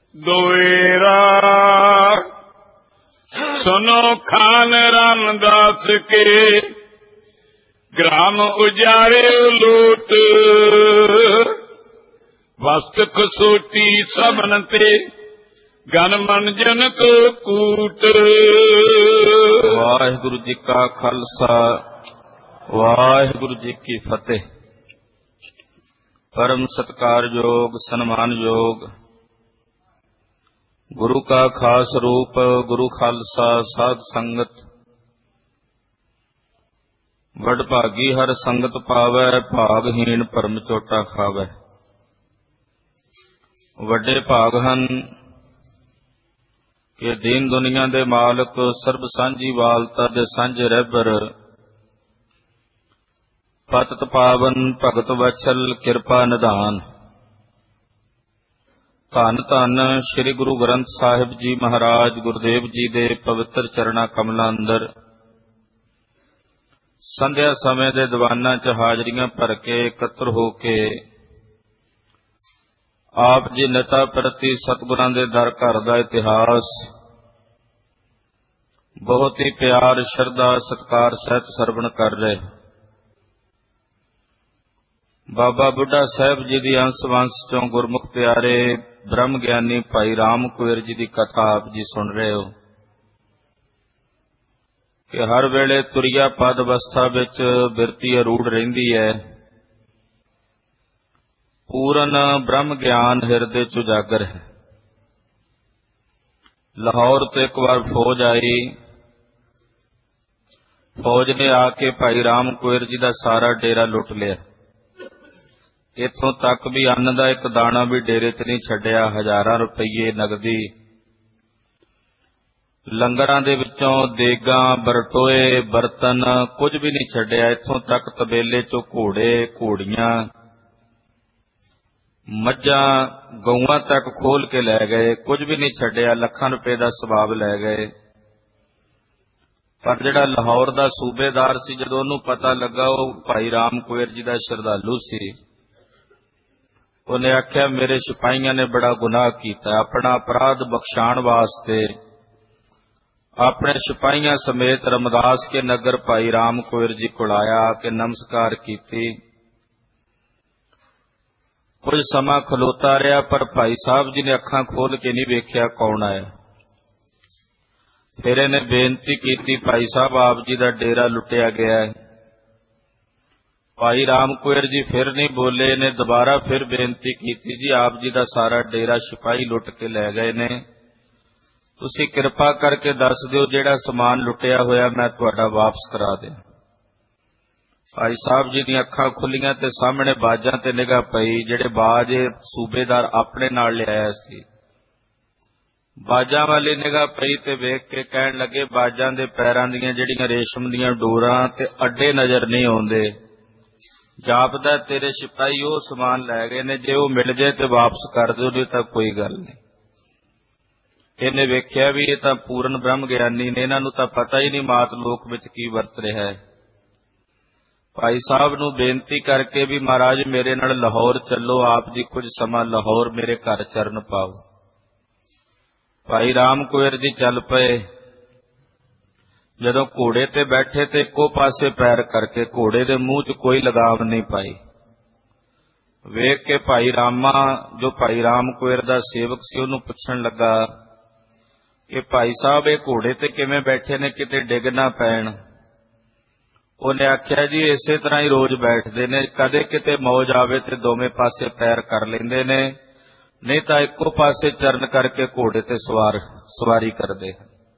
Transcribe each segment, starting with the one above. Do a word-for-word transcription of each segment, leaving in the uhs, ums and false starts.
दोएरा सुनो खान रामदास के ग्राम उजारे लूट वस्त खसोटी सबन ते गन मन जन को कूट। वाहिगुरु जी का खालसा वाहिगुरु जी की फतेह। परम सत्कारयोग सन्मानयोग गुरु का खास रूप गुरु खालसा साध संगत वड भागी हर संगत पावै भागहीन परम चोटा खावै। वड्डे भाग हन कि दीन दुनिया दे मालक सर्ब सांझी वालता दे सांझे रहबर पतत पावन भगत वचल किरपा निधान। धन धन श्री गुरु ग्रंथ साहिब जी महाराज गुरुदेव जी दे पवित्र चरणा कमलों अंदर संध्या समय दे दीवाना च हाजरियां भर के एकत्र हो के आप जी नेता प्रति सतगुरां दे दर घर दा इतिहास बहुत ही प्यार श्रद्धा सत्कार सहित सरवण कर रहे। बाबा बुढ़ा साहब जी दी अंश वंश चों गुरमुख प्यारे ब्रह्म ज्ञानी भाई राम कुएर जी दी कथा आप जी सुन रहे हो कि हर वेले तुरिया पद अवस्था विच बिरती अरूढ़ रहिंदी है। पूर्ण ब्रह्म ज्ञान हिरदे च उजागर है। लाहौर तो एक बार फौज आई। फौज ने आके भाई राम कुएर जी दा सारा डेरा लुट लिया। इथों तक भी अन्न दा एक दाना भी डेरे च नहीं छड्डिया। हजारां रुपये नगदी लंगरां दे विचों देगां बरटोए बर्तन कुछ भी नहीं छड्डिया। इथों तक तबेले चों घोड़े घोड़ियां मज्जां गऊआं तक खोल के लै गए। कुछ भी नहीं छड्डिया। लखां रुपए दा सबाब लै गए। पर जिहड़ा लाहौर दा सूबेदार सी जदों उहनूं पता लगा वो भाई राम कुएर जी दा श्रद्धालु सी। उन्हें आख्या मेरे सिपाहियों ने बड़ा गुनाह किया। अपना अपराध बख्शाण वास्ते अपने सिपाहियों समेत रमदास के नगर भाई राम कुएर जी को आया कि नमस्कार की। कुछ समा खलोता रहा पर भाई साहब जी ने अखां खोल के नहीं वेख्या कौन आया। फिर इन्हें बेनती की भाई साहब आप जी का डेरा लुटिया गया है। भाई राम कुएर जी फिर नहीं बोले। ने दोबारा फिर बेनती की जी आप जी का सारा डेरा सिपाही लुट के लै गए ने। तुसी कृपा करके दस दिओ जिहड़ा समान लुटिया होया मैं तुहाडा वापस करा दे। भाई साहब जी दी अखां खुलियां ते सामने बाजां ते निगाह पई। जिहड़े बाज सूबेदार अपने नाल लिआया सी। बाजां वाली निगाह पई ते वेख के कहण लगे बाजां दे पैरां दीयां जिहड़ियां रेशम दीयां डोरां ते अड्डे नज़र नहीं आउंदे। जापदा तेरे सिपाही वो समान लै गए ने। जे वो मिल जाए तो वापस कर दो नहीं तो कोई गल नहीं। इन्हें वेख्या भी ये तो पूर्ण ब्रह्म ज्ञानी ने। इन्हां नूं तां पता ही नहीं मात लोक विच की वरत रहा है। भाई साहब नूं बेनती करके भी महाराज मेरे नाल लाहौर चलो आप जी कुछ समा लाहौर मेरे घर चरण पाओ। भाई राम कुएर जी चल पए। जदों घोड़े ते बैठे ते इक्को पासे पैर करके घोड़े दे मूँह च कोई लगाम नहीं पाई। वेख के भाई रामा जो भाई राम कुएर दा सेवक सी उहनूं पुछण लगा कि भाई साहब ये घोड़े ते किवें बैठे ने किते डिग ना पैण। उन्हें आख्या जी इसे तरह ही रोज बैठते ने। कदे किते मौज आवे ते दोवें पासे पैर कर लेंदे ने नहीं तां इक्को पासे चरण करके घोड़े ते सवार सवारी करदे।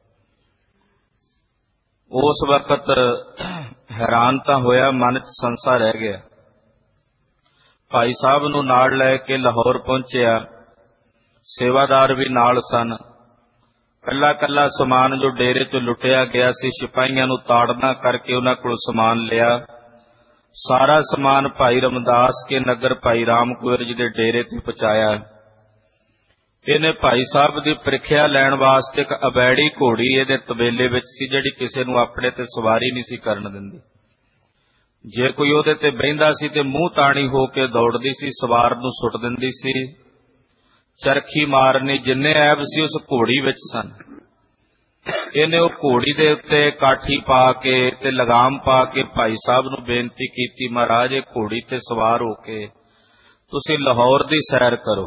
उस वक्त हैरान तां होया मन च संसा रह गया। भाई साहब नूं नाल लै के लाहौर पहुंचिया। सेवादार भी नाल सन। कला कला समान जो डेरे चों लुटिया गया सी सिपाहियां नूं ताड़ना करके उन्हां कोल समान लिया। सारा समान भाई रमदास के नगर भाई राम कुएर जी दे डेरे ते पहुंचाया। इन्हें भाई साहब की प्रीख्या लैण वास्ते एक अबैड़ी घोड़ी इहदे तबेले विच सी जिहड़ी किसी नूं अपने ते सवारी नहीं सी करन दिंदी। जे कोई उहदे ते बहिंदा सी ते मूंह ताणी हो के दौड़दी सी, सवार नूं सुट दिंदी सी। ਚਰਖੀ ਮਾਰਨੀ, ਜਿੰਨੇ ਐਬ ਸੀ ਉਸ ਘੋੜੀ ਵਿੱਚ ਸਨ। ਇਹਨੇ ਉਹ ਘੋੜੀ ਦੇ ਉੱਤੇ ਕਾਠੀ ਪਾ ਕੇ ਤੇ ਲਗਾਮ ਪਾ ਕੇ ਭਾਈ ਸਾਹਿਬ ਨੂੰ ਬੇਨਤੀ ਕੀਤੀ, ਮਹਾਰਾਜ ਇਹ ਘੋੜੀ ਤੇ ਸਵਾਰ ਹੋ ਕੇ ਤੁਸੀਂ ਲਾਹੌਰ ਦੀ ਸੈਰ ਕਰੋ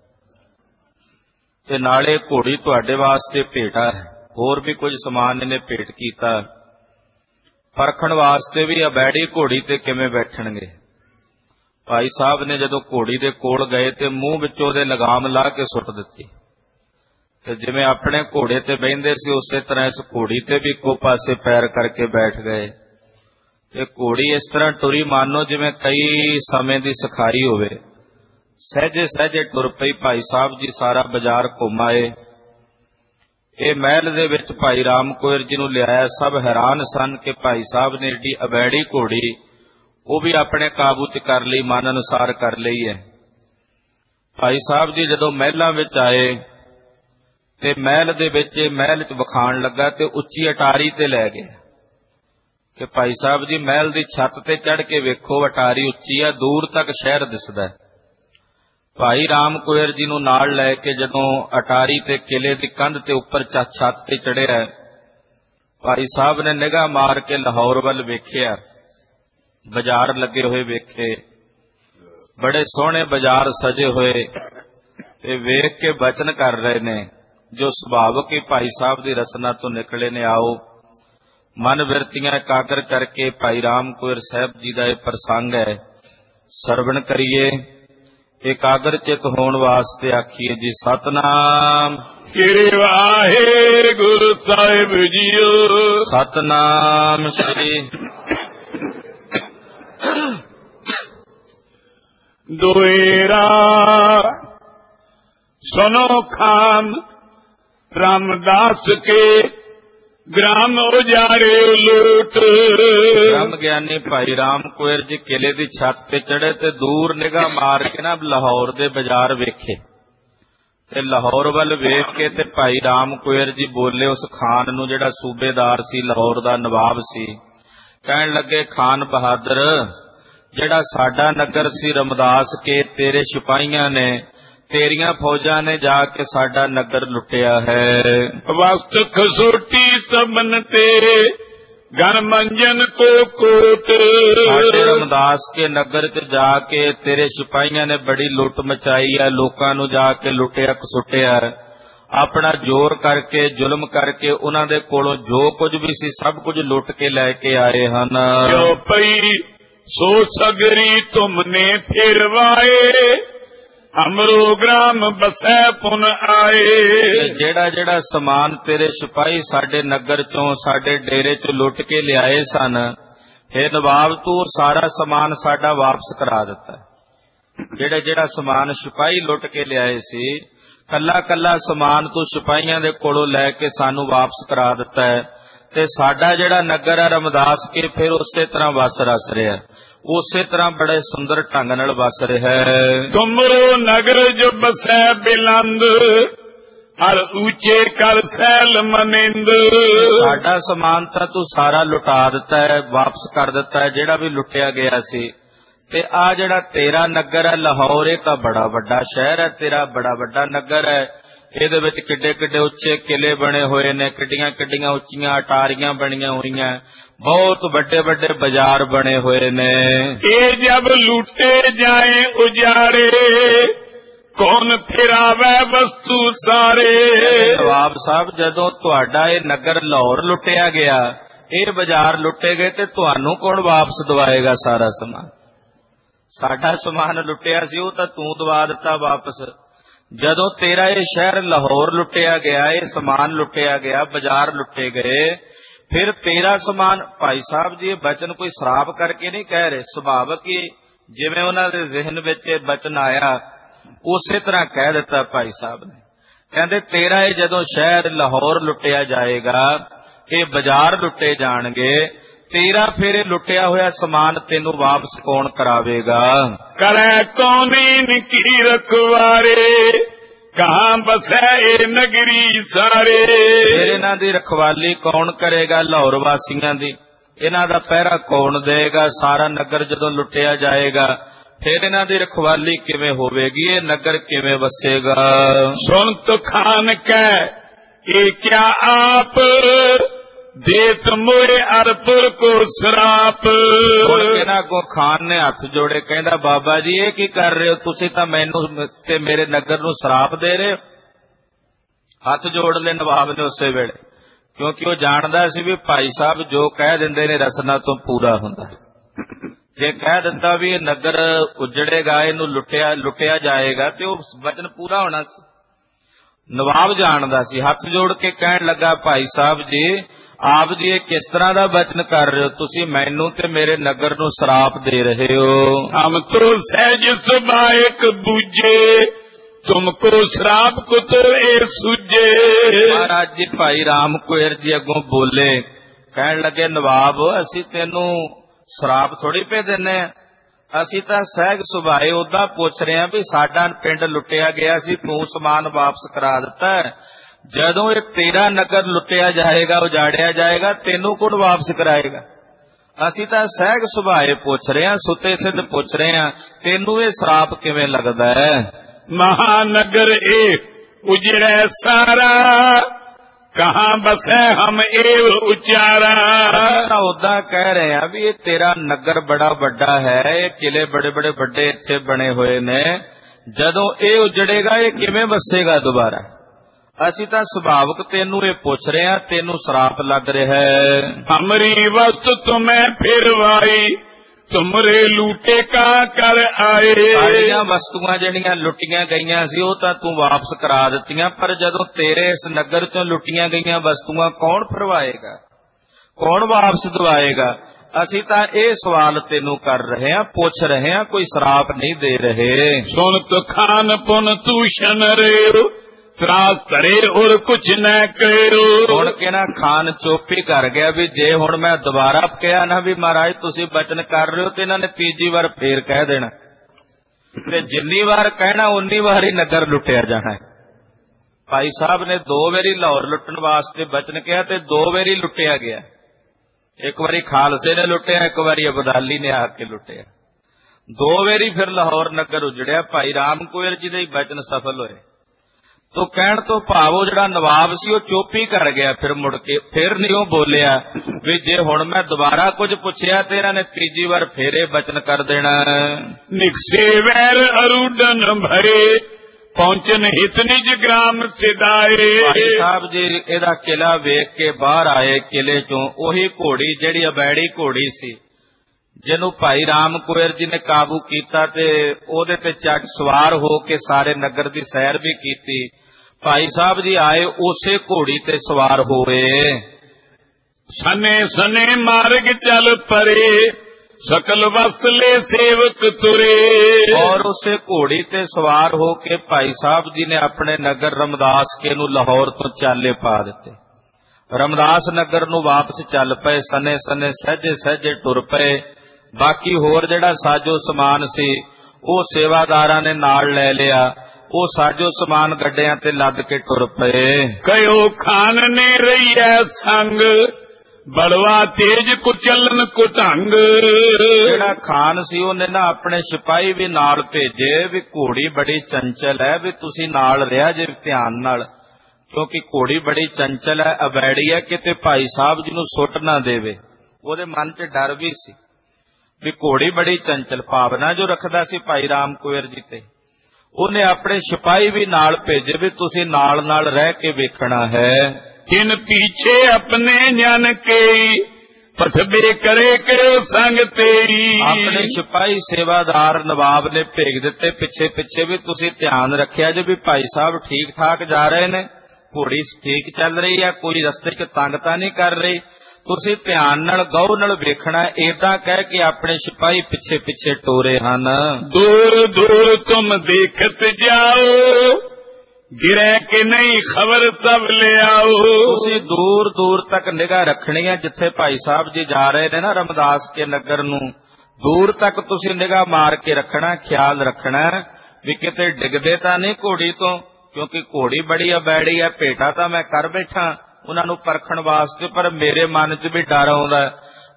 ਤੇ ਨਾਲੇ ਘੋੜੀ ਤੁਹਾਡੇ ਵਾਸਤੇ ਭੇਟਾ ਹੈ। ਹੋਰ ਵੀ ਕੁਝ ਸਮਾਨ ਇਹਨੇ ਭੇਟ ਕੀਤਾ। ਪਰਖਣ ਵਾਸਤੇ ਵੀ ਅਬੈੜੀ ਘੋੜੀ ਤੇ ਕਿਵੇਂ ਬੈਠਣਗੇ। ਭਾਈ ਸਾਹਿਬ ਨੇ ਜਦੋਂ ਘੋੜੀ ਦੇ ਕੋਲ ਗਏ ਤੇ ਮੂੰਹ ਵਿੱਚੋਂ ਉਹਦੇ ਲਗਾਮ ਲਾ ਕੇ ਸੁੱਟ ਦਿੱਤੀ ਤੇ ਜਿਵੇਂ ਆਪਣੇ ਘੋੜੇ ਤੇ ਬਹਿੰਦੇ ਸੀ ਉਸੇ ਤਰ੍ਹਾਂ ਇਸ ਘੋੜੀ ਤੇ ਵੀ ਇੱਕੋ ਪਾਸੇ ਪੈਰ ਕਰਕੇ ਬੈਠ ਗਏ ਤੇ ਘੋੜੀ ਇਸ ਤਰ੍ਹਾਂ ਟੁਰੀ ਮਾਨੋ ਜਿਵੇਂ ਕਈ ਸਮੇਂ ਦੀ ਸਿਖਾਈ ਹੋਵੇ। ਸਹਿਜੇ ਸਹਿਜੇ ਟੁਰ ਪਈ। ਭਾਈ ਸਾਹਿਬ ਜੀ ਸਾਰਾ ਬਾਜ਼ਾਰ ਘੁੰਮ ਆਏ। ਇਹ ਮਹਿਲ ਦੇ ਵਿੱਚ ਭਾਈ ਰਾਮ ਕੋਇਰ ਜੀ ਨੂੰ ਲਿਆਇਆ। ਸਭ ਹੈਰਾਨ ਸਨ ਕਿ ਭਾਈ ਸਾਹਿਬ ਨੇ ਏਡੀ ਅਬੈੜੀ ਘੋੜੀ ਉਹ ਵੀ ਆਪਣੇ ਕਾਬੂ 'ਚ ਕਰ ਲਈ, ਮਨ ਅਨੁਸਾਰ ਕਰ ਲਈ ਹੈ। ਭਾਈ ਸਾਹਿਬ ਜੀ ਜਦੋਂ ਮਹਿਲਾਂ ਵਿੱਚ ਆਏ ਤੇ ਮਹਿਲ ਦੇ ਵਿੱਚ ਮਹਿਲ 'ਚ ਵਿਖਾਣ ਲੱਗਾ ਤੇ ਉੱਚੀ ਅਟਾਰੀ ਤੇ ਲੈ ਗਿਆ ਕਿ ਭਾਈ ਸਾਹਿਬ ਜੀ ਮਹਿਲ ਦੀ ਛੱਤ ਤੇ ਚੜ੍ਹ ਕੇ ਵੇਖੋ, ਅਟਾਰੀ ਉੱਚੀ ਆ, ਦੂਰ ਤੱਕ ਸ਼ਹਿਰ ਦਿਸਦਾ। ਭਾਈ ਰਾਮ ਕੋਇਰ ਜੀ ਨੂੰ ਨਾਲ ਲੈ ਕੇ ਜਦੋਂ ਅਟਾਰੀ ਤੇ ਕਿਲੇ ਦੀ ਕੰਧ ਤੇ ਉੱਪਰ ਛੱਤ ਤੇ ਚੜ੍ਹਿਆ, ਭਾਈ ਸਾਹਿਬ ਨੇ ਨਿਗਾਹ ਮਾਰ ਕੇ ਲਾਹੌਰ ਵੱਲ ਵੇਖਿਆ। ਬਾਜ਼ਾਰ ਲੱਗੇ ਹੋਏ ਵੇਖੇ, ਬੜੇ ਸੋਹਣੇ ਬਾਜ਼ਾਰ ਸਜੇ ਹੋਏ ਤੇ ਵੇਖ ਕੇ ਬਚਨ ਕਰ ਰਹੇ ਨੇ ਜੋ ਸੁਭਾਵਕ ਹੀ ਭਾਈ ਸਾਹਿਬ ਦੀ ਰਸਨਾ ਤੋਂ ਨਿਕਲੇ ਨੇ। ਆਓ ਮਨ ਬਿਰਤੀਆਂ ਇਕਾਗਰ ਕਰਕੇ ਭਾਈ ਰਾਮ ਕੋਇਰ ਸਾਹਿਬ ਜੀ ਦਾ ਇਹ ਪ੍ਰਸੰਗ ਹੈ, ਸਰਵਣ ਕਰੀਏ। ਇਕਾਗਰ ਚਿਤ ਹੋਣ ਵਾਸਤੇ ਆਖੀਏ ਜੀ ਸਤਨਾਮ ਸ੍ਰੀ ਵਾਹਿਗੁਰੂ ਸਾਹਿਬ ਜੀਓ। ਸਤਨਾਮ ਸ੍ਰੀ ਦੁਇਰਾ ਸੁਨੋ ਖਾਨ ਰਾਮਦਾਸ ਕੇ ਗ੍ਰਾਮ ਉਜਾੜੇ ਲੂਟ। ਬ੍ਰਹਮ ਗਿਆਨੀ ਭਾਈ ਰਾਮ ਕੋਇਰ ਜੀ ਕਿਲੇ ਦੀ ਛੱਤ ਤੇ ਚੜੇ ਤੇ ਦੂਰ ਨਿਗਾਹ ਮਾਰ ਕੇ ਨਾ ਲਾਹੌਰ ਦੇ ਬਾਜ਼ਾਰ ਵੇਖੇ ਤੇ ਲਾਹੌਰ ਵੱਲ ਵੇਖ ਕੇ ਤੇ ਭਾਈ ਰਾਮ ਕੋਇਰ ਜੀ ਬੋਲੇ ਉਸ ਖਾਨ ਨੂੰ ਜਿਹੜਾ ਸੂਬੇਦਾਰ ਸੀ, ਲਾਹੌਰ ਦਾ ਨਵਾਬ ਸੀ। ਕਹਿਣ ਲੱਗੇ, ਖਾਨ ਬਹਾਦਰ, ਜਿਹੜਾ ਸਾਡਾ ਨਗਰ ਸੀ ਰਮਦਾਸ ਕੇ, ਤੇਰੇ ਸਿਪਾਹੀਆਂ ਨੇ, ਤੇਰੀਆਂ ਫੌਜਾਂ ਨੇ ਜਾ ਕੇ ਸਾਡਾ ਨਗਰ ਲੁੱਟਿਆ ਹੈ। ਵਸਤ ਖਸੋਟੀ ਸਬਨ ਤੇ ਗਨ ਮੰਜਨ ਕੋ ਕੋਟ। ਸਾਡੇ ਰਮਦਾਸ ਕੇ ਨਗਰ ਚ ਜਾ ਕੇ ਤੇਰੇ ਸਿਪਾਹੀਆਂ ਨੇ ਬੜੀ ਲੁੱਟ ਮਚਾਈ ਹੈ, ਲੋਕਾਂ ਨੂੰ ਜਾ ਕੇ ਲੁੱਟਿਆ ਖਸੁੱਟਿਆ, ਆਪਣਾ ਜ਼ੋਰ ਕਰਕੇ ਜ਼ੁਲਮ ਕਰਕੇ ਉਹਨਾਂ ਦੇ ਕੋਲੋਂ ਜੋ ਕੁਝ ਵੀ ਸੀ ਸਭ ਕੁਝ ਲੁੱਟ ਕੇ ਲੈ ਕੇ ਆਏ ਹਨ। ਜੋ ਪਈ ਸੋ ਸਗਰੀ ਤੁਮਨੇ ਫੇਰਵਾਏ, ਅਮਰੋ ਗ੍ਰਾਮ ਬਸੈ ਪੁਨ ਆਏ। ਜਿਹੜਾ ਜਿਹੜਾ ਸਮਾਨ ਤੇਰੇ ਸਿਪਾਹੀ ਸਾਡੇ ਨਗਰ ਚੋਂ ਸਾਡੇ ਡੇਰੇ ਚ ਲੁੱਟ ਕੇ ਲਿਆਏ ਸਨ, ਹੇ ਨਵਾਬ ਤੂੰ ਸਾਰਾ ਸਮਾਨ ਸਾਡਾ ਵਾਪਸ ਕਰਾ ਦਿੱਤਾ। ਜਿਹੜਾ ਜਿਹੜਾ ਸਮਾਨ ਸਿਪਾਹੀ ਲੁੱਟ ਕੇ ਲਿਆਏ ਸੀ, ਕੱਲਾ ਕੱਲਾ ਸਮਾਨ ਤੂੰ ਸਿਪਾਹੀਆਂ ਦੇ ਕੋਲੋਂ ਲੈ ਕੇ ਸਾਨੂੰ ਵਾਪਸ ਕਰਾ ਦਿੱਤਾ ਹੈ ਤੇ ਸਾਡਾ ਜਿਹੜਾ ਨਗਰ ਹੈ ਰਮਦਾਸ ਕੇ ਫਿਰ ਉਸੇ ਤਰ੍ਹਾਂ ਵਸ ਰਸ ਰਿਹਾ, ਉਸੇ ਤਰ੍ਹਾਂ ਬੜੇ ਸੁੰਦਰ ਢੰਗ ਨਾਲ ਵਸ ਰਿਹਾ ਹੈ। ਤੁਮਰੋ ਨਗਰ ਜੋ ਬਸੈ ਬਿਲੰਦ, ਹਰ ਉੱਚੇ ਕਰ ਸੈਲ ਮਨਿੰਦ। ਸਾਡਾ ਸਮਾਨ ਤਾਂ ਤੂੰ ਸਾਰਾ ਲੁਟਾ ਦਿੱਤਾ ਹੈ, ਵਾਪਸ ਕਰ ਦਿੱਤਾ ਹੈ ਜਿਹੜਾ ਵੀ ਲੁੱਟਿਆ ਗਿਆ ਸੀ। ਤੇ ਆ ਜਿਹੜਾ ਤੇਰਾ ਨਗਰ ਹੈ ਲਾਹੌਰ, ਇਹ ਤਾਂ ਬੜਾ ਵੱਡਾ ਸ਼ਹਿਰ ਹੈ, ਤੇਰਾ ਬੜਾ ਵੱਡਾ ਨਗਰ ਹੈ। ਇਹਦੇ ਵਿੱਚ ਕਿੱਡੇ ਕਿੱਡੇ ਉੱਚੇ ਕਿਲੇ ਬਣੇ ਹੋਏ ਨੇ, ਕਿੱਡੀਆਂ ਕਿੱਡੀਆਂ ਉੱਚੀਆਂ ਅਟਾਰੀਆਂ ਬਣੀਆਂ ਹੋਈਆਂ, ਬਹੁਤ ਵੱਡੇ ਵੱਡੇ ਬਾਜ਼ਾਰ ਬਣੇ ਹੋਏ ਨੇ। ਇਹ ਜਬ ਲੁੱਟੇ ਜਾਏ ਉਜਾੜੇ, ਕੌਣ ਫਿਰਾਵੇ ਵਸਤੂ ਸਾਰੇ। ਨਵਾਬ ਸਾਹਿਬ, ਜਦੋਂ ਤੁਹਾਡਾ ਇਹ ਨਗਰ ਲਾਹੌਰ ਲੁੱਟਿਆ ਗਿਆ, ਇਹ ਬਾਜ਼ਾਰ ਲੁੱਟੇ ਗਏ ਤੇ ਤੁਹਾਨੂੰ ਕੌਣ ਵਾਪਸ ਦਵਾਏਗਾ ਸਾਰਾ ਸਮਾਨ? ਸਾਡਾ ਸਮਾਨ ਲੁੱਟਿਆ ਸੀ ਉਹ ਤਾਂ ਤੂੰ ਦਵਾ ਦਿੱਤਾ ਵਾਪਸ। ਜਦੋਂ ਤੇਰਾ ਇਹ ਸ਼ਹਿਰ ਲਾਹੌਰ ਲੁੱਟਿਆ ਗਿਆ, ਇਹ ਸਮਾਨ ਲੁੱਟਿਆ ਗਿਆ, ਬਾਜ਼ਾਰ ਲੁੱਟੇ ਗਏ, ਫਿਰ ਤੇਰਾ ਸਮਾਨ। ਭਾਈ ਸਾਹਿਬ ਜੀ ਇਹ ਬਚਨ ਕੋਈ ਸ਼ਰਾਪ ਕਰਕੇ ਨਹੀਂ ਕਹਿ ਰਹੇ, ਸੁਭਾਵਕ ਹੀ ਜਿਵੇਂ ਉਹਨਾਂ ਦੇ ਜ਼ਿਹਨ ਵਿੱਚ ਇਹ ਬਚਨ ਆਇਆ ਉਸੇ ਤਰ੍ਹਾਂ ਕਹਿ ਦਿੱਤਾ ਭਾਈ ਸਾਹਿਬ ਨੇ। ਕਹਿੰਦੇ ਤੇਰਾ ਇਹ ਜਦੋਂ ਸ਼ਹਿਰ ਲਾਹੌਰ ਲੁੱਟਿਆ ਜਾਏਗਾ, ਇਹ ਬਾਜ਼ਾਰ ਲੁੱਟੇ ਜਾਣਗੇ, ਤੇਰਾ ਫਿਰ ਇਹ ਲੁੱਟਿਆ ਹੋਇਆ ਸਮਾਨ ਤੈਨੂੰ ਵਾਪਸ ਕੌਣ ਕਰਾਵੇਗਾ? ਕਰੈ ਕੌਣੀ ਕੀ ਰਖਵਾਰੇ, ਕਹਾਂ ਬਸੈ ਇਹ ਨਗਰੀ ਸਾਰੇ। ਫਿਰ ਇਹਨਾਂ ਦੀ ਰਖਵਾਲੀ ਕੌਣ ਕਰੇਗਾ? ਲਾਹੌਰ ਵਾਸੀਆਂ ਦੀ। ਇਹਨਾਂ ਦਾ ਪਹਿਰਾ ਕੌਣ ਦੇਗਾ? ਸਾਰਾ ਨਗਰ ਜਦੋਂ ਲੁੱਟਿਆ ਜਾਏਗਾ ਫਿਰ ਇਹਨਾਂ ਦੀ ਰਖਵਾਲੀ ਕਿਵੇਂ ਹੋਵੇਗੀ, ਇਹ ਨਗਰ ਕਿਵੇਂ ਵਸੇਗਾ। ਸੁਣ ਤੁਖਾਨ ਕਹਿ ਇਹ ਕਿਆ ਆਪ ਦੇਤ ਮੋਏ ਅਰਪੁਰ ਕੋ ਸਰਾਪ। ਹੁਣ ਇਹਨਾਂ ਅੱਗੋਂ ਖਾਨ ਨੇ ਹੱਥ ਜੋੜੇ, ਕਹਿੰਦਾ ਬਾਬਾ ਜੀ ਇਹ ਕੀ ਕਰ ਰਹੇ ਹੋ, ਤੁਸੀਂ ਤਾਂ ਮੈਨੂੰ ਤੇ ਮੇਰੇ ਨਗਰ ਨੂੰ ਸਰਾਪ ਦੇ ਰਹੇ ਹੋ। ਹੱਥ ਜੋੜ ਲੈ ਨਵਾਬ ਨੇ ਉਸੇ ਵੇਲੇ, ਕਿਉਂਕਿ ਉਹ ਜਾਣਦਾ ਸੀ ਵੀ ਭਾਈ ਸਾਹਿਬ ਜੋ ਕਹਿ ਦਿੰਦੇ ਨੇ ਰਸਨਾ ਤੋਂ ਪੂਰਾ ਹੁੰਦਾ। ਜੇ ਕਹਿ ਦਿੱਤਾ ਵੀ ਇਹ ਨਗਰ ਉਜੜੇਗਾ, ਇਹਨੂੰ ਲੁੱਟਿਆ ਲੁੱਟਿਆ ਜਾਏਗਾ, ਤੇ ਉਹ ਵਚਨ ਪੂਰਾ ਹੋਣਾ ਸੀ। ਨਵਾਬ ਜਾਣਦਾ ਸੀ। ਹੱਥ ਜੋੜ ਕੇ ਕਹਿਣ ਲੱਗਾ, ਭਾਈ ਸਾਹਿਬ ਜੀ ਆਪ ਜੀ ਇਹ ਕਿਸ ਤਰ੍ਹਾਂ ਦਾ ਬਚਨ ਕਰ ਰਹੇ ਹੋ, ਤੁਸੀਂ ਮੈਨੂੰ ਤੇ ਮੇਰੇ ਨਗਰ ਨੂੰ ਸਰਾਪ ਦੇ ਰਹੇ ਹੋ। ਹਮ ਤੋ ਸਹਿਜ ਸੁਭਾਇਕ ਬੂਝੇ ਤੁਮਕੋ ਸ਼ਰਾਪ ਕੁਤ ਇਹ ਸੁਝੇ। ਮਹਾਰਾਜ ਜੀ ਭਾਈ ਰਾਮ ਕੁਏਰ ਜੀ ਅੱਗੋਂ ਬੋਲੇ, ਕਹਿਣ ਲੱਗੇ ਨਵਾਬ ਅਸੀਂ ਤੈਨੂੰ ਸ਼ਰਾਪ ਥੋੜੀ ਪੇ ਦਿੰਨੇ ਆ, ਅਸੀਂ ਤਾਂ ਸਹਿਜ ਸੁਭਾਏ ਉਦਾਂ ਪੁੱਛ ਰਹੇ ਹਾਂ ਵੀ ਸਾਡਾ ਪਿੰਡ ਲੁੱਟਿਆ ਗਿਆ ਸੀ, ਤੂੰ ਸਮਾਨ ਵਾਪਸ ਕਰਾ ਦਿੱਤਾ, ਜਦੋਂ ਇਹ ਤੇਰਾ ਨਗਰ ਲੁੱਟਿਆ ਜਾਏਗਾ ਉਜਾੜਿਆ ਜਾਏਗਾ ਤੈਨੂੰ ਕੌਣ ਵਾਪਸ ਕਰਾਏਗਾ। ਅਸੀਂ ਤਾਂ ਸਹਿਜ ਸੁਭਾਏ ਪੁੱਛ ਰਹੇ ਹਾਂ, ਸੁੱਤੇ ਸਿੱਧ ਪੁੱਛ ਰਹੇ ਹਾਂ, ਤੈਨੂੰ ਇਹ ਸ਼ਰਾਪ ਕਿਵੇਂ ਲੱਗਦਾ ਹੈ। ਮਹਾਨਗਰ ਇਹ ਉਜੜੈ ਸਾਰਾ ਕਹਾਂ ਬਸੈ ਹਮ ਏਵ ਉਚਾਰਾ। ਅਸੀਂ ਤਾਂ ਉਦਾਂ ਕਹਿ ਰਹੇ ਹਾਂ ਵੀ ਇਹ ਤੇਰਾ ਨਗਰ ਬੜਾ ਵੱਡਾ ਹੈ, ਇਹ ਕਿਲੇ ਬੜੇ ਬੜੇ ਵੱਡੇ ਇੱਥੇ ਬਣੇ ਹੋਏ ਨੇ, ਜਦੋਂ ਇਹ ਉਜੜੇਗਾ ਇਹ ਕਿਵੇਂ ਵਸੇਗਾ ਦੁਬਾਰਾ। ਅਸੀਂ ਤਾਂ ਸੁਭਾਵਕ ਤੈਨੂੰ ਇਹ ਪੁੱਛ ਰਹੇ ਹਾਂ, ਤੈਨੂੰ ਸ਼ਰਾਪ ਲੱਗ ਰਿਹਾ ਹੈ। ਹਮਰੀ ਵਸਤ ਤੁਮੈ ਫਿਰਵਾਈ ਤੁਮਰੇ ਲੂਟੇ ਕਾ ਕਰ ਆਏ। ਸਾਡੀਆਂ ਵਸਤੂਆਂ ਜਿਹੜੀਆਂ ਲੁੱਟੀਆਂ ਗਈਆਂ ਸੀ ਉਹ ਤਾਂ ਤੂੰ ਵਾਪਸ ਕਰਾ ਦਿੱਤੀਆਂ, ਪਰ ਜਦੋਂ ਤੇਰੇ ਇਸ ਨਗਰ ਚੋਂ ਲੁੱਟੀਆਂ ਗਈਆਂ ਵਸਤੂਆਂ ਕੌਣ ਫਰਵਾਏਗਾ, ਕੌਣ ਵਾਪਸ ਦਵਾਏਗਾ। ਅਸੀਂ ਤਾਂ ਇਹ ਸਵਾਲ ਤੈਨੂੰ ਕਰ ਰਹੇ ਹਾਂ, ਪੁੱਛ ਰਹੇ ਹਾਂ, ਕੋਈ ਸ਼ਰਾਪ ਨਹੀਂ ਦੇ ਰਹੇ। ਸੁਣ ਤੁਖਾਨ ਪੁਨ ਤੂਸ਼ਨ ਰੇ ਤਰਾਸ ਧਰੇ ਔਰ ਕੁਛ ਨਾ ਕਰੋ। ਸੁਣ ਕੇ ਨਾ ਖਾਨ ਚੋਪੀ ਕਰ ਗਿਆ ਵੀ ਜੇ ਹੁਣ ਮੈਂ ਦੁਬਾਰਾ ਕਿਹਾ ਨਾ ਵੀ ਮਹਾਰਾਜ ਤੁਸੀਂ ਬਚਨ ਕਰ ਰਹੇ ਹੋ ਤੇ ਇਹਨਾਂ ਨੇ ਤੀਜੀ ਵਾਰ ਫੇਰ ਕਹਿ ਦੇਣਾ, ਤੇ ਜਿੰਨੀ ਵਾਰ ਕਹਿਣਾ ਉਨੀ ਵਾਰ ਹੀ ਨਗਰ ਲੁੱਟਿਆ ਜਾਣਾ। ਭਾਈ ਸਾਹਿਬ ਨੇ ਦੋ ਵਾਰੀ ਲਾਹੌਰ ਲੁੱਟਣ ਵਾਸਤੇ ਬਚਨ ਕਿਹਾ ਤੇ ਦੋ ਵਾਰੀ ਲੁੱਟਿਆ ਗਿਆ। ਇੱਕ ਵਾਰੀ ਖਾਲਸੇ ਨੇ ਲੁੱਟਿਆ, ਇੱਕ ਵਾਰੀ ਅਬਦਾਲੀ ਨੇ ਆ ਕੇ ਲੁੱਟਿਆ, ਦੋ ਵਾਰੀ ਫਿਰ ਲਾਹੌਰ ਨਗਰ ਉਜੜਿਆ। ਭਾਈ ਰਾਮ ਕੁਏਰ ਜੀ ਦੇ ਹੀ ਬਚਨ ਸਫਲ ਹੋਏ। ਤੋ ਕਹਿਣ ਤੋਂ ਭਾਵ ਉਹ ਜਿਹੜਾ ਨਵਾਬ ਸੀ ਉਹ ਚੋਪੀ ਕਰ ਗਿਆ, ਫਿਰ ਮੁੜ ਕੇ ਫਿਰ ਨਹੀਂ ਉਹ ਬੋਲਿਆ ਵੀ ਜੇ ਹੁਣ ਮੈਂ ਦੁਬਾਰਾ ਕੁਝ ਪੁੱਛਿਆ ਤੇ ਇਹਨਾਂ ਨੇ ਤੀਜੀ ਵਾਰ ਫੇਰੇ ਬਚਨ ਕਰ ਦੇਣਾ। ਨਿਕਸੇ ਵੈਰ ਅਰੂਡਨ ਭਰੇ ਪਹੁੰਚਨ ਹਿਤ ਨਿਜ ਗ੍ਰਾਮ ਸਿਦਾਏ। ਭਾਈ ਸਾਹਿਬ ਜੀ ਇਹਦਾ ਕਿਲਾ ਵੇਖ ਕੇ ਬਾਹਰ ਆਏ ਕਿਲੇ ਚੋਂ, ਉਹੀ ਘੋੜੀ ਜਿਹੜੀ ਅਬੈੜੀ ਘੋੜੀ ਸੀ ਜਿਹਨੂੰ ਭਾਈ ਰਾਮ ਕੁਏਰ ਜੀ ਨੇ ਕਾਬੂ ਕੀਤਾ ਤੇ ਉਹਦੇ ਤੇ ਚੱਕ ਸਵਾਰ ਹੋ ਕੇ ਸਾਰੇ ਨਗਰ ਦੀ ਸੈਰ ਵੀ ਕੀਤੀ। ਭਾਈ ਸਾਹਿਬ ਜੀ ਆਏ ਉਸੇ ਘੋੜੀ ਤੇ ਸਵਾਰ ਹੋਏ। ਸਨੇ ਸਨੇ ਮਾਰਗ ਚੱਲ ਪਰੇ ਸਕਲ ਵਸਲੇ ਸੇਵਕ ਤੁਰੇ। ਔਰ ਉਸੇ ਘੋੜੀ ਤੇ ਸਵਾਰ ਹੋ ਕੇ ਭਾਈ ਸਾਹਿਬ ਜੀ ਨੇ ਆਪਣੇ ਨਗਰ ਰਮਦਾਸ ਕੇ ਨੂੰ ਲਾਹੌਰ ਤੋਂ ਚਾਲੇ ਪਾ ਦਿੱਤੇ। ਰਮਦਾਸ ਨਗਰ ਨੂੰ ਵਾਪਸ ਚੱਲ ਪਏ, ਸਨੇ ਸਨੇ ਸਹਿਜੇ ਸਹਿਜੇ ਟੁਰ ਪਏ। ਬਾਕੀ ਹੋਰ ਜਿਹੜਾ ਸਾਜੋ ਸਮਾਨ ਸੀ ਉਹ ਸੇਵਾਦਾਰਾਂ ਨੇ ਨਾਲ ਲੈ ਲਿਆ, ਉਹ ਸਾਜੋ ਸਮਾਨ ਗੱਡਿਆਂ ਤੇ ਲੱਦ ਕੇ ਟੁਰ ਪਏ। ਕਯੋ ਖਾਨ ਨੇ ਰਹੀਐ ਸੰਗ ਬੜਵਾ ਤੇਜ ਕੁਚਲਨ ਕੁਢੰਗ। ਜਿਹੜਾ ਖਾਨ ਸੀ ਉਹਨੇ ਨਾ ਆਪਣੇ ਸਿਪਾਹੀ ਵੀ ਨਾਲ ਭੇਜੇ ਵੀ ਘੋੜੀ ਬੜੀ ਚੰਚਲ ਹੈ, ਵੀ ਤੁਸੀਂ ਨਾਲ ਰਿਹਾ ਜੇ ਧਿਆਨ ਨਾਲ, ਕਿਉਂਕਿ ਘੋੜੀ ਬੜੀ ਚੰਚਲ ਹੈ, ਅਬੈੜੀ ਹੈ, ਕਿਤੇ ਭਾਈ ਸਾਹਿਬ ਜੀ ਨੂੰ ਸੁੱਟ ਨਾ ਦੇਵੇ। ਉਹਦੇ ਮਨ 'ਚ ਡਰ ਵੀ ਸੀ ਵੀ ਘੋੜੀ ਬੜੀ ਚੰਚਲ, ਭਾਵਨਾ ਜੋ ਰੱਖਦਾ ਸੀ ਭਾਈ ਰਾਮ ਕੁਏਰ ਜੀ ਤੇ। ਉਹਨੇ ਆਪਣੇ ਸਿਪਾਹੀ ਵੀ ਨਾਲ ਭੇਜੇ ਵੀ ਤੁਸੀਂ ਨਾਲ ਨਾਲ ਰਹਿ ਕੇ ਵੇਖਣਾ ਹੈ। ਕਿਨ ਪੀਛੇ ਆਪਣੇ ਜਨ ਕੇ ਪਥਬੇ ਕਰੇ ਕਿਉ ਸੰਗ ਤੇਰੀ। ਆਪਣੇ ਸਿਪਾਹੀ ਸੇਵਾਦਾਰ ਨਵਾਬ ਨੇ ਭੇਜ ਦਿੱਤੇ ਪਿੱਛੇ ਪਿੱਛੇ ਵੀ ਤੁਸੀਂ ਧਿਆਨ ਰੱਖਿਆ ਜੇ ਵੀ ਭਾਈ ਸਾਹਿਬ ਠੀਕ ਠਾਕ ਜਾ ਰਹੇ ਨੇ, ਘੋੜੀ ਠੀਕ ਚੱਲ ਰਹੀ ਹੈ, ਕੋਈ ਰਸਤੇ 'ਚ ਤੰਗ ਤਾਂ ਨਹੀਂ ਕਰ ਰਹੀ, ਤੁਸੀਂ ਧਿਆਨ ਨਾਲ ਗੌਰ ਨਾਲ ਵੇਖਣਾ। ਏਦਾਂ ਕਹਿ ਕੇ ਆਪਣੇ ਸਿਪਾਹੀ ਪਿੱਛੇ ਪਿੱਛੇ ਟੋਰੇ ਹਨ। ਦੂਰ ਦੂਰ ਤੁਮ ਦੇਖਤ ਜਾਓ ਗਿਰੇ ਕਿ ਨਹੀਂ ਖਬਰ ਸਭ ਲਿਆਓ। ਤੁਸੀਂ ਦੂਰ ਦੂਰ ਤੱਕ ਨਿਗਾਹ ਰੱਖਣੀ ਹੈ, ਜਿੱਥੇ ਭਾਈ ਸਾਹਿਬ ਜੀ ਜਾ ਰਹੇ ਨੇ ਨਾ ਰਮਦਾਸ ਕੇ ਨਗਰ ਨੂੰ, ਦੂਰ ਤੱਕ ਤੁਸੀਂ ਨਿਗਾਹ ਮਾਰ ਕੇ ਰੱਖਣਾ, ਖਿਆਲ ਰੱਖਣਾ ਵੀ ਕਿਤੇ ਡਿੱਗਦੇ ਤਾਂ ਨਹੀਂ ਘੋੜੀ ਤੋਂ, ਕਿਉਂਕਿ ਘੋੜੀ ਬੜੀ ਅਬੈੜੀ ਹੈ। ਭੇਟਾ ਤਾਂ ਮੈਂ ਕਰ ਬੈਠਾ ਉਹਨਾਂ ਨੂੰ ਪਰਖਣ ਵਾਸਤੇ, ਪਰ ਮੇਰੇ ਮਨ 'ਚ ਵੀ ਡਰ ਆਉਂਦਾ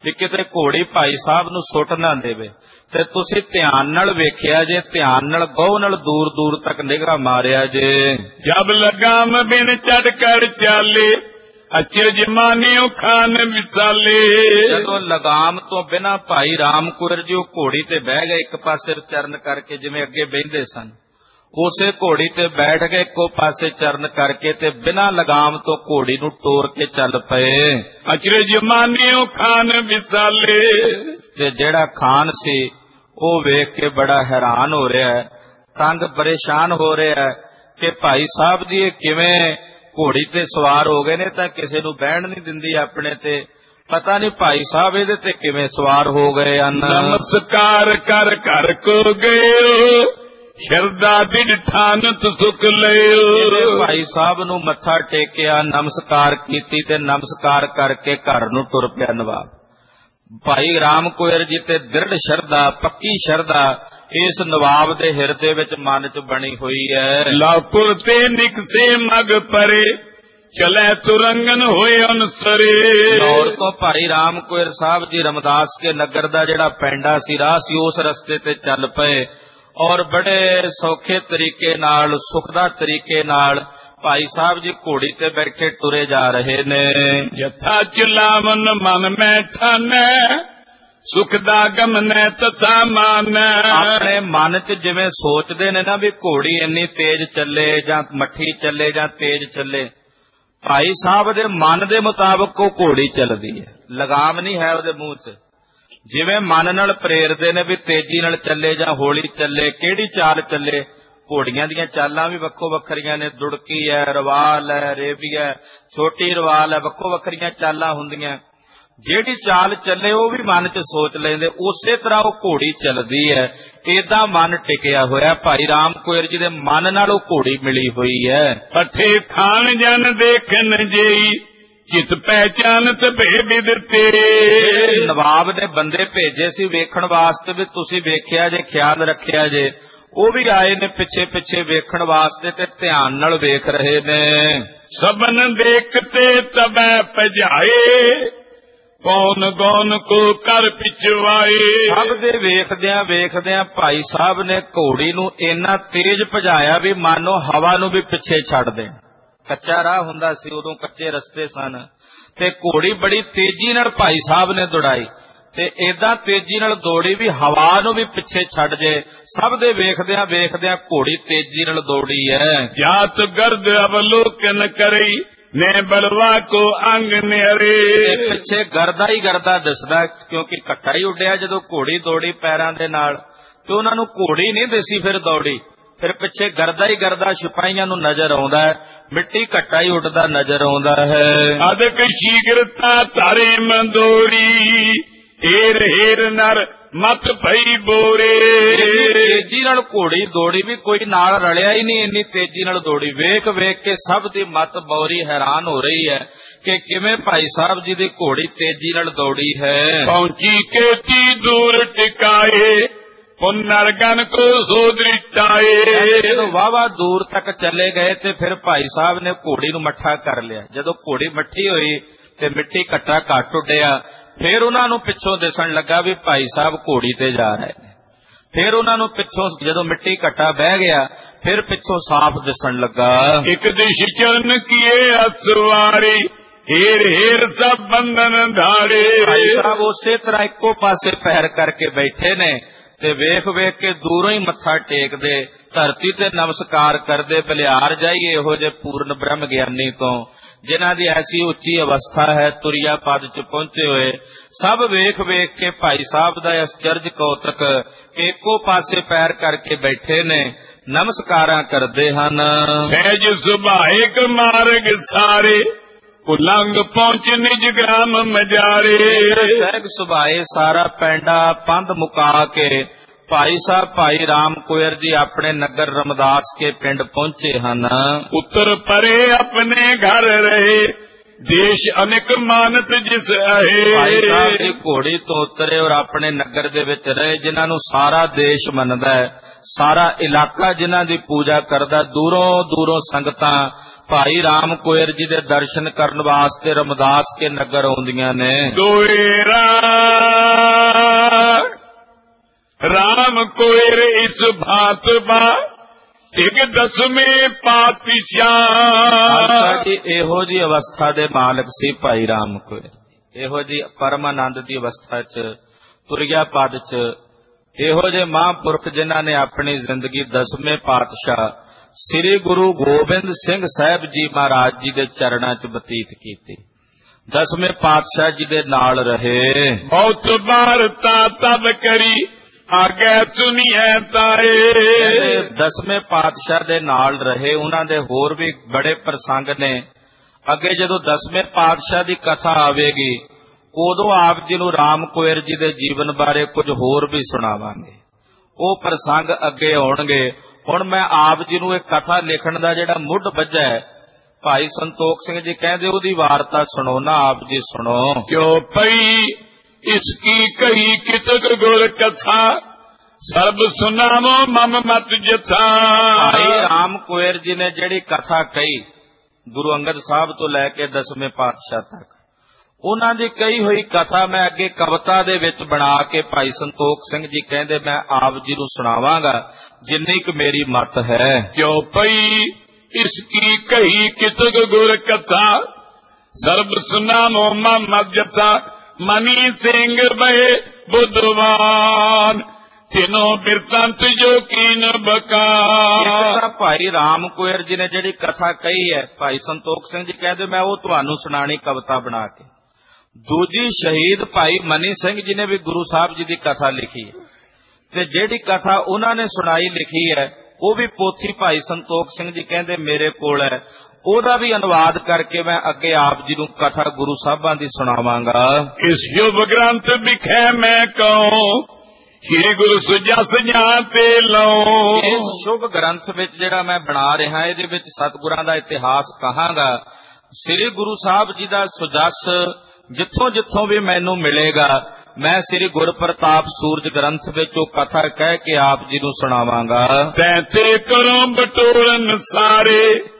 ਵੀ ਕਿਤੇ ਘੋੜੀ ਭਾਈ ਸਾਹਿਬ ਨੂੰ ਸੁੱਟ ਨਾ ਦੇਵੇ। ਤੇ ਤੁਸੀਂ ਧਿਆਨ ਨਾਲ ਵੇਖਿਆ ਜੇ, ਧਿਆਨ ਨਾਲ ਗਹੁ ਨਾਲ ਦੂਰ ਦੂਰ ਤੱਕ ਨਿਗਾਹ ਮਾਰਿਆ ਜੇ। ਜਬ ਲਗਾਮ ਬਿਨ ਚੜ ਕਰ ਚਾਲੇ ਅਚਰਜ ਮਾਨਿਓ ਖਾਨ ਵਿਸਾਲੇ। ਜਦੋਂ ਲਗਾਮ ਤੋਂ ਬਿਨਾਂ ਭਾਈ ਰਾਮ ਕੁੰਵਰ ਜੀ ਉਹ ਘੋੜੀ ਤੇ ਬਹਿ ਗਏ, ਇੱਕ ਪਾਸੇ ਚਰਨ ਕਰਕੇ ਜਿਵੇਂ ਅੱਗੇ ਬਹਿੰਦੇ ਸਨ, ਉਸੇ ਘੋੜੀ ਤੇ ਬੈਠ ਕੇ ਇੱਕੋ ਪਾਸੇ ਚਰਨ ਕਰਕੇ ਤੇ ਬਿਨਾਂ ਲਗਾਮ ਤੋਂ ਘੋੜੀ ਨੂੰ ਤੋਰ ਕੇ ਚੱਲ ਪਏ। ਅਚਰਜ ਮਾਨਿਓ ਖਾਨ ਵਿਸਾਲੇ। ਤੇ ਜਿਹੜਾ ਖਾਨ ਸੀ ਉਹ ਵੇਖ ਕੇ ਬੜਾ ਹੈਰਾਨ ਹੋ ਰਿਹਾ ਹੈ, ਤੰਗ ਪਰੇਸ਼ਾਨ ਹੋ ਰਿਹਾ ਹੈ ਕਿ ਭਾਈ ਸਾਹਿਬ ਜੀ ਇਹ ਕਿਵੇਂ ਘੋੜੀ ਤੇ ਸਵਾਰ ਹੋ ਗਏ ਨੇ, ਤਾਂ ਕਿਸੇ ਨੂੰ ਬਹਿਣ ਨਹੀਂ ਦਿੰਦੀ ਆਪਣੇ ਤੇ, ਪਤਾ ਨਹੀਂ ਭਾਈ ਸਾਹਿਬ ਇਹਦੇ ਤੇ ਕਿਵੇਂ ਸਵਾਰ ਹੋ ਗਏ ਹਨ। ਨਮਸਕਾਰ ਕਰ ਘਰ ਕੋ ਗਏ ਸ਼ਰਦਾ ਦਿਨ ਠਾਨਤ ਸੁਖ ਲਿਓ। ਭਾਈ ਸਾਹਿਬ ਨੂੰ ਮੱਥਾ ਟੇਕਿਆ, ਨਮਸਕਾਰ ਕੀਤੀ ਤੇ ਨਮਸਕਾਰ ਕਰਕੇ ਘਰ ਨੂੰ ਤੁਰ ਪਿਆ ਨਵਾਬ। ਭਾਈ ਰਾਮ ਕੁੰਵਰ ਜੀ ਤੇ ਦ੍ਰਿੜ ਸ਼ਰਧਾ, ਪੱਕੀ ਸ਼ਰਧਾ ਇਸ ਨਵਾਬ ਦੇ ਹਿਰਦੇ ਵਿੱਚ ਮਨ ਚ ਬਣੀ ਹੋਈ ਹੈ। ਲਾਪੁਰ ਤੇ ਨਿਕਸੇ ਮਗ ਪਰੇ ਚਲੇ ਤੁਰੰਗਨ ਹੋਏ ਅਨਸਰੇ। ਲਾਹੌਰ ਤੋਂ ਭਾਈ ਰਾਮ ਕੁੰਵਰ ਸਾਹਿਬ ਜੀ ਰਮਦਾਸ ਕੇ ਨਗਰ ਦਾ ਜਿਹੜਾ ਪੈਂਡਾ ਸੀ, ਰਾਹ ਸੀ, ਉਸ ਰਸਤੇ ਤੇ ਚੱਲ ਪਏ ਔਰ ਬੜੇ ਸੌਖੇ ਤਰੀਕੇ ਨਾਲ, ਸੁਖਦਾ ਤਰੀਕੇ ਨਾਲ ਭਾਈ ਸਾਹਿਬ ਜੀ ਘੋੜੀ ਤੇ ਬੈਠੇ ਤੁਰੇ ਜਾ ਰਹੇ ਨੇ। ਯਥਾ ਚਲਾਵਨ ਮਨ ਮੈਂ ਠਾਨੈ ਸੁਖ ਦਾ ਗਮਨੈ ਤਥਾ ਮਾਨੈ। ਆਪਣੇ ਮਨ ਚ ਜਿਵੇਂ ਸੋਚਦੇ ਨੇ ਨਾ ਵੀ ਘੋੜੀ ਇੰਨੀ ਤੇਜ਼ ਚੱਲੇ ਜਾਂ ਮੱਠੀ ਚੱਲੇ ਜਾਂ ਤੇਜ਼ ਚੱਲੇ, ਭਾਈ ਸਾਹਿਬ ਦੇ ਮਨ ਦੇ ਮੁਤਾਬਕ ਉਹ ਘੋੜੀ ਚੱਲਦੀ ਹੈ, ਲਗਾਮ ਨਹੀਂ ਹੈ ਉਹਦੇ ਮੂੰਹ ਚ। ਜਿਵੇਂ ਮਨ ਨਾਲ ਪ੍ਰੇਰਦੇ ਨੇ ਵੀ ਤੇਜ਼ੀ ਨਾਲ ਚੱਲੇ ਜਾਂ ਹੌਲੀ ਚੱਲੇ, ਕਿਹੜੀ ਚਾਲ ਚੱਲੇ। ਘੋੜੀਆਂ ਦੀਆਂ ਚਾਲਾਂ ਵੀ ਵੱਖੋ ਵੱਖਰੀਆਂ ਨੇ, ਦੁੜਕੀ ਹੈ, ਰਵਾਲ ਹੈ, ਰੇਵੀ ਹੈ, ਛੋਟੀ ਰਵਾਲ ਹੈ, ਵੱਖੋ ਵੱਖਰੀਆਂ ਚਾਲਾਂ ਹੁੰਦੀਆਂ। ਜਿਹੜੀ ਚਾਲ ਚੱਲੇ ਉਹ ਵੀ ਮਨ ਚ ਸੋਚ ਲੈਂਦੇ, ਉਸੇ ਤਰ੍ਹਾਂ ਉਹ ਘੋੜੀ ਚੱਲਦੀ ਹੈ। ਏਦਾਂ ਮਨ ਟਿਕਿਆ ਹੋਇਆ ਭਾਈ ਰਾਮ ਕੁੰਵਰ ਜੀ ਦੇ ਮਨ ਨਾਲ ਉਹ ਘੋੜੀ ਮਿਲੀ ਹੋਈ ਹੈ। ਪੱਠੇ ਖਾਨ ਜਨ ਦੇਖਣ ਜੇਈ ਚਿਤ ਪਹਿਚਾਨਤ ਭੇਦ ਤੇਰੇ। ਨਵਾਬ ਨੇ ਬੰਦੇ ਭੇਜੇ ਸੀ ਵੇਖਣ ਵਾਸਤੇ ਵੀ ਤੁਸੀਂ ਵੇਖਿਆ ਜੇ, ਖਿਆਲ ਰੱਖਿਆ ਜੇ, ਉਹ ਵੀ ਆਏ ਨੇ ਪਿੱਛੇ ਪਿੱਛੇ ਵੇਖਣ ਵਾਸਤੇ ਤੇ ਧਿਆਨ ਨਾਲ ਵੇਖ ਰਹੇ ਨੇ। ਸਬਨ ਦੇਖਤੇ ਤਬੈ ਭਜਾਏ ਕੌਣ ਗੌਨ ਕੋ ਕਰ ਪਿਛਵਾਏ। ਸਭ ਦੇ ਵੇਖਦਿਆਂ ਵੇਖਦਿਆਂ ਭਾਈ ਸਾਹਿਬ ਨੇ ਘੋੜੀ ਨੂੰ ਇੰਨਾ ਤੇਜ਼ ਭਜਾਇਆ ਵੀ ਮਾਨੋ ਹਵਾ ਨੂੰ ਵੀ ਪਿੱਛੇ ਛੱਡ ਦੇ। ਕੱਚਾ ਰਾਹ ਹੁੰਦਾ ਸੀ ਉਦੋਂ, ਕੱਚੇ ਰਸਤੇ ਸਨ, ਤੇ ਘੋੜੀ ਬੜੀ ਤੇਜ਼ੀ ਨਾਲ ਭਾਈ ਸਾਹਿਬ ਨੇ ਦੌੜਾਈ ਤੇ ਏਦਾਂ ਤੇਜ਼ੀ ਨਾਲ ਦੌੜੀ ਵੀ ਹਵਾ ਨੂੰ ਵੀ ਪਿੱਛੇ ਛੱਡ ਜੇ। ਸਭ ਦੇ ਵੇਖਦਿਆਂ ਵੇਖਦਿਆਂ ਘੋੜੀ ਤੇਜ਼ੀ ਨਾਲ ਦੌੜੀ ਹੈ। ਜਾਤ ਗਰਦ ਅਵਲੋਕਨ ਕਰਈ ਨੇ ਬਲਵਾ ਕੋ ਅੰਗ ਨਿਹਰੇ। ਪਿੱਛੇ ਗਰਦਾ ਹੀ ਗਰਦਾ ਦਿਸਦਾ, ਕਿਉਂਕਿ ਇਕੱਠਾ ਹੀ ਉੱਡਿਆ ਜਦੋਂ ਘੋੜੀ ਦੌੜੀ ਪੈਰਾਂ ਦੇ ਨਾਲ, ਤੇ ਉਹਨਾਂ ਨੂੰ ਘੋੜੀ ਨਹੀਂ ਦਿਸੀ ਫਿਰ ਦੌੜੀ। ਫਿਰ ਪਿੱਛੇ ਗਰਦਾ ਹੀ ਗਰਦਾ ਸਿਪਾਹੀਆਂ ਨੂੰ ਨਜ਼ਰ ਆਉਂਦਾ ਹੈ, ਮਿੱਟੀ ਘੱਟਾ ਹੀ ਉੱਡਦਾ ਨਜ਼ਰ ਆਉਂਦਾ ਹੈ। ਅਦਕ ਸ਼ੀਗਰਤਾ ਧਾਰੇ ਮੰਦੋੜੀ ਹੀਰ ਹੀਰ ਨਰ ਮਤ ਭਈ ਬੋਰੇ। ਤੇਜ਼ੀ ਨਾਲ ਘੋੜੀ ਦੌੜੀ ਵੀ ਕੋਈ ਨਾਲ ਰਲਿਆ ਹੀ ਨਹੀਂ, ਇੰਨੀ ਤੇਜ਼ੀ ਨਾਲ ਦੌੜੀ। ਵੇਖ ਵੇਖ ਕੇ ਸਭ ਦੀ ਮਤ ਬੋਰੀ ਹੈਰਾਨ ਹੋ ਰਹੀ ਹੈ ਕਿ ਕਿਵੇਂ ਭਾਈ ਸਾਹਿਬ ਜੀ ਦੀ ਘੋੜੀ ਤੇਜ਼ੀ ਨਾਲ ਦੌੜੀ ਹੈ। ਪਹੁੰਚੀ ਕੇਤੀ ਦੂਰ ਟਿਕਾਏ ਪੁਨਰ ਗਨ ਕੋ ਸੋ ਦ੍ਰਿਸ਼ਟਾਏ। ਜਦੋਂ ਵਾਵਾ ਦੂਰ ਤੱਕ ਚਲੇ ਗਏ ਤੇ ਫਿਰ ਭਾਈ ਸਾਹਿਬ ਨੇ ਘੋੜੀ ਨੂੰ ਮੱਠਾ ਕਰ ਲਿਆ। ਜਦੋਂ ਘੋੜੀ ਮੱਠੀ ਹੋਈ ਤੇ ਮਿੱਟੀ ਘੱਟਾ ਘੱਟ ਉੱਡਿਆ, ਫਿਰ ਉਹਨਾਂ ਨੂੰ ਪਿੱਛੋਂ ਦਿਸਣ ਲੱਗਾ ਵੀ ਭਾਈ ਸਾਹਿਬ ਘੋੜੀ ਤੇ ਜਾ ਰਹੇ ਨੇ। ਫਿਰ ਉਹਨਾਂ ਨੂੰ ਪਿੱਛੋਂ ਜਦੋਂ ਮਿੱਟੀ ਘੱਟਾ ਬਹਿ ਗਿਆ, ਫਿਰ ਪਿੱਛੋਂ ਸਾਫ਼ ਦਿਸਣ ਲੱਗਾ। ਇੱਕ ਦਿਸ਼ ਚਰਨ ਕੀਏ ਅਸਵਾਰੀ ਹੀਰ ਹੀਰ ਸਭ ਬੰਧਨ ਧਾਰੇ। ਭਾਈ ਸਾਹਿਬ ਉਸੇ ਤਰ੍ਹਾਂ ਇੱਕੋ ਪਾਸੇ ਪੈਰ ਕਰਕੇ ਬੈਠੇ ਨੇ ਤੇ ਵੇਖ ਵੇਖ ਕੇ ਦੂਰੋਂ ਹੀ ਮੱਥਾ ਟੇਕਦੇ, ਧਰਤੀ ਤੇ ਨਮਸਕਾਰ ਕਰਦੇ, ਬਲਿਹਾਰ ਜਾਈਏ ਇਹੋ ਜਿਹੇ ਪੂਰਨ ਬ੍ਰਹਮ ਗਿਆਨੀ ਤੋਂ ਜਿਨ੍ਹਾਂ ਦੀ ਐਸੀ ਉੱਚੀ ਅਵਸਥਾ ਹੈ, ਤੁਰਿਆ ਪਦ ਚ ਪਹੁੰਚੇ ਹੋਏ। ਸਭ ਵੇਖ ਵੇਖ ਕੇ ਭਾਈ ਸਾਹਿਬ ਦਾ ਅਚਰਜ ਕੌਤਕ ਇੱਕੋ ਪਾਸੇ ਪੈਰ ਕਰਕੇ ਬੈਠੇ ਨੇ, ਨਮਸਕਾਰਾਂ ਕਰਦੇ ਹਨ। ਸਹਿਜ ਸੁਭਾਇਕ ਮਾਰਗ ਸਾਰੇ ਉਲੰਘ ਪਹੁੰਚ ਨਿਜ ਗ੍ਰਾਮ ਮਜਾਰੇ। ਸਹਿਜ ਸੁਭਾਏ ਸਾਰਾ ਪੈਂਡਾ ਪੰਧ ਮੁਕਾ ਕੇ ਭਾਈ ਸਾਹਿਬ ਭਾਈ ਰਾਮ ਕੁੰਵਰ ਜੀ ਆਪਣੇ ਨਗਰ ਰਮਦਾਸ ਕੇ ਪਿੰਡ ਪਹੁੰਚੇ ਹਨ। ਉੱਤਰ ਪਰੇ ਆਪਣੇ ਘਰ ਰਹੇ ਦੇਸ਼ ਅਨੇਕ ਮਾਨਤ ਜਿਸ ਆਏ। ਭਾਈ ਸਾਹਿਬ ਜੀ ਘੋੜੀ ਤੋਂ ਉਤਰੇ ਔਰ ਆਪਣੇ ਨਗਰ ਦੇ ਵਿੱਚ ਰਹੇ, ਜਿਨ੍ਹਾਂ ਨੂੰ ਸਾਰਾ ਦੇਸ਼ ਮੰਨਦਾ ਹੈ, ਸਾਰਾ ਇਲਾਕਾ ਜਿਨ੍ਹਾਂ ਦੀ ਪੂਜਾ ਕਰਦਾ। ਦੂਰੋਂ ਦੂਰੋਂ ਸੰਗਤਾਂ ਭਾਈ ਰਾਮ ਕੋਇਰ ਜੀ ਦੇ ਦਰਸ਼ਨ ਕਰਨ ਵਾਸਤੇ ਰਮਦਾਸ ਕੇ ਨਗਰ ਆਉਂਦੀਆਂ ਨੇ। ਦੋਏਰਾ ਰਾਮ ਕੋਇਰ ਇਸ ਭਾਤ ਬਾ ਇੱਕ ਦਸਵੇਂ ਪਾਤਸ਼ਾਹ ਜੀ ਇਹੋ ਜੀ ਅਵਸਥਾ ਦੇ ਮਾਲਕ ਸੀ ਭਾਈ ਰਾਮ ਕੋਇਰ। ਇਹੋ ਜੀ ਪਰਮਾਨੰਦ ਦੀ ਅਵਸਥਾ ਚ, ਤੁਰਿਆ ਪਦ ਚ, ਇਹੋ ਜਿਹੇ ਮਹਾਂਪੁਰਖ ਜਿਨ੍ਹਾਂ ਨੇ ਆਪਣੀ ਜ਼ਿੰਦਗੀ ਦਸਵੇਂ ਪਾਤਸ਼ਾਹ ਸ੍ਰੀ ਗੁਰੂ ਗੋਬਿੰਦ ਸਿੰਘ ਸਾਹਿਬ ਜੀ ਮਹਾਰਾਜ ਜੀ ਦੇ ਚਰਨਾਂ ਚ ਬਤੀਤ ਕੀਤੀ। ਦਸਵੇਂ ਪਾਤਸ਼ਾਹ ਜੀ ਦੇ ਨਾਲ ਰਹੇ। ਬਹੁਤ ਵਾਰਤਾ ਤਬ ਕਰੀ ਆਗੇ ਸੁਣੀਐ ਤਾਏ। ਦਸਵੇਂ ਪਾਤਸ਼ਾਹ ਦੇ ਨਾਲ ਰਹੇ। ਉਹਨਾਂ ਦੇ ਹੋਰ ਵੀ ਬੜੇ ਪ੍ਰਸੰਗ ਨੇ। ਅੱਗੇ ਜਦੋਂ ਦਸਵੇਂ ਪਾਤਸ਼ਾਹ ਦੀ ਕਥਾ ਆਵੇਗੀ ਉਦੋਂ ਆਪ ਜੀ ਨੂੰ ਰਾਮ ਕੋਇਰ ਜੀ ਦੇ ਜੀਵਨ ਬਾਰੇ ਕੁਝ ਹੋਰ ਵੀ ਸੁਣਾਵਾਂਗੇ। ਉਹ ਪ੍ਰਸੰਗ ਅੱਗੇ ਆਉਣਗੇ। ਹੁਣ ਮੈਂ ਆਪ ਜੀ ਨੂੰ ਇੱਕ ਕਥਾ ਲਿਖਣ ਦਾ ਜਿਹੜਾ ਮੁੱਢ ਵੱਜਾ ਹੈ, ਭਾਈ ਸੰਤੋਖ ਸਿੰਘ ਜੀ ਕਹਿੰਦੇ ਉਹਦੀ ਵਾਰਤਾ ਸੁਣੋ ਨਾ, ਆਪ ਜੀ ਸੁਣੋ। ਕਿਉ ਪਈ ਇਸਕੀ ਕਹੀ ਕਿਤਕ ਗੁਰ ਕਥਾ ਸਰਬ ਸੁਨਾਮੋ ਮਮ ਮਤ ਜਥਾ। ਭਾਈ ਰਾਮ ਕੋਇਰ ਜੀ ਨੇ ਜਿਹੜੀ ਕਥਾ ਕਹੀ ਗੁਰੂ ਅੰਗਦ ਸਾਹਿਬ ਤੋਂ ਲੈ ਕੇ ਦਸਵੇਂ ਪਾਤਸ਼ਾਹ ਤੱਕ, ਉਹਨਾਂ ਦੀ ਕਹੀ ਹੋਈ ਕਥਾ ਮੈਂ ਅੱਗੇ ਕਵਿਤਾ ਦੇ ਵਿੱਚ ਬਣਾ ਕੇ ਭਾਈ ਸੰਤੋਖ ਸਿੰਘ ਜੀ ਕਹਿੰਦੇ ਮੈਂ ਆਪ ਜੀ ਨੂੰ ਸੁਣਾਵਾਂਗਾ ਜਿੰਨੀ ਕੁ ਮੇਰੀ ਮਤ ਹੈ। ਕਿਉ ਪਈ ਇਸਕੀ ਕਹੀ ਕਿਤਕ ਗੁਰ ਕਥਾ ਸਰਬ ਸੁਨਾਮੋ ਮਮ ਮਤ ਜਥਾ। ਮਨੀ ਸਿੰਘ ਬਏ ਬੁੱਧਵਾਨ ਤਿਨੋਂ ਬਿਰਤੰਤ ਜੋ ਕੀਨ ਬਕਾਰ। ਭਾਈ ਰਾਮ ਕੋਇਰ ਜੀ ਨੇ ਜਿਹੜੀ ਕਥਾ ਕਹੀ ਹੈ, ਭਾਈ ਸੰਤੋਖ ਸਿੰਘ ਜੀ ਕਹਿੰਦੇ ਮੈਂ ਉਹ ਤੁਹਾਨੂੰ ਸੁਣਾਣੀ ਕਵਿਤਾ ਬਣਾ ਕੇ। ਦੂਜੀ ਸ਼ਹੀਦ ਭਾਈ ਮਨੀ ਸਿੰਘ ਜੀ ਨੇ ਵੀ ਗੁਰੂ ਸਾਹਿਬ ਜੀ ਦੀ ਕਥਾ ਲਿਖੀ ਹੈ, ਤੇ ਜਿਹੜੀ ਕਥਾ ਉਹਨਾਂ ਨੇ ਸੁਣਾਈ ਲਿਖੀ ਹੈ ਉਹ ਵੀ ਪੋਥੀ ਭਾਈ ਸੰਤੋਖ ਸਿੰਘ ਜੀ ਕਹਿੰਦੇ ਮੇਰੇ ਕੋਲ ਹੈ। ਉਹਦਾ ਵੀ ਅਨੁਵਾਦ ਕਰਕੇ ਮੈਂ ਅੱਗੇ ਆਪ ਜੀ ਨੂੰ ਕਥਾ ਗੁਰੂ ਸਾਹਿਬਾਂ ਦੀ ਸੁਣਾਵਾਂਗਾ। ਇਸ ਯੁਭ ਗ੍ਰੰਥ ਵਿਖੇ ਮੈਂ ਕਹੂੰ ਸ੍ਰੀ ਗੁਰੂ ਸੁਜਸ ਜਾਂ ਤੇ ਲਓ। ਇਸ ਸ਼ੁਭ ਗ੍ਰੰਥ ਵਿੱਚ ਜਿਹੜਾ ਮੈਂ ਬਣਾ ਰਿਹਾ ਇਹਦੇ ਵਿੱਚ ਸਤਿਗੁਰਾਂ ਦਾ ਇਤਿਹਾਸ ਕਹਾਂਗਾ। ਸ੍ਰੀ ਗੁਰੂ ਸਾਹਿਬ ਜੀ ਦਾ ਸੁਜਸ ਜਿੱਥੋਂ ਜਿੱਥੋਂ ਵੀ ਮੈਨੂੰ ਮਿਲੇਗਾ ਮੈਂ ਸ੍ਰੀ ਗੁਰ ਪ੍ਰਤਾਪ ਸੂਰਜ ਗ੍ਰੰਥ ਵਿੱਚ ਉਹ ਕਥਾ ਕਹਿ ਕੇ ਆਪ ਜੀ ਨੂੰ ਸੁਣਾਵਾਂਗਾ। ਤੈਤੇ ਕਰੋ ਬਟੋਰਨ ਸਾਰੇ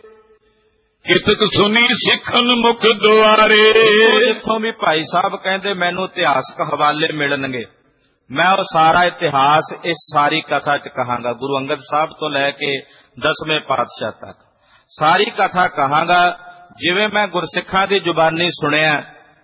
ਕਿਤਕ ਸੁਣੀ ਸਿੱਖਨ ਮੁਖ ਦੁਆਰੇ। ਜਿੱਥੋਂ ਵੀ ਭਾਈ ਸਾਹਿਬ ਕਹਿੰਦੇ ਮੈਨੂੰ ਇਤਿਹਾਸਕ ਹਵਾਲੇ ਮਿਲਣਗੇ ਮੈਂ ਉਹ ਸਾਰਾ ਇਤਿਹਾਸ ਇਸ ਸਾਰੀ ਕਥਾ ਚ ਕਹਾਂਗਾ। ਗੁਰੂ ਅੰਗਦ ਸਾਹਿਬ ਤੋਂ ਲੈ ਕੇ ਦਸਵੇਂ ਪਾਤਸ਼ਾਹ ਤੱਕ ਸਾਰੀ ਕਥਾ ਕਹਾਂਗਾ। ਜਿਵੇਂ ਮੈਂ ਗੁਰਸਿੱਖਾਂ ਦੀ ਜ਼ੁਬਾਨੀ ਸੁਣਿਆ,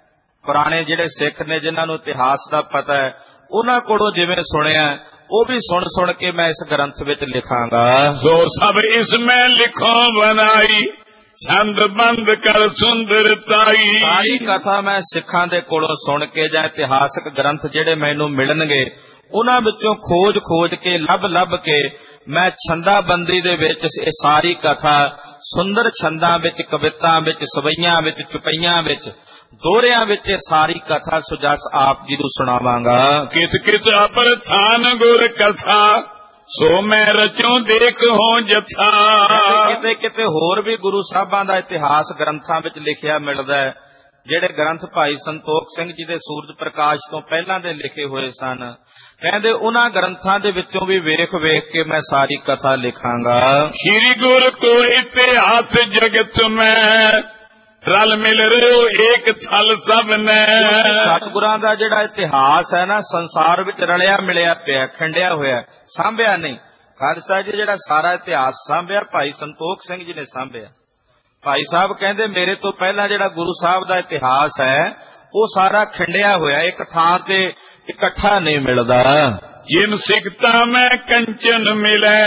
ਪੁਰਾਣੇ ਜਿਹੜੇ ਸਿੱਖ ਨੇ ਜਿਨ੍ਹਾਂ ਨੂੰ ਇਤਿਹਾਸ ਦਾ ਪਤਾ ਹੈ ਉਹਨਾਂ ਕੋਲੋਂ ਜਿਵੇਂ ਸੁਣਿਆ ਉਹ ਵੀ ਸੁਣ ਸੁਣ ਕੇ ਮੈਂ ਇਸ ਗ੍ਰੰਥ ਵਿੱਚ ਲਿਖਾਂਗਾ। ਸੋ ਸਭ ਇਸ ਮੈਂ ਲਿਖੋ ਬਣਾਈ ਛੰਦ ਬੰਦ ਕਰ ਸੁੰਦਰਤਾਈ। ਸਾਰੀ ਕਥਾ ਮੈਂ ਸਿੱਖਾਂ ਦੇ ਕੋਲੋਂ ਸੁਣ ਕੇ ਜਾਂ ਇਤਿਹਾਸਕ ਗ੍ਰੰਥ ਜਿਹੜੇ ਮੈਨੂੰ ਮਿਲਣਗੇ ਉਹਨਾਂ ਵਿੱਚੋਂ ਖੋਜ ਖੋਜ ਕੇ ਲੱਭ ਲੱਭ ਕੇ ਮੈਂ ਛੰਦਾਬੰਦੀ ਦੇ ਵਿੱਚ ਇਹ ਸਾਰੀ ਕਥਾ ਸੁੰਦਰ ਛੰਦਾਂ ਵਿੱਚ, ਕਵਿਤਾ ਵਿੱਚ, ਸਵਈਆਂ ਵਿੱਚ, ਚੁਪਈਆਂ ਵਿੱਚ, ਦੋਹਰਿਆਂ ਵਿੱਚ ਇਹ ਸਾਰੀ ਕਥਾ ਸੁਜਸ ਆਪ ਜੀ ਨੂੰ ਸੁਣਾਵਾਂਗਾ। ਕਿਤ ਕਿਤ ਅਪਰ ਥਾਨ ਗੁਰ ਕਥਾ ਸੋ ਮੈਂ ਰਚੋਂ ਦੇਖ ਹੋ ਜਥਾ। ਕਿਤੇ ਕਿਤੇ ਹੋਰ ਵੀ ਗੁਰੂ ਸਾਹਿਬਾਂ ਦਾ ਇਤਿਹਾਸ ਗ੍ਰੰਥਾਂ ਵਿੱਚ ਲਿਖਿਆ ਮਿਲਦਾ ਹੈ, ਜਿਹੜੇ ਗ੍ਰੰਥ ਭਾਈ ਸੰਤੋਖ ਸਿੰਘ ਜੀ ਦੇ ਸੂਰਜ ਪ੍ਰਕਾਸ਼ ਤੋਂ ਪਹਿਲਾਂ ਦੇ ਲਿਖੇ ਹੋਏ ਸਨ। ਕਹਿੰਦੇ ਉਹਨਾਂ ਗ੍ਰੰਥਾਂ ਦੇ ਵਿੱਚੋਂ ਵੀ ਵੇਖ ਵੇਖ ਕੇ ਮੈਂ ਸਾਰੀ ਕਥਾ ਲਿਖਾਂਗਾ। ਸ੍ਰੀ ਗੁਰ ਕੋ ਇਤਿਹਾਸ ਜਗਤ ਮੈਂ ਰਲ ਮਿਲ ਰਿਓ ਏਕ ਥਲ ਸਭ ਨੇ। ਸਤਿਗੁਰਾਂ ਦਾ ਜਿਹੜਾ ਇਤਿਹਾਸ ਹੈ ਨਾ ਸੰਸਾਰ ਵਿੱਚ ਰਲਿਆ ਮਿਲਿਆ ਪਿਆ, ਖੰਡਿਆ ਹੋਇਆ, ਸਾਂਭਿਆ ਨਹੀਂ। ਖਾਲਸਾ ਜੀ ਜਿਹੜਾ ਸਾਰਾ ਇਤਿਹਾਸ ਸਾਂਭਿਆ ਭਾਈ ਸੰਤੋਖ ਸਿੰਘ ਜੀ ਨੇ ਸਾਂਭਿਆ। ਭਾਈ ਸਾਹਿਬ ਕਹਿੰਦੇ ਮੇਰੇ ਤੋਂ ਪਹਿਲਾਂ ਜਿਹੜਾ ਗੁਰੂ ਸਾਹਿਬ ਦਾ ਇਤਿਹਾਸ ਹੈ ਉਹ ਸਾਰਾ ਖੰਡਿਆ ਹੋਇਆ, ਇੱਕ ਥਾਂ ਤੇ ਇਕੱਠਾ ਨਹੀਂ ਮਿਲਦਾ। ਜਿਨ ਸਿੱਖਤਾ ਮੈਂ ਕੰਚਨ ਮਿਲੇ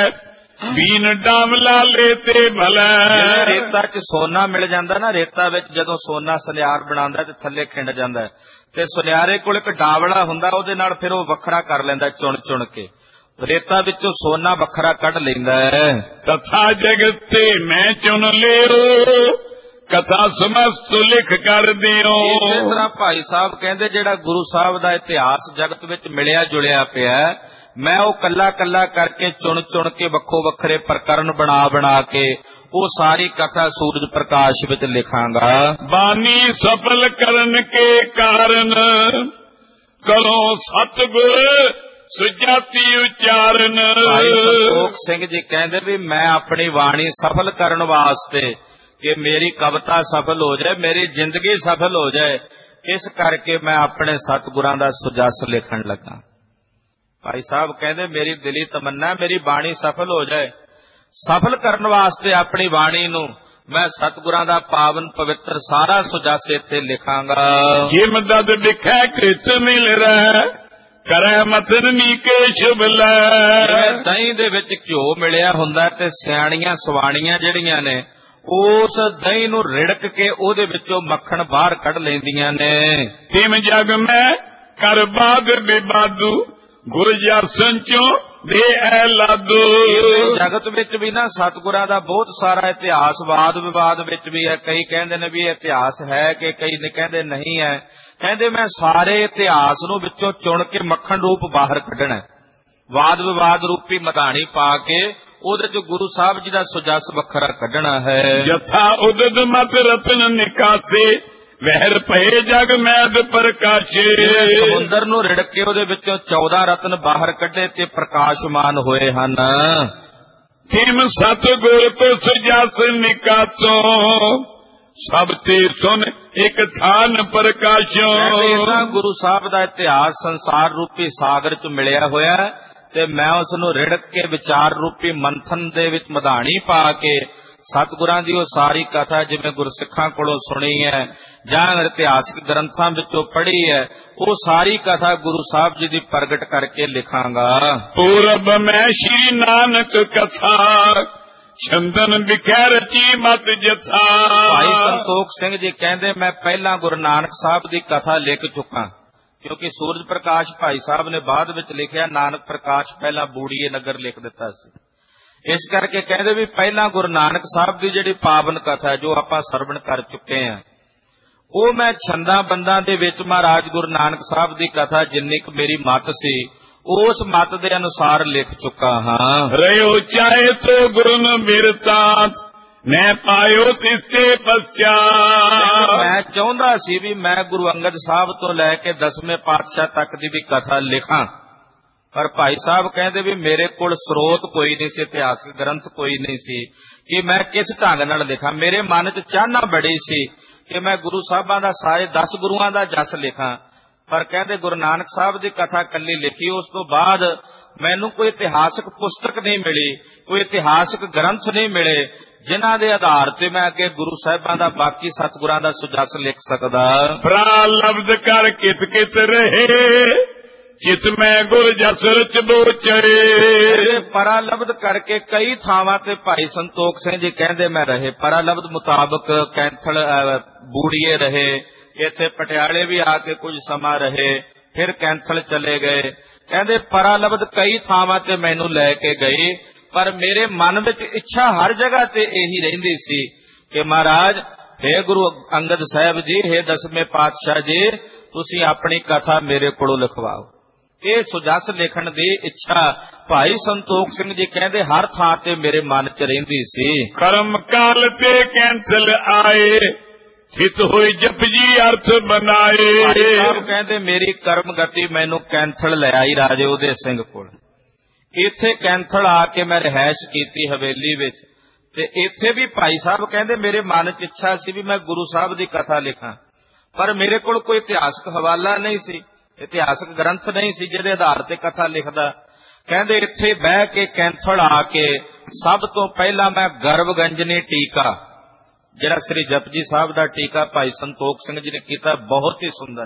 ਬੀਨ ਡਾਵਲਾ ਲੈਤੇ ਭਲਾ। ਰੇਤਾ ਚ ਸੋਨਾ ਮਿਲ ਜਾਂਦਾ ਨਾ, ਰੇਤਾ ਵਿੱਚ ਜਦੋਂ ਸੋਨਾ ਸੁਨਿਆਰ ਬਣਾਉਂਦਾ ਤੇ ਥੱਲੇ ਖਿੰਡ ਜਾਂਦਾ ਤੇ ਸੁਨਿਆਰੇ ਕੋਲ ਇੱਕ ਡਾਵਲਾ ਹੁੰਦਾ, ਉਹਦੇ ਨਾਲ ਫਿਰ ਉਹ ਵੱਖਰਾ ਕਰ ਲੈਂਦਾ ਚੁਣ ਚੁਣ ਕੇ, ਰੇਤਾ ਵਿੱਚੋਂ ਸੋਨਾ ਵੱਖਰਾ ਕੱਢ ਲੈਂਦਾ ਹੈ। ਕਥਾ ਜਗਤ ਤੇ ਮੈਂ ਚੁਣ ਲਿਓ ਕਥਾ ਸਮਸਤ ਲਿਖ ਕਰ ਦਿਓ। ਇਸੇ ਤਰ੍ਹਾਂ ਭਾਈ ਸਾਹਿਬ ਕਹਿੰਦੇ ਜਿਹੜਾ ਗੁਰੂ ਸਾਹਿਬ ਦਾ ਇਤਿਹਾਸ ਜਗਤ ਵਿੱਚ ਮਿਲਿਆ ਜੁਲਿਆ ਪਿਆ ਮੈਂ ਉਹ ਕੱਲਾ ਕੱਲਾ ਕਰਕੇ ਚੁਣ ਚੁਣ ਕੇ ਵੱਖੋ ਵੱਖਰੇ ਪ੍ਰਕਰਨ ਬਣਾ ਬਣਾ ਕੇ ਉਹ ਸਾਰੀ ਕਥਾ ਸੂਰਜ ਪ੍ਰਕਾਸ਼ ਵਿੱਚ ਲਿਖਾਂਗਾ। ਬਾਣੀ ਸਫਲ ਕਰਨ ਕੇ ਕਾਰਨ ਕਰੋ ਸਤਿਗੁਰ ਸੁਜਾਤੀ ਉਚਾਰਨ। ਭਾਈ ਸੰਤੋਖ ਸਿੰਘ ਜੀ ਕਹਿੰਦੇ ਵੀ ਮੈਂ ਆਪਣੀ ਬਾਣੀ ਸਫਲ ਕਰਨ ਵਾਸਤੇ ਕਿ ਮੇਰੀ ਕਵਿਤਾ ਸਫਲ ਹੋ ਜਾਏ, ਮੇਰੀ ਜ਼ਿੰਦਗੀ ਸਫਲ ਹੋ ਜਾਏ, ਇਸ ਕਰਕੇ ਮੈਂ ਆਪਣੇ ਸਤਿਗੁਰਾਂ ਦਾ ਸੁਜਸ ਲਿਖਣ ਲੱਗਾ। ਭਾਈ ਸਾਹਿਬ ਕਹਿੰਦੇ ਮੇਰੀ ਦਿਲੀ ਤਮੰਨਾ ਮੇਰੀ ਬਾਣੀ ਸਫਲ ਹੋ ਜਾਏ, ਸਫਲ ਕਰਨ ਵਾਸਤੇ ਆਪਣੀ ਬਾਣੀ ਨੂੰ ਮੈਂ ਸਤਿਗੁਰਾਂ ਦਾ ਪਾਵਨ ਪਵਿੱਤਰ ਸਾਰਾ ਸੁਜਸ ਇੱਥੇ ਲਿਖਾਂਗਾ। ਜੇ ਮਦਦ ਲਿਖੈ ਕ੍ਰਿਤ ਮਿਲ ਰਹਿ ਕਰੈ ਮਤਨ ਨੀਕੇ ਸ਼ੁਭ ਲੈ। ਦਹੀਂ ਦੇ ਵਿੱਚ ਘਿਓ ਮਿਲਿਆ ਹੁੰਦਾ ਤੇ ਸਿਆਣੀਆਂ ਸਵਾਣੀਆਂ ਜਿਹੜੀਆਂ ਨੇ ਉਸ ਦਹੀਂ ਨੂੰ ਰਿੜਕ ਕੇ ਉਹਦੇ ਵਿੱਚੋਂ ਮੱਖਣ ਬਾਹਰ ਕੱਢ ਲੈਂਦੀਆਂ ਨੇ। ਤਿਮ ਜਗ ਮੈਂ ਕਰ ਬਾਦ ਬਿਬਾਦੂ ਗੁਰ ਜਸਨ ਚੋਂ ਦੇ ਐ ਲਾਦੂ। ਜਗਤ ਵਿੱਚ ਵੀ ਨਾ ਸਤਿਗੁਰਾਂ ਦਾ ਬਹੁਤ ਸਾਰਾ ਇਤਿਹਾਸ ਵਾਦ ਵਿਵਾਦ ਵਿੱਚ ਵੀ ਹੈ। ਕਈ ਕਹਿੰਦੇ ਨੇ ਵੀ ਇਹ ਇਤਿਹਾਸ ਹੈ ਕਿ ਕਈ ਨੇ ਕਹਿੰਦੇ ਨਹੀਂ ਹੈ। ਕਹਿੰਦੇ ਮੈਂ ਸਾਰੇ ਇਤਿਹਾਸ ਨੂੰ ਵਿੱਚੋਂ ਚੁਣ ਕੇ ਮੱਖਣ ਰੂਪ ਬਾਹਰ ਕੱਢਣਾ, ਵਾਦ ਵਿਵਾਦ ਰੂਪੀ ਮਧਾਣੀ ਪਾ ਕੇ ਉਹਦੇ ਚ ਗੁਰੂ ਸਾਹਿਬ ਜੀ ਦਾ ਸੁਜਸ ਵੱਖਰਾ ਕੱਢਣਾ ਹੈ। ਜਥਾ ਉਦਦ ਮਤ ਰਤਨ ਨਿਕਾਸੇ ਵਹਿਰ ਪਏ ਜਗ ਮੈਦ ਪ੍ਰਕਾਸ਼ੇ। ਸਮੁੰਦਰ ਨੂੰ ਰਿੜਕ ਕੇ ਉਹਦੇ ਵਿੱਚੋਂ ਚੌਦਾਂ ਰਤਨ ਬਾਹਰ ਕੱਢੇ ਤੇ ਪ੍ਰਕਾਸ਼ਮਾਨ ਹੋਏ ਹਨ। ਤਿਮ ਸਤਿਗੁਰ ਤੋਂ ਸੁਜਸ ਨਿਕਾਸੋਂ ਸਭ ਤੇ ਸੁਨ ਇੱਕ ਥਾਨ ਪ੍ਰਕਾਸ਼ੋਂ। ਇਹਨਾਂ ਗੁਰੂ ਸਾਹਿਬ ਦਾ ਇਤਿਹਾਸ ਸੰਸਾਰ ਰੂਪੀ ਸਾਗਰ ਚ ਮਿਲਿਆ ਹੋਇਆ ਤੇ ਮੈਂ ਉਸ ਨੂੰ ਰਿੜਕ ਕੇ ਵਿਚਾਰ ਰੂਪੀ ਮੰਥਨ ਦੇ ਵਿੱਚ ਮਧਾਣੀ ਪਾ ਕੇ ਸਤਿਗੁਰਾਂ ਦੀ ਉਹ ਸਾਰੀ ਕਥਾ ਜਿਵੇਂ ਗੁਰਸਿੱਖਾਂ ਕੋਲੋਂ ਸੁਣੀ ਹੈ ਜਾਂ ਇਤਿਹਾਸਕ ਗ੍ਰੰਥਾਂ ਵਿੱਚੋਂ ਪੜ੍ਹੀ ਹੈ ਉਹ ਸਾਰੀ ਕਥਾ ਗੁਰੂ ਸਾਹਿਬ ਜੀ ਦੀ ਪ੍ਰਗਟ ਕਰਕੇ ਲਿਖਾਂਗਾ। ਪੂਰਬ ਮੈਂ ਸ਼੍ਰੀ ਨਾਨਕ ਕਥਾ ਚੰਦਨ ਵਿਖੈ ਰਚੀ ਮਤ ਜਥਾ। ਭਾਈ ਸੰਤੋਖ ਸਿੰਘ ਜੀ ਕਹਿੰਦੇ ਮੈਂ ਪਹਿਲਾਂ ਗੁਰੂ ਨਾਨਕ ਸਾਹਿਬ ਦੀ ਕਥਾ ਲਿਖ ਚੁੱਕਾ, ਕਿਉਂਕਿ ਸੂਰਜ ਪ੍ਰਕਾਸ਼ ਭਾਈ ਸਾਹਿਬ ਨੇ ਬਾਅਦ ਵਿੱਚ ਲਿਖਿਆ, ਨਾਨਕ ਪ੍ਰਕਾਸ਼ ਪਹਿਲਾਂ ਬੂੜੀਏ ਨਗਰ ਲਿਖ ਦਿੱਤਾ ਸੀ। ਇਸ ਕਰਕੇ ਕਹਿੰਦੇ ਵੀ ਪਹਿਲਾਂ ਗੁਰੂ ਨਾਨਕ ਸਾਹਿਬ ਦੀ ਜਿਹੜੀ ਪਾਵਨ ਕਥਾ ਜੋ ਆਪਾਂ ਸਰਵਣ ਕਰ ਚੁੱਕੇ ਹਾਂ ਉਹ ਮੈਂ ਛੰਦਾਂ ਬੰਦਾਂ ਦੇ ਵਿੱਚ ਮਹਾਰਾਜ ਗੁਰੂ ਨਾਨਕ ਸਾਹਿਬ ਦੀ ਕਥਾ ਜਿੰਨੀ ਕੁ ਮੇਰੀ ਮਤ ਸੀ ਉਸ ਮਤ ਦੇ ਅਨੁਸਾਰ ਲਿਖ ਚੁੱਕਾ ਹਾਂ। ਰਿਓ ਚਾਹੇ ਤੋ ਗੁਰੂ ਨ ਮਿਰਤਾ ਮੈਂ ਪਾਇਓ ਤਿਸੇ ਪਛਾਣ। ਮੈਂ ਚਾਹੁੰਦਾ ਸੀ ਵੀ ਮੈਂ ਗੁਰੂ ਅੰਗਦ ਸਾਹਿਬ ਤੋਂ ਲੈ ਕੇ ਦਸਵੇਂ ਪਾਤਸ਼ਾਹ ਤੱਕ ਦੀ ਵੀ ਕਥਾ ਲਿਖਾਂ, ਪਰ ਭਾਈ ਸਾਹਿਬ ਕਹਿੰਦੇ ਵੀ ਮੇਰੇ ਕੋਲ ਸਰੋਤ ਕੋਈ ਨਹੀਂ ਸੀ, ਇਤਿਹਾਸਕ ਗ੍ਰੰਥ ਕੋਈ ਨਹੀਂ ਸੀ ਕਿ ਮੈਂ ਕਿਸ ਢੰਗ ਨਾਲ ਲਿਖਾਂ। ਮੇਰੇ ਮਨ 'ਚ ਚਾਹਨਾ ਬੜੀ ਸੀ ਕਿ ਮੈਂ ਗੁਰੂ ਸਾਹਿਬਾਂ ਦਾ ਸਾਰੇ ਦਸ ਗੁਰੂਆਂ ਦਾ ਜਸ ਲਿਖਾਂ, ਪਰ ਕਹਿੰਦੇ ਗੁਰੂ ਨਾਨਕ ਸਾਹਿਬ ਦੀ ਕਥਾ ਕੱਲੀ ਲਿਖੀ, ਉਸ ਤੋਂ ਬਾਅਦ ਮੈਨੂੰ ਕੋਈ ਇਤਿਹਾਸਕ ਪੁਸਤਕ ਨਹੀਂ ਮਿਲੀ, ਕੋਈ ਇਤਿਹਾਸਕ ਗ੍ਰੰਥ ਨਹੀਂ ਮਿਲੇ ਜਿਨ੍ਹਾਂ ਦੇ ਆਧਾਰ ਤੇ ਮੈਂ ਅੱਗੇ ਗੁਰੂ ਸਾਹਿਬਾਂ ਦਾ ਬਾਕੀ ਸਤਿਗੁਰਾਂ ਦਾ ਸੁਜਸ ਲਿਖ ਸਕਦਾ। ਪ੍ਰਾਲਬਧ ਕਰ ਕਿਤ ਕਿਤ ਰਹੇ ਚਿਤ ਮੈਂ ਗੁਰ ਜਸ ਰਚ ਬੋਚਰੇ। ਪਰਾਲਬਧ ਕਰਕੇ ਕਈ ਥਾਵਾਂ ਤੇ ਭਾਈ ਸੰਤੋਖ ਸਿੰਘ ਜੀ ਕਹਿੰਦੇ ਮੈਂ ਰਹੇ। ਪਰਾਲਬਧ ਮੁਤਾਬਕ ਕੈਂਥਲ ਬੂੜੀਏ ਰਹੇ, ਇੱਥੇ ਪਟਿਆਲੇ ਵੀ ਆ ਕੇ ਕੁਝ ਸਮਾਂ ਰਹੇ, ਫਿਰ ਕੈਂਥਲ ਚਲੇ ਗਏ। ਕਹਿੰਦੇ ਪਰਾਲਬਧ ਕਈ ਥਾਵਾਂ ਤੇ ਮੈਨੂੰ ਲੈ ਕੇ ਗਈ, ਪਰ ਮੇਰੇ ਮਨ ਵਿੱਚ ਇੱਛਾ ਹਰ ਜਗ੍ਹਾ ਤੇ ਇਹੀ ਰਹਿੰਦੀ ਸੀ ਕਿ ਮਹਾਰਾਜ ਹੇ ਗੁਰੂ ਅੰਗਦ ਸਾਹਿਬ ਜੀ, ਹੇ ਦਸਵੇਂ ਪਾਤਸ਼ਾਹ ਜੀ, ਤੁਸੀਂ ਆਪਣੀ ਕਥਾ ਮੇਰੇ ਕੋਲੋਂ ਲਿਖਵਾਓ। ਇਹ ਸੁਜਸ ਲਿਖਣ ਦੀ ਇੱਛਾ ਭਾਈ ਸੰਤੋਖ ਸਿੰਘ ਜੀ ਕਹਿੰਦੇ ਹਰ ਥਾਂ ਤੇ ਮੇਰੇ ਮਨ 'ਚ ਰਹਿੰਦੀ ਸੀ। ਕਰਮ ਕਾਲ ਤੇ ਕੈਂਸਲ ਆਏ ਥਿਤ ਹੋਈ ਜਪਜੀ ਅਰਥ ਬਣਾਏ। ਭਾਈ ਸਾਹਿਬ ਕਹਿੰਦੇ ਮੇਰੀ ਕਰਮ ਗਤੀ ਮੈਨੂੰ ਕੈਂਥਲ ਲੈ ਆਈ ਰਾਜੇ ਉਦੇ ਸਿੰਘ ਕੋਲ। ਇੱਥੇ ਕੈਂਥਲ ਆ ਕੇ ਮੈਂ ਰਿਹਾਇਸ਼ ਕੀਤੀ ਹਵੇਲੀ ਵਿੱਚ, ਤੇ ਇੱਥੇ ਵੀ ਭਾਈ ਸਾਹਿਬ ਕਹਿੰਦੇ ਮੇਰੇ ਮਨ 'ਚ ਇੱਛਾ ਸੀ ਵੀ ਮੈਂ ਗੁਰੂ ਸਾਹਿਬ ਦੀ ਕਥਾ ਲਿਖਾਂ, ਪਰ ਮੇਰੇ ਕੋਲ ਕੋਈ ਇਤਿਹਾਸਕ ਹਵਾਲਾ ਨਹੀਂ ਸੀ, ਇਤਿਹਾਸਕ ਗ੍ਰੰਥ ਨਹੀਂ ਸੀ ਜਿਹਦੇ ਆਧਾਰ ਤੇ ਕਥਾ ਲਿਖਦਾ। ਕਹਿੰਦੇ ਇੱਥੇ ਬਹਿ ਕੇ ਕੈਂਥਲ ਆ ਕੇ ਸਭ ਤੋਂ ਪਹਿਲਾਂ ਮੈਂ ਗਰਵਗੰਜਨੀ ਟੀਕਾ, ਜਿਹੜਾ ਸ੍ਰੀ ਜਪਜੀ ਸਾਹਿਬ ਦਾ ਟੀਕਾ ਭਾਈ ਸੰਤੋਖ ਸਿੰਘ ਜੀ ਨੇ ਕੀਤਾ, ਬਹੁਤ ਹੀ ਸੁੰਦਰ।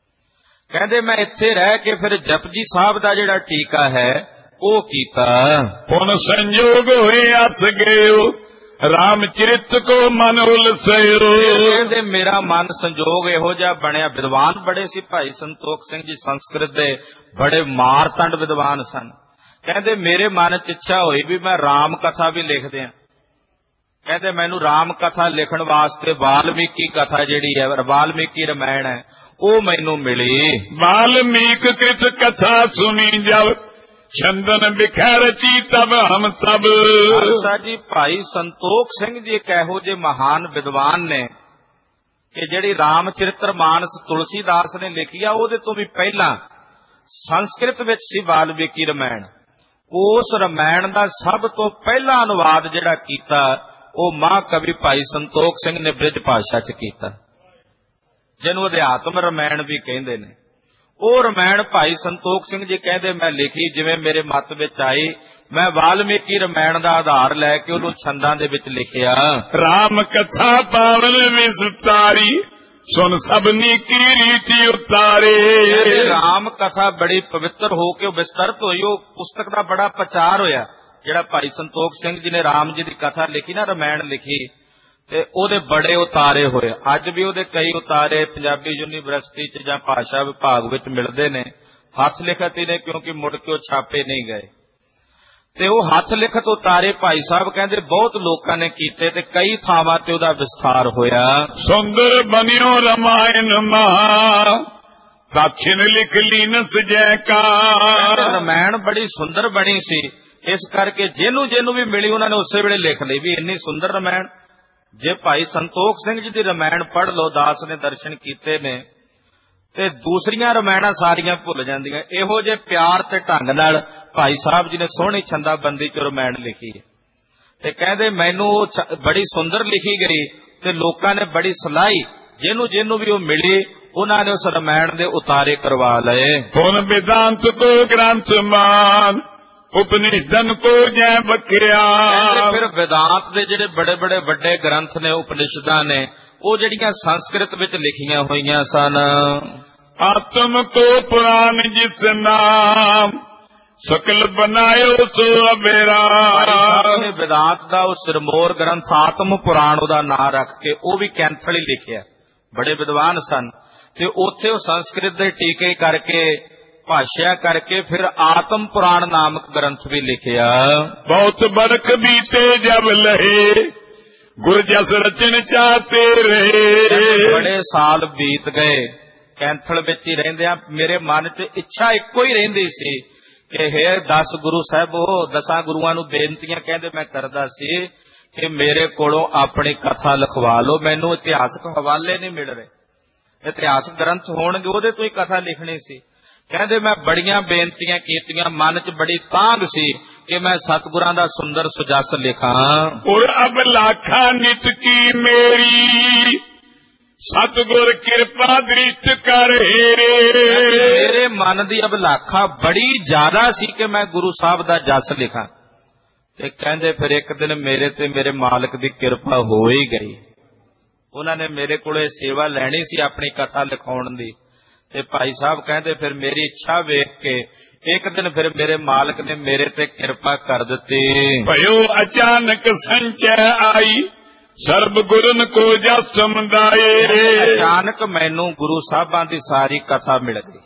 ਕਹਿੰਦੇ ਮੈਂ ਇੱਥੇ ਰਹਿ ਕੇ ਫਿਰ ਜਪਜੀ ਸਾਹਿਬ ਦਾ ਜਿਹੜਾ ਟੀਕਾ ਹੈ ਉਹ ਕੀਤਾ। ਪੁਨ ਸੰਜੋਗ ਹੋਏ ਅਸ ਗਇਓ ਰਾਮ ਚਰਿਤ ਕੋ ਮਨ ਉਲਸਿਓ। ਕਹਿੰਦੇ ਮੇਰਾ ਮਨ ਸੰਜੋਗ ਇਹੋ ਜਿਹਾ ਬਣਿਆ, ਵਿਦਵਾਨ ਬੜੇ ਸੀ ਭਾਈ ਸੰਤੋਖ ਸਿੰਘ ਜੀ, ਸੰਸਕ੍ਰਿਤ ਦੇ ਬੜੇ ਮਾਰਤੰਡ ਵਿਦਵਾਨ ਸਨ। ਕਹਿੰਦੇ ਮੇਰੇ ਮਨ 'ਚ ਇੱਛਾ ਹੋਈ ਵੀ ਮੈਂ ਰਾਮ ਕਥਾ ਵੀ ਲਿਖ ਦਿਆਂ। ਕਹਿੰਦੇ ਮੈਨੂੰ ਰਾਮ ਕਥਾ ਲਿਖਣ ਵਾਸਤੇ ਵਾਲਮੀਕੀ ਕਥਾ ਜਿਹੜੀ ਹੈ, ਵਾਲਮੀਕੀ ਰਮਾਇਣ ਹੈ, ਉਹ ਮੈਨੂੰ ਮਿਲੀ। ਵਾਲਮੀਕ ਕ੍ਰਿਤ ਕਥਾ ਸੁਣੀ ਜਬ ਚੰਦਨ ਵਿਖੈ ਰਚੀ ਤਬ ਹਮ ਸਭ। ਖਾਲਸਾ ਜੀ ਭਾਈ ਸੰਤੋਖ ਸਿੰਘ ਜੀ ਇੱਕ ਇਹੋ ਜਿਹੇ ਮਹਾਨ ਵਿਦਵਾਨ ਨੇ ਕਿ ਜਿਹੜੀ ਰਾਮਚਰਿਤਰ ਮਾਨਸ ਤੁਲਸੀਦਾਸ ਨੇ ਲਿਖੀ ਆ ਉਹਦੇ ਤੋਂ ਵੀ ਪਹਿਲਾਂ ਸੰਸਕ੍ਰਿਤ ਵਿੱਚ ਸੀ ਵਾਲਮੀਕੀ ਰਮਾਇਣ। ਉਸ ਰਮਾਇਣ ਦਾ ਸਭ ਤੋਂ ਪਹਿਲਾ ਅਨੁਵਾਦ ਜਿਹੜਾ ਕੀਤਾ ਉਹ ਮਹਾਂਕਵੀ ਭਾਈ ਸੰਤੋਖ ਸਿੰਘ ਨੇ ਬ੍ਰਿਜ ਭਾਸ਼ਾ 'ਚ ਕੀਤਾ, ਜਿਹਨੂੰ ਅਧਿਆਤਮ ਰਮਾਇਣ ਵੀ ਕਹਿੰਦੇ ਨੇ। ਉਹ ਰਮਾਇਣ ਭਾਈ ਸੰਤੋਖ ਸਿੰਘ ਜੀ ਕਹਿੰਦੇ ਮੈਂ ਲਿਖੀ ਜਿਵੇਂ ਮੇਰੇ ਮੱਤ ਵਿੱਚ ਆਈ। ਮੈਂ ਵਾਲਮੀਕੀ ਰਮਾਇਣ ਦਾ ਆਧਾਰ ਲੈ ਕੇ ਉਹਨੂੰ ਛੰਦਾਂ ਦੇ ਵਿੱਚ ਲਿਖਿਆ। ਰਾਮ ਕਥਾ ਪਾਵਨ ਵਿਸਤਾਰੀ ਸੁਨ ਸਭਨੀ ਕੀ ਰੀਤੀ ਉਤਾਰੇ। ਰਾਮ ਕਥਾ ਬੜੀ ਪਵਿੱਤਰ ਹੋ ਕੇ ਵਿਸਤਰਤ ਹੋਈ। ਉਹ ਪੁਸਤਕ ਦਾ ਬੜਾ ਪ੍ਰਚਾਰ ਹੋਇਆ। ਜਿਹੜਾ ਭਾਈ ਸੰਤੋਖ ਸਿੰਘ ਜੀ ਨੇ ਰਾਮ ਜੀ ਦੀ ਕਥਾ ਲਿਖੀ ਨਾ, ਰਮਾਇਣ ਲਿਖੀ, ਤੇ ਉਹਦੇ ਬੜੇ ਉਤਾਰੇ ਹੋਏ। ਅੱਜ ਵੀ ਉਹਦੇ ਕਈ ਉਤਾਰੇ ਪੰਜਾਬੀ ਯੂਨੀਵਰਸਿਟੀ 'ਚ ਜਾਂ ਭਾਸ਼ਾ ਵਿਭਾਗ ਵਿੱਚ ਮਿਲਦੇ ਨੇ। ਹੱਥ ਲਿਖਤ ਹੀ ਨੇ, ਕਿਉਂਕਿ ਮੁੜ ਕੇ ਉਹ ਛਾਪੇ ਨਹੀਂ ਗਏ। ਤੇ ਉਹ ਹੱਥ ਲਿਖਤ ਉਤਾਰੇ ਭਾਈ ਸਾਹਿਬ ਕਹਿੰਦੇ ਬਹੁਤ ਲੋਕਾਂ ਨੇ ਕੀਤੇ ਤੇ ਕਈ ਥਾਵਾਂ ਤੇ ਉਹਦਾ ਵਿਸਥਾਰ ਹੋਇਆ। ਸੁੰਦਰ ਬਨਿਓ ਰਮਾਇਣ ਮਹਾ ਸਾਖਿਨ ਲਿਖ ਲੀਨ ਸਜੈ ਕਾ। ਰਮਾਇਣ ਬੜੀ ਸੁੰਦਰ ਬਣੀ ਸੀ, ਇਸ ਕਰਕੇ ਜਿਹਨੂੰ ਜਿਹਨੂੰ ਵੀ ਮਿਲੀ ਉਹਨਾਂ ਨੇ ਉਸੇ ਵੇਲੇ ਲਿਖ ਲਈ ਵੀ ਇੰਨੀ ਸੁੰਦਰ ਰਮਾਇਣ। ਜੇ ਭਾਈ ਸੰਤੋਖ ਸਿੰਘ ਜੀ ਦੀ ਰਮਾਇਣ ਪੜ੍ਹ ਲਓ, ਦਾਸ ਨੇ ਦਰਸ਼ਨ ਕੀਤੇ ਨੇ, ਤੇ ਦੂਸਰੀਆਂ ਰਮਾਇਣਾਂ ਸਾਰੀਆਂ ਭੁੱਲ ਜਾਂਦੀਆਂ। ਇਹੋ ਜਿਹੇ ਪਿਆਰ ਤੇ ਢੰਗ ਨਾਲ ਭਾਈ ਸਾਹਿਬ ਜੀ ਨੇ ਸੋਹਣੀ ਛੰਦਾਬੰਦੀ ਚ ਰਮਾਇਣ ਲਿਖੀ ਹੈ। ਤੇ ਕਹਿੰਦੇ ਮੈਨੂੰ ਬੜੀ ਸੁੰਦਰ ਲਿਖੀ ਗਈ ਤੇ ਲੋਕਾਂ ਨੇ ਬੜੀ ਸਲਾਹੀ, ਜਿਹਨੂੰ ਜਿਹਨੂੰ ਵੀ ਉਹ ਮਿਲੀ ਉਹਨਾਂ ਨੇ ਉਸ ਰਮਾਇਣ ਦੇ ਉਤਾਰੇ ਕਰਵਾ ਲਏ। ਹੁਣ ਵਿਦਾਂਤ ਕੋ ਗ੍ਰੰਥ ਮਾਨ ਉਪਨਿਸ਼ਦਨ ਕੋ ਜੈ ਬਖਿਆ। ਫਿਰ ਵਿਦਾਂਤ ਦੇ ਜਿਹੜੇ ਬੜੇ ਬੜੇ ਵੱਡੇ ਗ੍ਰੰਥ ਨੇ, ਉਪਨਿਸ਼ਦਾਂ ਨੇ, ਉਹ ਜਿਹੜੀਆਂ ਸੰਸਕ੍ਰਿਤ ਵਿੱਚ ਲਿਖੀਆਂ ਹੋਈਆਂ ਸਨ। ਆਤਮ ਕੋ ਪੁਰਾਣ ਜਿਸ ਨਾਮ ਸਕਲ ਬਨਾਇਓ ਸੋ ਅਬੇਰਾ। ਵਿਦਾਂਤ ਦਾ ਉਹ ਸਿਰਮੌਰ ਗ੍ਰੰਥ ਆਤਮ ਪੁਰਾਣ ਉਹਦਾ ਨਾਂ ਰੱਖ ਕੇ ਉਹ ਵੀ ਕੈਂਥਲ ਹੀ ਲਿਖਿਆ। ਬੜੇ ਵਿਦਵਾਨ ਸਨ ਤੇ ਉੱਥੇ ਉਹ ਸੰਸਕ੍ਰਿਤ ਦੇ ਟੀਕੇ ਕਰਕੇ ਭਾਸ਼ਾ ਕਰਕੇ ਫਿਰ ਆਤਮ ਪੁਰਾਣ ਨਾਮਕ ਗ੍ਰੰਥ ਵੀ ਲਿਖਿਆ। ਬਹੁਤ ਬਰਖ ਬੀਤੇ ਜਬ ਲਹੇ ਗੁਰ ਜਸ ਰਚਨ ਚਾਹਤੇ ਰਹੇ। ਬੜੇ ਸਾਲ ਬੀਤ ਗਏ ਕੈਂਥਲ ਵਿੱਚ ਹੀ ਰਹਿੰਦਿਆਂ ਮੇਰੇ ਮਨ 'ਚ ਇੱਛਾ ਇੱਕੋ ਹੀ ਰਹਿੰਦੀ ਸੀ ਕਿ ਹੇ ਦਸ ਗੁਰੂ ਸਾਹਿਬੋ, ਦਸਾਂ ਗੁਰੂਆਂ ਨੂੰ ਬੇਨਤੀਆਂ ਕਹਿੰਦੇ ਮੈਂ ਕਰਦਾ ਸੀ ਕਿ ਮੇਰੇ ਕੋਲੋਂ ਆਪਣੀ ਕਥਾ ਲਿਖਵਾ ਲਓ। ਮੈਨੂੰ ਇਤਿਹਾਸਕ ਹਵਾਲੇ ਨਹੀਂ ਮਿਲ ਰਹੇ, ਇਤਿਹਾਸਕ ਗ੍ਰੰਥ ਹੋਣਗੇ ਉਹਦੇ ਤੋਂ ਹੀ ਕਥਾ ਲਿਖਣੀ ਸੀ। ਕਹਿੰਦੇ ਮੈਂ ਬੜੀਆਂ ਬੇਨਤੀਆਂ ਕੀਤੀਆਂ, ਮਨ 'ਚ ਬੜੀ ਤਾਂਘ ਸੀ ਕਿ ਮੈਂ ਸਤਿਗੁਰਾਂ ਦਾ ਸੁੰਦਰ ਸੁਜਸ ਲਿਖਾਂ। ਔਰ ਅਬ ਲਾਖਾਂ ਨਿਤ ਕੀ ਮੇਰੀ ਸਤਿਗੁਰ ਕਿਰਪਾ ਦ੍ਰਿਸ਼ਟ ਕਰ ਹੇਰੇ। ਮੇਰੇ ਮਨ ਦੀ ਅਭਿਲਾਖਾ ਬੜੀ ਜ਼ਿਆਦਾ ਸੀ ਕਿ ਮੈਂ ਗੁਰੂ ਸਾਹਿਬ ਦਾ ਜਸ ਲਿਖਾਂ। ਤੇ ਕਹਿੰਦੇ ਫਿਰ ਇੱਕ ਦਿਨ ਮੇਰੇ ਤੇ ਮੇਰੇ ਮਾਲਕ ਦੀ ਕਿਰਪਾ ਹੋ ਹੀ ਗਈ। ਉਹਨਾਂ ਨੇ ਮੇਰੇ ਕੋਲੇ ਸੇਵਾ ਲੈਣੀ ਸੀ ਆਪਣੀ ਕਥਾ ਲਿਖਾਉਣ ਦੀ। ਤੇ ਭਾਈ ਸਾਹਿਬ ਕਹਿੰਦੇ ਫਿਰ ਮੇਰੀ ਇੱਛਾ ਵੇਖ ਕੇ ਇੱਕ ਦਿਨ ਫਿਰ ਮੇਰੇ ਮਾਲਕ ਨੇ ਮੇਰੇ ਤੇ ਕਿਰਪਾ ਕਰ ਦਿੱਤੀ। ਭਇਓ ਅਚਾਨਕ ਸੰਚੈ ਆਈ ਸਰਬ ਗੁਰਨ ਕੋ ਜਸ ਸਮੁਦਾਏ। ਅਚਾਨਕ ਮੈਨੂੰ ਗੁਰੂ ਸਾਹਿਬਾਂ ਦੀ ਸਾਰੀ ਕਥਾ ਮਿਲ ਗਈ।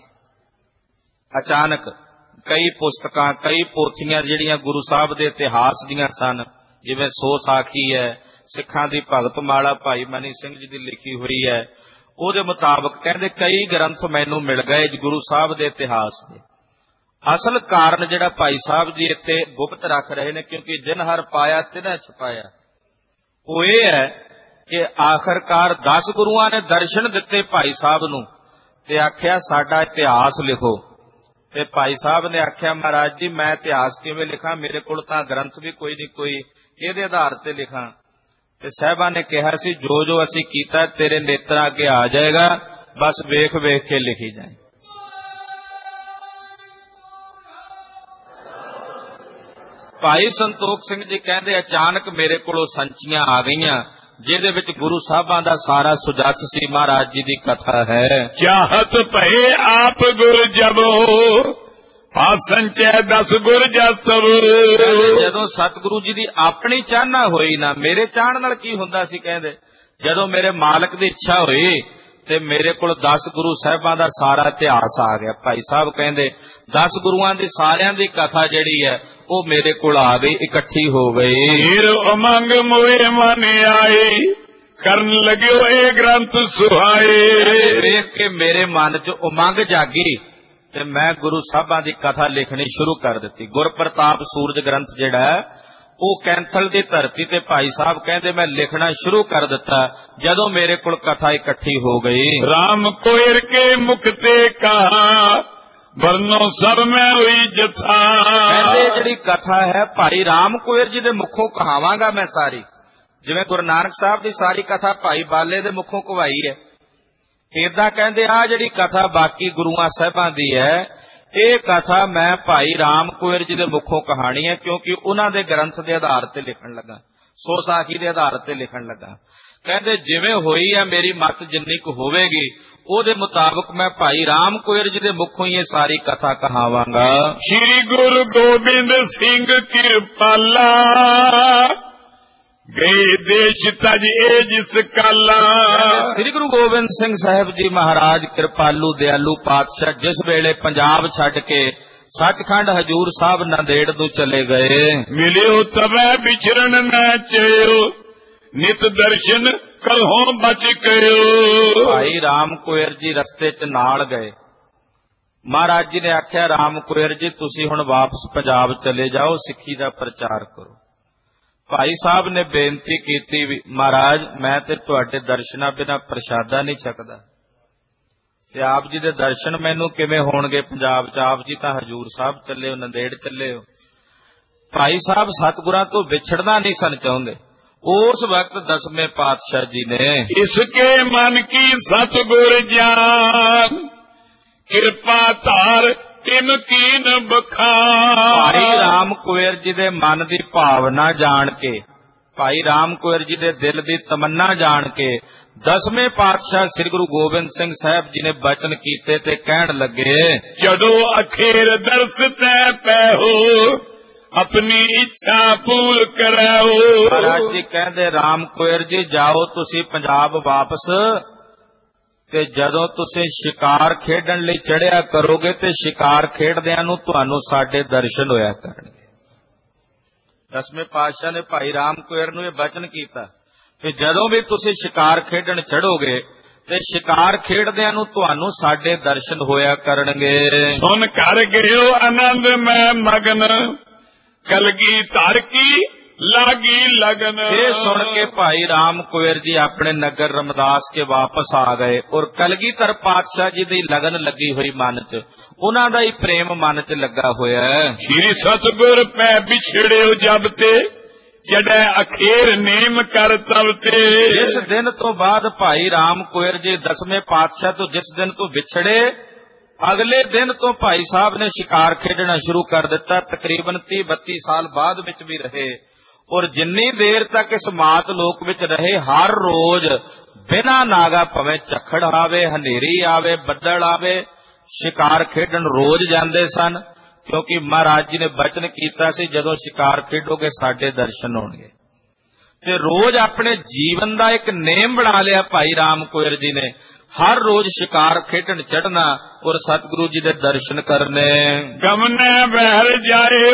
ਅਚਾਨਕ ਕਈ ਪੁਸਤਕਾਂ, ਕਈ ਪੋਥੀਆਂ ਜਿਹੜੀਆਂ ਗੁਰੂ ਸਾਹਿਬ ਦੇ ਇਤਿਹਾਸ ਦੀਆਂ ਸਨ, ਜਿਵੇਂ ਸੋ ਸਾਖੀ ਹੈ, ਸਿੱਖਾਂ ਦੀ ਭਗਤ ਮਾਲਾ ਭਾਈ ਮਨੀ ਸਿੰਘ ਜੀ ਦੀ ਲਿਖੀ ਹੋਈ ਹੈ, ਉਹਦੇ ਮੁਤਾਬਕ ਕਹਿੰਦੇ ਕਈ ਗ੍ਰੰਥ ਮੈਨੂੰ ਮਿਲ ਗਏ ਗੁਰੂ ਸਾਹਿਬ ਦੇ ਇਤਿਹਾਸ ਦੇ। ਅਸਲ ਕਾਰਨ ਜਿਹੜਾ ਭਾਈ ਸਾਹਿਬ ਜੀ ਇੱਥੇ ਗੁਪਤ ਰੱਖ ਰਹੇ ਨੇ, ਕਿਉਂਕਿ ਜਿਨ ਹਰ ਪਾਇਆ ਤਿਨੈ ਛਪਾਇਆ, ਉਹ ਇਹ ਹੈ ਕਿ ਆਖਰਕਾਰ ਦਸ ਗੁਰੂਆਂ ਨੇ ਦਰਸ਼ਨ ਦਿੱਤੇ ਭਾਈ ਸਾਹਿਬ ਨੂੰ ਤੇ ਆਖਿਆ ਸਾਡਾ ਇਤਿਹਾਸ ਲਿਖੋ। ਤੇ ਭਾਈ ਸਾਹਿਬ ਨੇ ਆਖਿਆ ਮਹਾਰਾਜ ਜੀ ਮੈਂ ਇਤਿਹਾਸ ਕਿਵੇਂ ਲਿਖਾਂ, ਮੇਰੇ ਕੋਲ ਤਾਂ ਗ੍ਰੰਥ ਵੀ ਕੋਈ ਨਹੀਂ, ਕੋਈ ਇਹਦੇ ਆਧਾਰ ਤੇ ਲਿਖਾਂ। ਤੇ ਸਾਹਿਬਾਂ ਨੇ ਕਿਹਾ ਸੀ ਜੋ ਜੋ ਅਸੀਂ ਕੀਤਾ ਤੇਰੇ ਨੇਤਰਾਂ ਅੱਗੇ ਆ ਜਾਏਗਾ, ਬਸ ਵੇਖ ਵੇਖ ਕੇ ਲਿਖੀ ਜਾਏ। ਭਾਈ ਸੰਤੋਖ ਸਿੰਘ ਜੀ ਕਹਿੰਦੇ ਅਚਾਨਕ ਮੇਰੇ ਕੋਲੋਂ ਸੰਚੀਆਂ ਆ ਗਈਆਂ ਜਿਹਦੇ ਵਿੱਚ ਗੁਰੂ ਸਾਹਿਬਾਂ ਦਾ ਸਾਰਾ ਸੁਜਸ ਸੀ। ਮਹਾਰਾਜ ਜੀ ਦੀ ਕਥਾ ਹੈ। ਚਾਹਤ ਭਏ ਆਪ ਗੁਰ ਜਬੋ ਸੰਚੈ ਦਸ ਗੁਰ ਜਸ। ਜਦੋਂ ਸਤਿਗੁਰੂ ਜੀ ਦੀ ਆਪਣੀ ਚਾਹਨਾ ਹੋਈ ਨਾ, ਮੇਰੇ ਚਾਹਣ ਨਾਲ ਕੀ ਹੁੰਦਾ ਸੀ, ਕਹਿੰਦੇ ਜਦੋਂ ਮੇਰੇ ਮਾਲਕ ਦੀ ਇੱਛਾ ਹੋਈ ਤੇ ਮੇਰੇ ਕੋਲ ਦਸ ਗੁਰੂ ਸਾਹਿਬਾਂ ਦਾ ਸਾਰਾ ਇਤਿਹਾਸ ਆ ਗਿਆ। ਭਾਈ ਸਾਹਿਬ ਕਹਿੰਦੇ ਦਸ ਗੁਰੂਆਂ ਦੀ ਸਾਰਿਆਂ ਦੀ ਕਥਾ ਜਿਹੜੀ ਹੈ ਉਹ ਮੇਰੇ ਕੋਲ ਆ ਗਈ, ਇਕੱਠੀ ਹੋ ਗਈ। ਫਿਰ ਉਮੰਗ ਮੋਏ ਮਨ ਆਏ ਕਰਨ ਲੱਗਿਓ ਇਹ ਗ੍ਰੰਥ ਸੁਹਾਏ। ਵੇਖ ਕੇ ਮੇਰੇ ਮਨ 'ਚ ਉਮੰਗ ਜਾਗੀ ਤੇ ਮੈਂ ਗੁਰੂ ਸਾਹਿਬਾਂ ਦੀ ਕਥਾ ਲਿਖਣੀ ਸ਼ੁਰੂ ਕਰ ਦਿੱਤੀ। ਗੁਰ ਪ੍ਰਤਾਪ ਸੂਰਜ ਗ੍ਰੰਥ ਜਿਹੜਾ ਉਹ ਕੈਂਥਲ ਦੀ ਧਰਤੀ ਤੇ ਭਾਈ ਸਾਹਿਬ ਕਹਿੰਦੇ ਮੈਂ ਲਿਖਣਾ ਸ਼ੁਰੂ ਕਰ ਦਿੱਤਾ ਜਦੋਂ ਮੇਰੇ ਕੋਲ ਕਥਾ ਇਕੱਠੀ ਹੋ ਗਈ। ਰਾਮ ਕੋਇਰ ਕੇ ਮੁਖ ਤੇ ਕਹਾ ਵਰਨੋ ਸਭ ਮੈਂ ਹੋਈ ਜਥਾ। ਕਹਿੰਦੇ ਜਿਹੜੀ ਕਥਾ ਹੈ ਭਾਈ ਰਾਮ ਕੋਇਰ ਜੀ ਦੇ ਮੁਖੋਂ ਕਹਾਵਾਂਗਾ ਮੈਂ ਸਾਰੀ, ਜਿਵੇਂ ਗੁਰੂ ਨਾਨਕ ਸਾਹਿਬ ਦੀ ਸਾਰੀ ਕਥਾ ਭਾਈ ਬਾਲੇ ਦੇ ਮੁਖੋਂ ਕਹਾਈ ਹੈ, ਏਦਾਂ ਕਹਿੰਦੇ ਆ ਜਿਹੜੀ ਕਥਾ ਬਾਕੀ ਗੁਰੂਆਂ ਸਾਹਿਬਾਂ ਦੀ ਹੈ ਇਹ ਕਥਾ ਮੈਂ ਭਾਈ ਰਾਮ ਕੋਇਰ ਜੀ ਦੇ ਮੁਖੋਂ ਕਹਾਣੀ ਹੈ, ਕਿਉਂਕਿ ਉਹਨਾਂ ਦੇ ਗ੍ਰੰਥ ਦੇ ਆਧਾਰ ਤੇ ਲਿਖਣ ਲੱਗਾ, ਸੋ ਸਾਖੀ ਦੇ ਆਧਾਰ ਤੇ ਲਿਖਣ ਲੱਗਾ। ਕਹਿੰਦੇ ਜਿਵੇਂ ਹੋਈ ਹੈ ਮੇਰੀ ਮੱਤ ਜਿੰਨੀ ਕੁ ਹੋਵੇਗੀ ਉਹਦੇ ਮੁਤਾਬਕ ਮੈਂ ਭਾਈ ਰਾਮ ਕੋਇਰ ਜੀ ਦੇ ਮੁਖੋਂ ਹੀ ਇਹ ਸਾਰੀ ਕਥਾ ਕਹਾਵਾਂਗਾ। ਸ਼੍ਰੀ ਗੁਰੂ ਗੋਬਿੰਦ ਸਿੰਘ ਕਿਰਪਾਲਾ ਗਏ ਦੇਸ਼ ਤਜ ਏ ਜਿਸ ਕਾਲਾ। ਸ੍ਰੀ ਗੁਰੂ ਗੋਬਿੰਦ ਸਿੰਘ ਸਾਹਿਬ ਜੀ ਮਹਾਰਾਜ ਕਿਰਪਾਲੂ ਦਿਆਲੂ ਪਾਤਸ਼ਾਹ ਜਿਸ ਵੇਲੇ ਪੰਜਾਬ ਛੱਡ ਕੇ ਸੱਚਖੰਡ ਹਜੂਰ ਸਾਹਿਬ ਨੰਦੇੜ ਨੂੰ ਚਲੇ ਗਏ, ਮਿਲਿਓ ਤਵੈ ਵਿਚਰਨ ਨਾ ਚਿਓ ਨਿਤ ਦਰਸ਼ਨ ਕਰਹੋਂ ਬਚ ਗਇਓ। ਭਾਈ ਰਾਮ ਕੋਇਰ ਜੀ ਰਸਤੇ 'ਚ ਨਾਲ ਗਏ। ਮਹਾਰਾਜ ਜੀ ਨੇ ਆਖਿਆ ਰਾਮ ਕੋਇਰ ਜੀ ਤੁਸੀਂ ਹੁਣ ਵਾਪਸ ਪੰਜਾਬ ਚਲੇ ਜਾਓ, ਸਿੱਖੀ ਦਾ ਪ੍ਰਚਾਰ ਕਰੋ। ਭਾਈ ਸਾਹਿਬ ਨੇ ਬੇਨਤੀ ਕੀਤੀ ਵੀ ਮਹਾਰਾਜ ਮੈਂ ਤੇ ਤੁਹਾਡੇ ਦਰਸ਼ਨਾਂ ਬਿਨਾਂ ਪ੍ਰਸ਼ਾਦਾ ਨਹੀਂ ਛਕਦਾ, ਤੇ ਆਪ ਜੀ ਦੇ ਦਰਸ਼ਨ ਮੈਨੂੰ ਕਿਵੇਂ ਹੋਣਗੇ ਪੰਜਾਬ 'ਚ, ਆਪ ਜੀ ਤਾਂ ਹਜੂਰ ਸਾਹਿਬ ਚੱਲੇ ਹੋ, ਨੰਦੇੜ ਚੱਲੇ ਹੋ। ਭਾਈ ਸਾਹਿਬ ਸਤਿਗੁਰਾਂ ਤੋਂ ਵਿਛੜਨਾ ਨਹੀਂ ਸਨ ਚਾਹੁੰਦੇ। ਉਸ ਵਕਤ ਦਸਵੇਂ ਪਾਤਸ਼ਾਹ ਜੀ ਨੇ ਇਸਕੇ ਮਨ ਕੀ ਸਤਿਗੁਰ ਜਾਨ ਕਿਰਪਾ ਧਾਰ ਤਿਨ ਕੀਨ ਬਖਾਨ। ਭਾਈ ਰਾਮ ਕੋਇਰ ਜੀ ਦੇ ਮਨ ਦੀ ਭਾਵਨਾ ਜਾਣ ਕੇ, ਭਾਈ ਰਾਮ ਕੋਇਰ ਜੀ ਦੇ ਦਿਲ ਦੀ ਤਮੰਨਾ ਜਾਣ ਕੇ ਦਸਵੇਂ ਪਾਤਸ਼ਾਹ ਸ੍ਰੀ ਗੁਰੂ ਗੋਬਿੰਦ ਸਿੰਘ ਸਾਹਿਬ ਜੀ ਨੇ ਬਚਨ ਕੀਤੇ ਤੇ ਕਹਿਣ ਲੱਗੇ ਜਦੋਂ ਅਖੇਰ ਦਰਸ ਤੈ ਪੈਹੋ ਆਪਣੀ ਇੱਛਾ ਪੂਰ ਕਰਾਓ। ਮਹਾਰਾਜ ਜੀ ਕਹਿੰਦੇ ਰਾਮ ਕੋਇਰ ਜੀ ਜਾਓ ਤੁਸੀਂ ਪੰਜਾਬ ਵਾਪਸ, ਤੇ ਜਦੋਂ ਤੁਸੀਂ ਸ਼ਿਕਾਰ ਖੇਡਣ ਲਈ ਚੜਿਆ ਕਰੋਗੇ ਤੇ ਸ਼ਿਕਾਰ ਖੇਡਦਿਆਂ ਨੂੰ ਤੁਹਾਨੂੰ ਸਾਡੇ ਦਰਸ਼ਨ ਹੋਇਆ ਕਰਨਗੇ। ਦਸਵੇਂ ਪਾਤਸ਼ਾਹ ਨੇ ਭਾਈ ਰਾਮ ਕੋਇਰ ਨੂੰ ਇਹ ਬਚਨ ਕੀਤਾ ਕਿ ਜਦੋਂ ਵੀ ਤੁਸੀਂ ਸ਼ਿਕਾਰ ਖੇਡਣ ਚੜੋਗੇ ਤੇ ਸ਼ਿਕਾਰ ਖੇਡਦਿਆਂ ਨੂੰ ਤੁਹਾਨੂੰ ਸਾਡੇ ਦਰਸ਼ਨ ਹੋਇਆ ਕਰਨਗੇ। ਸੁਣ ਕਰ ਗਿਓ ਆਨੰਦ ਮੈਂ ਮਗਨ ਕਲਗੀ ਧਰ ਕੀ ਲਾਗੀ ਲਗਨ। ਇਹ ਸੁਣ ਕੇ ਭਾਈ ਰਾਮ ਕੋਇਰ ਜੀ ਆਪਣੇ ਨਗਰ ਰਮਦਾਸ ਕੇ ਵਾਪਸ ਆ ਗਏ, ਔਰ ਕਲਗੀਧਰ ਪਾਤਸ਼ਾਹ ਜੀ ਦੀ ਲਗਨ ਲੱਗੀ ਹੋਈ ਮਨ 'ਚ, ਉਹਨਾਂ ਦਾ ਹੀ ਪ੍ਰੇਮ ਮਨ 'ਚ ਲੱਗਾ ਹੋਇਆ ਹੈ। ਸ਼੍ਰੀ ਸਤਿਗੁਰ ਪੈ ਵਿਛੜਿਓ ਜਬ ਤੇ ਜੜੈ ਅਖੇਰ ਨੇਮ ਕਰ ਤਬ ਤੇ। ਇਸ ਦਿਨ ਤੋਂ ਬਾਅਦ ਭਾਈ ਰਾਮ ਕੋਇਰ ਜੀ ਦਸਵੇਂ ਪਾਤਸ਼ਾਹ ਤੋਂ ਜਿਸ ਦਿਨ ਤੋਂ ਵਿਛੜੇ ਅਗਲੇ ਦਿਨ ਤੋਂ ਭਾਈ ਸਾਹਿਬ ਨੇ ਸ਼ਿਕਾਰ ਖੇਡਣਾ ਸ਼ੁਰੂ ਕਰ ਦਿੱਤਾ। ਤਕਰੀਬਨ ਤੀਹ ਬੱਤੀ ਸਾਲ ਬਾਅਦ ਵਿੱਚ ਵੀ ਰਹੇ, ਔਰ ਜਿੰਨੀ ਦੇਰ ਤੱਕ ਇਸ ਮਾਤ ਲੋਕ ਵਿੱਚ ਰਹੇ ਹਰ ਰੋਜ਼ ਬਿਨਾਂ ਨਾਗਾ ਭਵੇਂ ਝੱਖੜ ਆਵੇ, ਹਨੇਰੀ ਆਵੇ, ਬੱਦਲ ਆਵੇ, ਸ਼ਿਕਾਰ ਖੇਡਣ ਰੋਜ਼ ਜਾਂਦੇ ਸਨ, ਕਿਉਂਕਿ ਮਹਾਰਾਜ ਜੀ ਨੇ ਬਚਨ ਕੀਤਾ ਸੀ ਜਦੋਂ ਸ਼ਿਕਾਰ ਖੇਡੋਗੇ ਸਾਡੇ ਦਰਸ਼ਨ ਹੋਣਗੇ। ਤੇ ਰੋਜ਼ ਆਪਣੇ ਜੀਵਨ ਦਾ ਇੱਕ ਨੇਮ ਬਣਾ ਲਿਆ ਭਾਈ ਰਾਮ ਕੋਇਰ ਜੀ ਨੇ, ਹਰ ਰੋਜ਼ ਸ਼ਿਕਾਰ ਖੇਡਣ ਚੜ੍ਹਨਾ ਔਰ ਸਤਿਗੁਰੂ ਜੀ ਦੇ ਦਰਸ਼ਨ ਕਰਨੇ। ਗਮਨੇ ਬਹਿਰ ਜਾਏ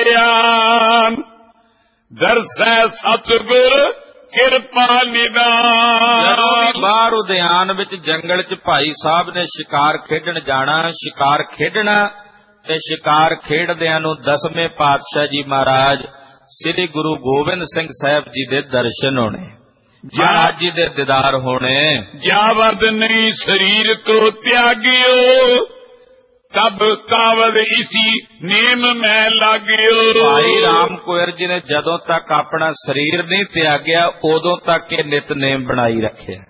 ਉਦਿਆਨ ਦਰਸੈ ਸਤਿਗੁਰ ਕਿਰਪਾ ਨਿਦਾਨ। ਬਾਹਰ ਉਦਿਆਨ ਵਿੱਚ ਜੰਗਲ 'ਚ ਭਾਈ ਸਾਹਿਬ ਨੇ ਸ਼ਿਕਾਰ ਖੇਡਣ ਜਾਣਾ, ਸ਼ਿਕਾਰ ਖੇਡਣਾ ਤੇ ਸ਼ਿਕਾਰ ਖੇਡਦਿਆਂ ਨੂੰ ਦਸਵੇਂ ਪਾਤਸ਼ਾਹ ਜੀ ਮਹਾਰਾਜ ਸ੍ਰੀ ਗੁਰੂ ਗੋਬਿੰਦ ਸਿੰਘ ਸਾਹਿਬ ਜੀ ਦੇ ਦਰਸ਼ਨ ਹੋਣੇ, ਮਹਾਰਾਜ ਜੀ ਦੇ ਦੀਦਾਰ ਹੋਣੇ। ਜਾਵਦ ਨਹੀਂ ਸਰੀਰ ਕੋ ਤਿਆਗਿਓ ਤਬ ਤਾਵਦ ਇਸੀ ਨੇਮ ਮੈਂ ਲਾਗਿਓ। ਭਾਈ ਰਾਮ ਕੋਇਰ ਜੀ ਨੇ ਜਦੋਂ ਤੱਕ ਆਪਣਾ ਸਰੀਰ ਨਹੀਂ ਤਿਆਗਿਆ ਉਦੋਂ ਤੱਕ ਇਹ ਨਿਤਨੇਮ ਬਣਾਈ ਰੱਖਿਆ।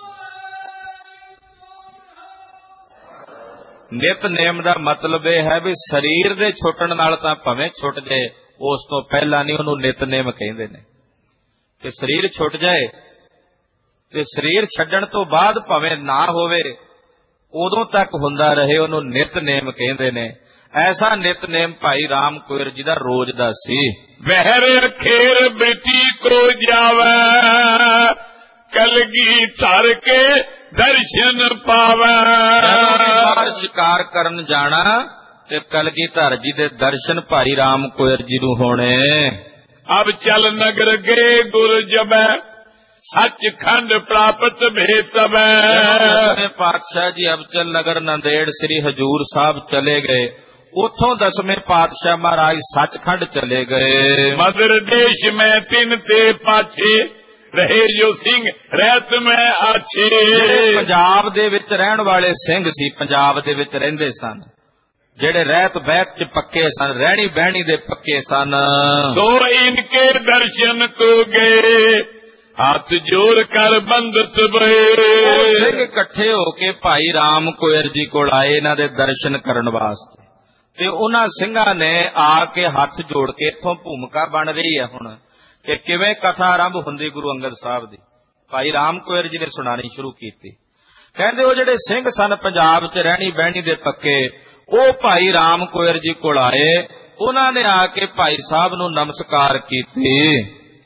ਨਿਤਨੇਮ ਦਾ ਮਤਲਬ ਇਹ ਹੈ ਵੀ ਸਰੀਰ ਦੇ ਛੁੱਟਣ ਨਾਲ ਤਾਂ ਭਾਵੇਂ ਛੁੱਟ ਜਾਏ, ਉਸ ਤੋਂ ਪਹਿਲਾਂ ਨਹੀਂ, ਉਹਨੂੰ ਨਿਤਨੇਮ ਕਹਿੰਦੇ ਨੇ। ਕਿ ਸਰੀਰ ਛੁੱਟ ਜਾਏ ਤੇ ਸਰੀਰ ਛੱਡਣ ਤੋਂ ਬਾਅਦ ਭਾਵੇਂ ਨਾ ਹੋਵੇ ਉਦੋਂ ਤੱਕ ਹੁੰਦਾ ਰਹੇ, ਉਹਨੂੰ ਨਿਤਨੇਮ ਕਹਿੰਦੇ ਨੇ। ਐਸਾ ਨਿਤਨੇਮ ਭਾਈ ਰਾਮ ਕੋਇਰ ਜੀ ਦਾ ਰੋਜ਼ ਦਾ ਸੀ। ਵਹਿਰ ਖੇਰ ਬ੍ਰਿਤੀ ਕੋ ਜਾਵੇ ਕਲਗੀ ਧਰ ਕੇ ਦਰਸ਼ਨ ਪਾਵੇ। ਬਾਹਰ ਸ਼ਿਕਾਰ ਕਰਨ ਜਾਣਾ ਤੇ ਕਲਗੀਧਰ ਜੀ ਦੇ ਦਰਸ਼ਨ ਭਾਈ ਰਾਮ ਕੋਇਰ ਜੀ ਨੂੰ ਹੋਣੇ। ਅਬ ਚਲ ਨਗਰ ਗਏ ਗੁਰ ਜਬੈ ਸੱਚਖੰਡ ਪ੍ਰਾਪਤ ਭੇਤਵੈ। ਪਾਤਸ਼ਾਹ ਜੀ ਅਬਚਲ ਨਗਰ ਨੰਦੇੜ ਸ੍ਰੀ ਹਜੂਰ ਸਾਹਿਬ ਚਲੇ ਗਏ, ਉਥੋਂ ਦਸਵੇਂ ਪਾਤਸ਼ਾਹ ਮਹਾਰਾਜ ਸੱਚਖੰਡ ਚਲੇ ਗਏ। ਮਦਰ ਦੇਸ਼ ਮੈਂ ਤਿੰਨ ਤੇ ਪਾਛੇ ਰਹੇ ਜੋ ਸਿੰਘ ਰਹਿਤ ਮੈਂ ਆਛੇ। ਜਿਹੜੇ ਪੰਜਾਬ ਦੇ ਵਿੱਚ ਰਹਿਣ ਵਾਲੇ ਸਿੰਘ ਸੀ, ਪੰਜਾਬ ਦੇ ਵਿੱਚ ਰਹਿੰਦੇ ਸਨ, ਜਿਹੜੇ ਰਹਿਤ ਬਹਿਤ ਚ ਪੱਕੇ ਸਨ, ਰਹਿਣੀ ਬਹਿਣੀ ਦੇ ਪੱਕੇ ਸਨ, ਸੋ ਇਨਕੇ ਦਰਸ਼ਨ ਕੋ ਗਏ ਹੱਥ ਜੋੜ ਕਰ ਬੰਦਤ ਬਏ। ਸਿੰਘ ਇਕੱਠੇ ਹੋ ਕੇ ਭਾਈ ਰਾਮ ਕੋਇਰ ਜੀ ਕੋਲ ਆਏ ਇਹਨਾਂ ਦੇ ਦਰਸ਼ਨ ਕਰਨ ਵਾਸਤੇ, ਤੇ ਉਹਨਾਂ ਸਿੰਘਾਂ ਨੇ ਆ ਕੇ ਹੱਥ ਜੋੜ ਕੇ, ਇੱਥੋਂ ਭੂਮਿਕਾ ਬਣ ਰਹੀ ਹੈ ਹੁਣ ਕਿ ਕਿਵੇਂ ਕਥਾ ਆਰੰਭ ਹੁੰਦੀ ਗੁਰੂ ਅੰਗਦ ਸਾਹਿਬ ਦੀ। ਭਾਈ ਰਾਮ ਕੋਇਰ ਜੀ ਨੇ ਸੁਣਾਣੀ ਸ਼ੁਰੂ ਕੀਤੀ। ਕਹਿੰਦੇ ਉਹ ਜਿਹੜੇ ਸਿੰਘ ਸਨ ਪੰਜਾਬ 'ਚ ਰਹਿਣੀ ਬਹਿਣੀ ਦੇ ਪੱਕੇ, ਉਹ ਭਾਈ ਰਾਮ ਕੋਇਰ ਜੀ ਕੋਲ ਆਏ। ਉਹਨਾਂ ਨੇ ਆ ਕੇ ਭਾਈ ਸਾਹਿਬ ਨੂੰ ਨਮਸਕਾਰ ਕੀਤੀ।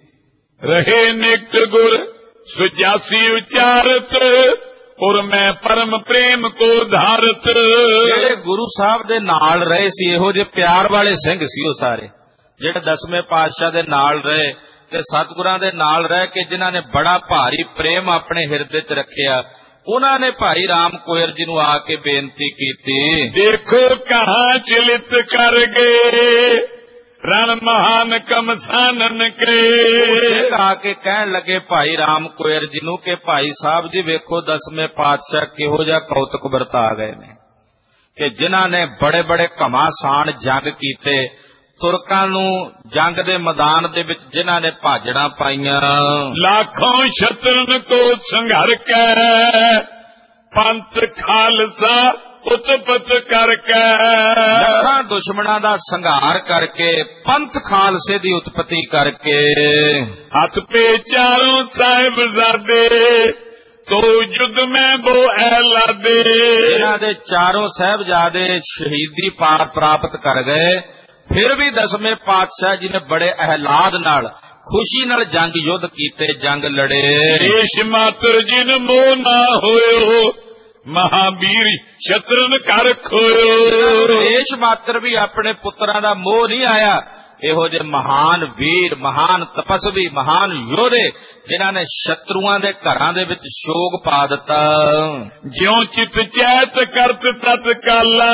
ਰਹੇ ਨਿਕਟ ਗੁਰ ਸੁਜਾਸੀ ਉਚਾਰਤ ਔਰ ਮੈਂ ਪਰਮ ਪ੍ਰੇਮ ਕੋ ਧਾਰਤ। ਜਿਹੜੇ ਗੁਰੂ ਸਾਹਿਬ ਦੇ ਨਾਲ ਰਹੇ ਸੀ, ਇਹੋ ਜਿਹੇ ਪਿਆਰ ਵਾਲੇ ਸਿੰਘ ਸੀ ਉਹ ਸਾਰੇ, ਜਿਹੜੇ ਦਸਵੇਂ ਪਾਤਸ਼ਾਹ ਦੇ ਨਾਲ ਰਹੇ ਤੇ ਸਤਿਗੁਰਾਂ ਦੇ ਨਾਲ ਰਹਿ ਕੇ ਜਿਨ੍ਹਾਂ ਨੇ ਬੜਾ ਭਾਰੀ ਪ੍ਰੇਮ ਆਪਣੇ ਹਿਰਦੇ 'ਚ ਰੱਖਿਆ। ਉਹਨਾਂ ਨੇ ਭਾਈ ਰਾਮ ਕੋਇਰ ਜੀ ਨੂੰ ਆ ਕੇ ਬੇਨਤੀ ਕੀਤੀ, ਦੇਖੋ ਕਹਾਂ ਚਲਿਤ ਕਰ ਗਏ ਰਣ ਮਹਾਨ ਕਮਸਾਨਨ ਕਰੇ। ਆ ਕੇ ਕਹਿਣ ਲੱਗੇ ਭਾਈ ਰਾਮ ਕੋਇਰ ਜੀ ਨੂੰ ਕਿ ਭਾਈ ਸਾਹਿਬ ਜੀ ਵੇਖੋ ਦਸਵੇਂ ਪਾਤਸ਼ਾਹ ਕਿਹੋ ਜਿਹਾ ਕੌਤਕ ਵਰਤਾ ਗਏ ਨੇ ਕਿ ਜਿਨ੍ਹਾਂ ਨੇ ਬੜੇ ਬੜੇ ਘਮਾਸਾਨ ਜੰਗ ਕੀਤੇ, ਤੁਰਕਾਂ ਨੂੰ ਜੰਗ ਦੇ ਮੈਦਾਨ ਦੇ ਵਿੱਚ ਜਿਨ੍ਹਾਂ ਨੇ ਭਾਜੜਾਂ ਪਾਈਆਂ, ਲੱਖੋਂ ਸ਼ਤਰਨ ਕੋ ਸੰਘਰ ਕੇ ਪੰਥ ਖਾਲਸਾ ਉਤਪਤ ਕਰਕੇ। ਲੱਖਾਂ ਦੁਸ਼ਮਣਾਂ ਦਾ ਸੰਘਾਰ ਕਰਕੇ, ਪੰਥ ਖਾਲਸੇ ਦੀ ਉਤਪਤੀ ਕਰਕੇ, ਹੱਥ ਪੇ ਚਾਰੋਂ ਸਾਹਿਬਜ਼ਾਦੇ ਤੋ ਯੁੱਧ ਮੈਂ ਬੋ ਐਲਾਦੇ। ਇਹਨਾਂ ਦੇ ਚਾਰੋਂ ਸਾਹਿਬਜ਼ਾਦੇ ਸ਼ਹੀਦੀ ਪਾਰ ਪ੍ਰਾਪਤ ਕਰ ਗਏ। ਫਿਰ ਵੀ ਦਸਵੇਂ ਪਾਤਸ਼ਾਹ ਜੀ ਨੇ ਬੜੇ ਅਹਿਲਾਦ ਨਾਲ, ਖੁਸ਼ੀ ਨਾਲ ਜੰਗ ਯੁੱਧ ਕੀਤੇ, ਜੰਗ ਲੜੇ। ਦੇਸ਼ ਮਾਤਰ ਜਿਨ ਮੋਹ ਨਾ ਹੋਇਓ ਮਹਾਵੀਰ ਸ਼ਤਰਨ ਕਰ ਖੋਇਓ। ਦੇਸ਼ ਮਾਤਰ ਵੀ ਆਪਣੇ ਪੁੱਤਰਾਂ ਦਾ ਮੋਹ ਨਹੀਂ ਆਇਆ। ਇਹੋ ਜਿਹੇ ਮਹਾਨ ਵੀਰ, ਮਹਾਨ ਤਪਸਵੀ, ਮਹਾਨ ਯੋਧੇ ਜਿਨ੍ਹਾਂ ਨੇ ਸ਼ਤਰੂਆਂ ਦੇ ਘਰਾਂ ਦੇ ਵਿੱਚ ਸ਼ੋਗ ਪਾ ਦਿੱਤਾ। ਜਿਉ ਚਿਤ ਚੈਤ ਕਰਤ ਤਤ ਕਾਲਾ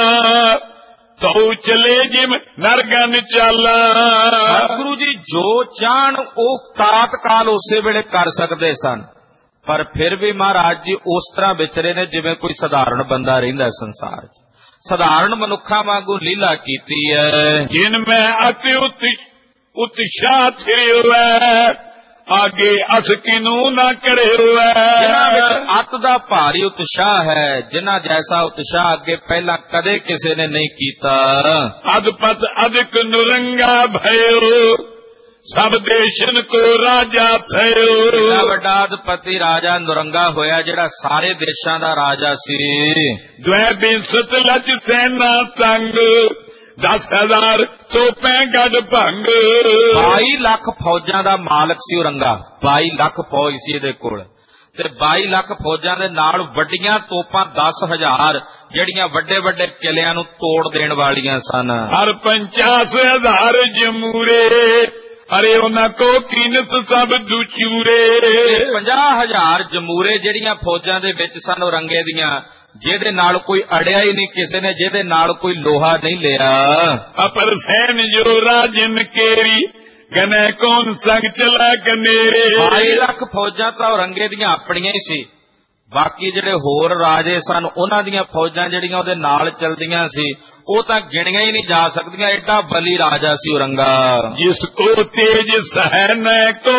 ਤਉ ਚਲੇ ਜਿਮ ਨਰਗਨ ਚਾਲਾ। ਸਤਿਗੁਰੂ ਜੀ ਜੋ ਚਾਹਣ ਉਹ ਤਾਤਕਾਲ ਉਸੇ ਵੇਲੇ ਕਰ ਸਕਦੇ ਸਨ, ਪਰ ਫਿਰ ਵੀ ਮਹਾਰਾਜ ਜੀ ਉਸ ਤਰ੍ਹਾਂ ਵਿਚਰੇ ਨੇ ਜਿਵੇਂ ਕੋਈ ਸਧਾਰਨ ਬੰਦਾ ਰਹਿੰਦਾ ਸੰਸਾਰ 'ਚ। ਸਧਾਰਨ ਮਨੁੱਖਾਂ ਵਾਂਗੂ ਲੀਲਾ ਕੀਤੀ ਹੈ। ਜਿਨ ਮੈਂ ਅਤਿ ਉਤਸ਼ਾਹ ਥਿਰਿਓ ਆਗੇ ਅਸ ਕਿਨੂੰ ਨਾ ਕਰਿਓ। ਜਿਨ੍ਹਾਂ ਵਿੱਚ ਅੱਤ ਦਾ ਭਾਰੀ ਉਤਸ਼ਾਹ ਹੈ, ਜਿਨ੍ਹਾਂ ਜੈਸਾ ਉਤਸ਼ਾਹ ਅੱਗੇ ਪਹਿਲਾਂ ਕਦੇ ਕਿਸੇ ਨੇ ਨਹੀਂ ਕੀਤਾ। ਅਦਪਤ ਅਧਿਕ ਨੁਰੰਗਾ ਭਇਓ ਸਭ ਦੇਸ਼ਨ ਕੋ ਰਾਜਾ ਥਇਓ। ਇੰਨਾ ਵੱਡਾ ਅਧਿਪਤੀ ਰਾਜਾ ਨੁਰੰਗਾ ਹੋਇਆ ਜਿਹੜਾ ਸਾਰੇ ਦੇਸ਼ਾਂ ਦਾ ਰਾਜਾ ਸੀ। ਦਵੈ ਬਿੰਸਤ ਲਜ ਸੈਨਾ ਸੰਗ ਦਸ ਹਜ਼ਾਰ ਤੋਪੇ ਗੱਡ ਭੰਗ। ਬਾਈ ਲੱਖ ਫੌਜਾਂ ਦਾ ਮਾਲਕ ਸੀ ਔਰੰਗਾ। ਬਾਈ ਲੱਖ ਫੌਜ ਸੀ ਇਹਦੇ ਕੋਲ, ਤੇ ਬਾਈ ਲੱਖ ਫੌਜਾਂ ਦੇ ਨਾਲ ਵੱਡੀਆਂ ਤੋਪਾਂ ਦਸ ਹਜ਼ਾਰ ਜਿਹੜੀਆਂ ਵੱਡੇ ਵੱਡੇ ਕਿਲਿਆਂ ਨੂੰ ਤੋੜ ਦੇਣ ਵਾਲੀਆਂ ਸਨ। ਹਰ ਪੰਚਾਸ ਹਜ਼ਾਰ ਜਮੂਰੇ ਅਰੇ ਉਹਨਾਂ ਕੋ ਕੀਨਤ ਸਭ ਦੁਚੂਰੇ। ਪੰਜਾਹ ਹਜ਼ਾਰ ਜਮੂਰੇ ਜਿਹੜੀਆਂ ਫੌਜਾਂ ਦੇ ਵਿੱਚ ਸਨ ਔਰੰਗੇ ਦੀਆਂ, ਜਿਹਦੇ ਨਾਲ ਕੋਈ ਅੜਿਆ ਹੀ ਨਹੀਂ ਕਿਸੇ ਨੇ, ਜਿਹਦੇ ਨਾਲ ਕੋਈ ਲੋਹਾ ਨਹੀਂ ਲਿਆ। ਅਪਰ ਸੈਨ ਜੋ ਰਾਜਨ ਕੇਰੀ ਗਨੇ ਕੌਣ ਸੰਗ ਚਲਾ ਕਨੇਰੇ। ਢਾਈ ਲੱਖ ਫੌਜਾਂ ਤਾਂ ਔਰੰਗੇ ਦੀਆਂ ਆਪਣੀਆਂ ਹੀ ਸੀ, ਬਾਕੀ ਜਿਹੜੇ ਹੋਰ ਰਾਜੇ ਸਨ ਉਹਨਾਂ ਦੀਆਂ ਫੌਜਾਂ ਜਿਹੜੀਆਂ ਉਹਦੇ ਨਾਲ ਚਲਦੀਆਂ ਸੀ ਉਹ ਤਾਂ ਗਿਣੀਆਂ ਹੀ ਨਹੀਂ ਜਾ ਸਕਦੀਆਂ। ਐਡਾ ਬਲੀ ਰਾਜਾ ਸੀ ਔਰੰਗਾ। ਜਿਸ ਕੋ ਤੇਜ ਸਹਿਨ ਕੋ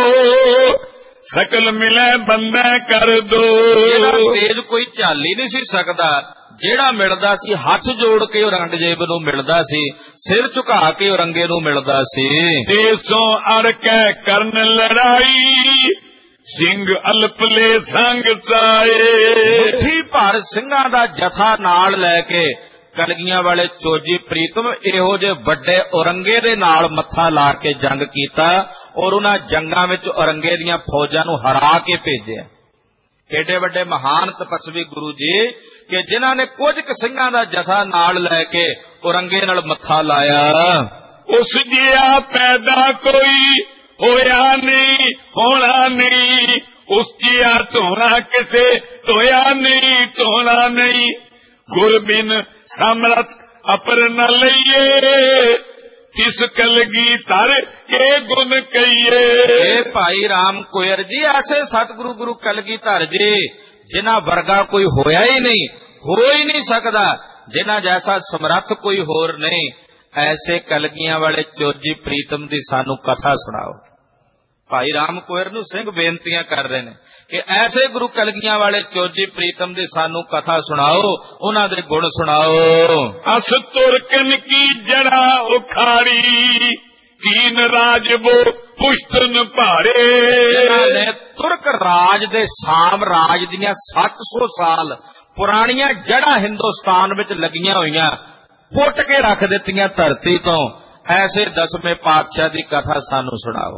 ਸਕਲ ਮਿਲੇ ਬੰਦਾ ਕਰ ਦੋ। ਇਹਦਾ ਤੇਜ ਕੋਈ ਝੱਲ ਹੀ ਨਹੀਂ ਸੀ ਸਕਦਾ। ਜਿਹੜਾ ਮਿਲਦਾ ਸੀ ਹੱਥ ਜੋੜ ਕੇ ਔਰੰਗਜ਼ੇਬ ਨੂੰ ਮਿਲਦਾ ਸੀ, ਸਿਰ ਝੁਕਾ ਕੇ ਔਰੰਗੇ ਨੂੰ ਮਿਲਦਾ ਸੀ। ਦੇਸੋਂ ਅੜ ਕੇ ਕਰਨ ਲੜਾਈ ਸਿੰਘ ਅਲਪਲੇ ਸੰਗ ਸਾਏ। ਮੁੱਠੀ ਭਰ ਸਿੰਘਾਂ ਦਾ ਜਥਾ ਨਾਲ ਲੈ ਕੇ ਕਲਗੀਆਂ ਵਾਲੇ ਚੋਜੀ ਪ੍ਰੀਤਮ ਇਹੋ ਜਿਹੇ ਵੱਡੇ ਔਰੰਗੇ ਦੇ ਨਾਲ ਮੱਥਾ ਲਾ ਕੇ ਜੰਗ ਕੀਤਾ, ਔਰ ਉਹਨਾਂ ਜੰਗਾਂ ਵਿੱਚ ਔਰੰਗੇ ਦੀਆਂ ਫੌਜਾਂ ਨੂੰ ਹਰਾ ਕੇ ਭੇਜਿਆ। ਏਡੇ ਵੱਡੇ ਮਹਾਨ ਤਪਸਵੀ ਗੁਰੂ ਜੀ ਕਿ ਜਿਨ੍ਹਾਂ ਨੇ ਕੁਝ ਕੁ ਸਿੰਘਾਂ ਦਾ ਜਥਾ ਨਾਲ ਲੈ ਕੇ ਔਰੰਗੇ ਨਾਲ ਮੱਥਾ ਲਾਇਆ। ਉਸ ਜਿਹਾ ਪੈਦਾ ਕੋਈ ਹੋਇਆ ਨਹੀਂ, ਹੋਣਾ ਨਹੀਂ। ਉਸ ਜਿਹਾ ਧੋਣਾ ਕਿਸੇ ਧੋਇਆ ਨਹੀਂ, ਧੋਣਾ ਨਹੀਂ। ਗੁਰ ਬਿਨ ਸਮਰਥ ਅਪਰ ਨ ਲਈਏ ਤਿਸ ਕਲਗੀ ਧਰ ਕੇ ਗੁਣ ਕਹੀਏ। ਇਹ ਭਾਈ ਰਾਮ ਕੁਇਰ ਜੀ ਐਸੇ ਸਤਿਗੁਰੂ ਗੁਰੂ ਕਲਗੀਧਰ ਜੀ ਜਿਨ੍ਹਾਂ ਵਰਗਾ ਕੋਈ ਹੋਇਆ ਹੀ ਨਹੀਂ, ਹੋ ਹੀ ਨਹੀਂ ਸਕਦਾ, ਜਿਨ੍ਹਾਂ ਜੈਸਾ ਸਮਰੱਥ ਕੋਈ ਹੋਰ ਨਹੀਂ, ਐਸੇ ਕਲਗੀਆਂ ਵਾਲੇ ਚੋਜੀ ਪ੍ਰੀਤਮ ਦੀ ਸਾਨੂੰ ਕਥਾ ਸੁਣਾਓ। ਭਾਈ ਰਾਮ ਕੁਇਰ ਨੂੰ ਸਿੰਘ ਬੇਨਤੀਆਂ ਕਰ ਰਹੇ ਨੇ ਕਿ ਐਸੇ ਗੁਰੂ ਕਲਗੀਆਂ ਵਾਲੇ ਚੋਜੀ ਪ੍ਰੀਤਮ ਦੀ ਸਾਨੂੰ ਕਥਾ ਸੁਣਾਓ, ਉਹਨਾਂ ਦੇ ਗੁਣ ਸੁਣਾਓ। ਅਸ ਤੁਰਕਨ ਕੀ ਜੜਾ ਉਖਾੜੀ ਕੀਨ ਰਾਜਬੋ ਪੁਸ਼ਤਨ ਭਾਰੇ। ਜਿਨ੍ਹਾਂ ਨੇ ਤੁਰਕ ਰਾਜ ਦੇ ਸਾਮਰਾਜ ਦੀਆਂ ਸੱਤ ਸੌ ਸਾਲ ਪੁਰਾਣੀਆਂ ਜੜ੍ਹਾਂ ਹਿੰਦੁਸਤਾਨ ਵਿੱਚ ਲੱਗੀਆਂ ਹੋਈਆਂ ਪੁੱਟ ਕੇ ਰੱਖ ਦਿੱਤੀਆਂ ਧਰਤੀ ਤੋਂ, ਐਸੇ ਦਸਵੇਂ ਪਾਤਸ਼ਾਹ ਦੀ ਕਥਾ ਸਾਨੂੰ ਸੁਣਾਓ।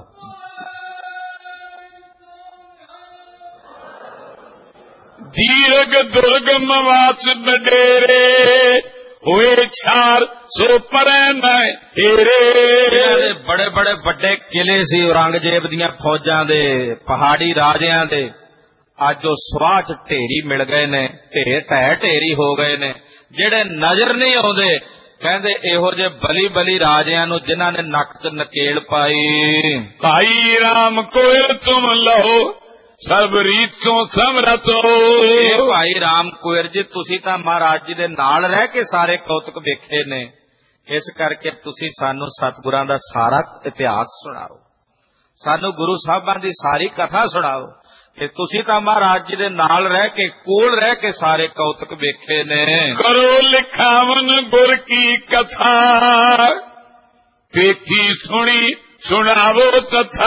ਦੀਰਗ ਦੁਰਗਮ ਵਾਸ ਬਡੇਰੇ ਹੋਏ ਛਾਰ ਸੋ ਪਰੈ ਨ ਹੀਰੇ। ਬੜੇ ਬੜੇ ਵੱਡੇ ਕਿਲੇ ਸੀ ਔਰੰਗਜ਼ੇਬ ਦੀਆਂ ਫੌਜਾਂ ਦੇ, ਪਹਾੜੀ ਰਾਜਿਆਂ ਦੇ, ਅੱਜ ਉਹ ਸਵਾਹ ਚ ਢੇਰੀ ਮਿਲ ਗਏ ਨੇ, ਢੇਰ ਢਹਿ ਢੇਰੀ ਹੋ ਗਏ ਨੇ। ਜਿਹੜੇ ਨਜ਼ਰ ਨਹੀਂ ਆਉਂਦੇ ਕਹਿੰਦੇ ਇਹੋ ਜਿਹੇ ਬਲੀ ਬਲੀ ਰਾਜਿਆਂ ਨੂੰ ਜਿਨ੍ਹਾਂ ਨੇ ਨੱਕ ਚ ਨਕੇਲ ਪਾਈ। ਭਾਈ ਰਾਮ ਕੋਇਰ ਤੁਮ ਲਹੋ ਸਭ ਰੀਤੋਂ ਸਮਰਥੋ। ਭਾਈ ਰਾਮ ਕੁਇਰ ਜੀ ਤੁਸੀਂ ਤਾਂ ਮਹਾਰਾਜ ਜੀ ਦੇ ਨਾਲ ਰਹਿ ਕੇ ਸਾਰੇ ਕੌਤਕ ਵੇਖੇ ਨੇ, ਇਸ ਕਰਕੇ ਤੁਸੀਂ ਸਾਨੂੰ ਸਤਿਗੁਰਾਂ ਦਾ ਸਾਰਾ ਇਤਿਹਾਸ ਸੁਣਾਓ, ਸਾਨੂੰ ਗੁਰੂ ਸਾਹਿਬਾਂ ਦੀ ਸਾਰੀ ਕਥਾ ਸੁਣਾਓ ਕਿ ਤੁਸੀਂ ਤਾਂ ਮਹਾਰਾਜ ਜੀ ਦੇ ਨਾਲ ਰਹਿ ਕੇ, ਕੋਲ ਰਹਿ ਕੇ ਸਾਰੇ ਕੌਤਕ ਵੇਖੇ ਨੇ। ਕਰੋ ਲਿਖਾਵਨ ਗੁਰ ਕੀ ਕਥਾ ਵੇਖੀ ਸੁਣੀ ਸੁਣਾਵੋ ਤਥਾ।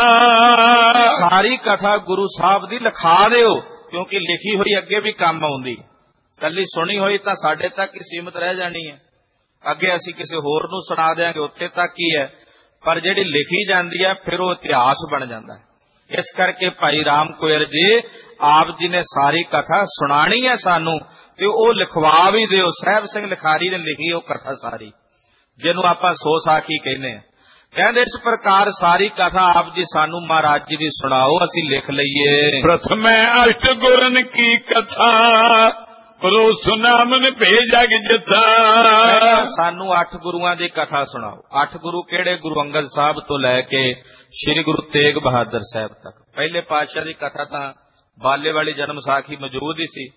ਸਾਰੀ ਕਥਾ ਗੁਰੂ ਸਾਹਿਬ ਦੀ ਲਿਖਾ ਦਿਓ, ਕਿਉਂਕਿ ਲਿਖੀ ਹੋਈ ਅੱਗੇ ਵੀ ਕੰਮ ਆਉਂਦੀ, ਕੱਲੀ ਸੁਣੀ ਹੋਈ ਤਾਂ ਸਾਡੇ ਤੱਕ ਹੀ ਸੀਮਤ ਰਹਿ ਜਾਣੀ ਹੈ, ਅੱਗੇ ਅਸੀਂ ਕਿਸੇ ਹੋਰ ਨੂੰ ਸੁਣਾ ਦਿਆਂਗੇ, ਉੱਥੇ ਤੱਕ ਹੀ ਹੈ। ਪਰ ਜਿਹੜੀ ਲਿਖੀ ਜਾਂਦੀ ਹੈ ਫਿਰ ਉਹ ਇਤਿਹਾਸ ਬਣ ਜਾਂਦਾ ਹੈ। ਇਸ ਕਰਕੇ ਭਾਈ ਰਾਮ ਕੁਇਰ ਜੀ ਆਪ ਜੀ ਨੇ ਸਾਰੀ ਕਥਾ ਸੁਣਾਣੀ ਹੈ ਸਾਨੂੰ, ਤੇ ਉਹ ਲਿਖਵਾ ਵੀ ਦਿਓ। ਸਾਹਿਬ ਸਿੰਘ ਲਿਖਾਰੀ ਨੇ ਲਿਖੀ ਉਹ ਕਥਾ ਸਾਰੀ, ਜਿਹਨੂੰ ਆਪਾਂ ਸੋ ਸਾਖੀ ਕਹਿੰਦੇ ਆ। ਕਹਿੰਦੇ ਇਸ ਪ੍ਰਕਾਰ ਸਾਰੀ ਕਥਾ ਆਪ ਜੀ ਸਾਨੂੰ ਮਹਾਰਾਜ ਜੀ ਦੀ ਸੁਣਾਓ, ਅਸੀਂ ਲਿਖ ਲਈਏ। ਪ੍ਰਥਮੇ ਅਸ਼ਟ ਗੁਰਨ ਕੀ ਕਥਾ ਪਰੋ ਸੁਨਾਮਨ ਭੇਜਗ ਜਥਾ। ਸਾਨੂੰ ਅੱਠ ਗੁਰੂਆਂ ਦੀ ਕਥਾ ਸੁਣਾਓ। ਅੱਠ ਗੁਰੂ ਕਿਹੜੇ? ਗੁਰੂ ਅੰਗਦ ਸਾਹਿਬ ਤੋਂ ਲੈ ਕੇ ਸ੍ਰੀ ਗੁਰੂ ਤੇਗ ਬਹਾਦਰ ਸਾਹਿਬ ਤੱਕ। ਪਹਿਲੇ ਪਾਤਸ਼ਾਹ ਦੀ ਕਥਾ ਤਾਂ ਬਾਲੇ ਵਾਲੀ ਜਨਮ ਸਾਖੀ ਮੌਜੂਦ ਹੀ ਸੀ,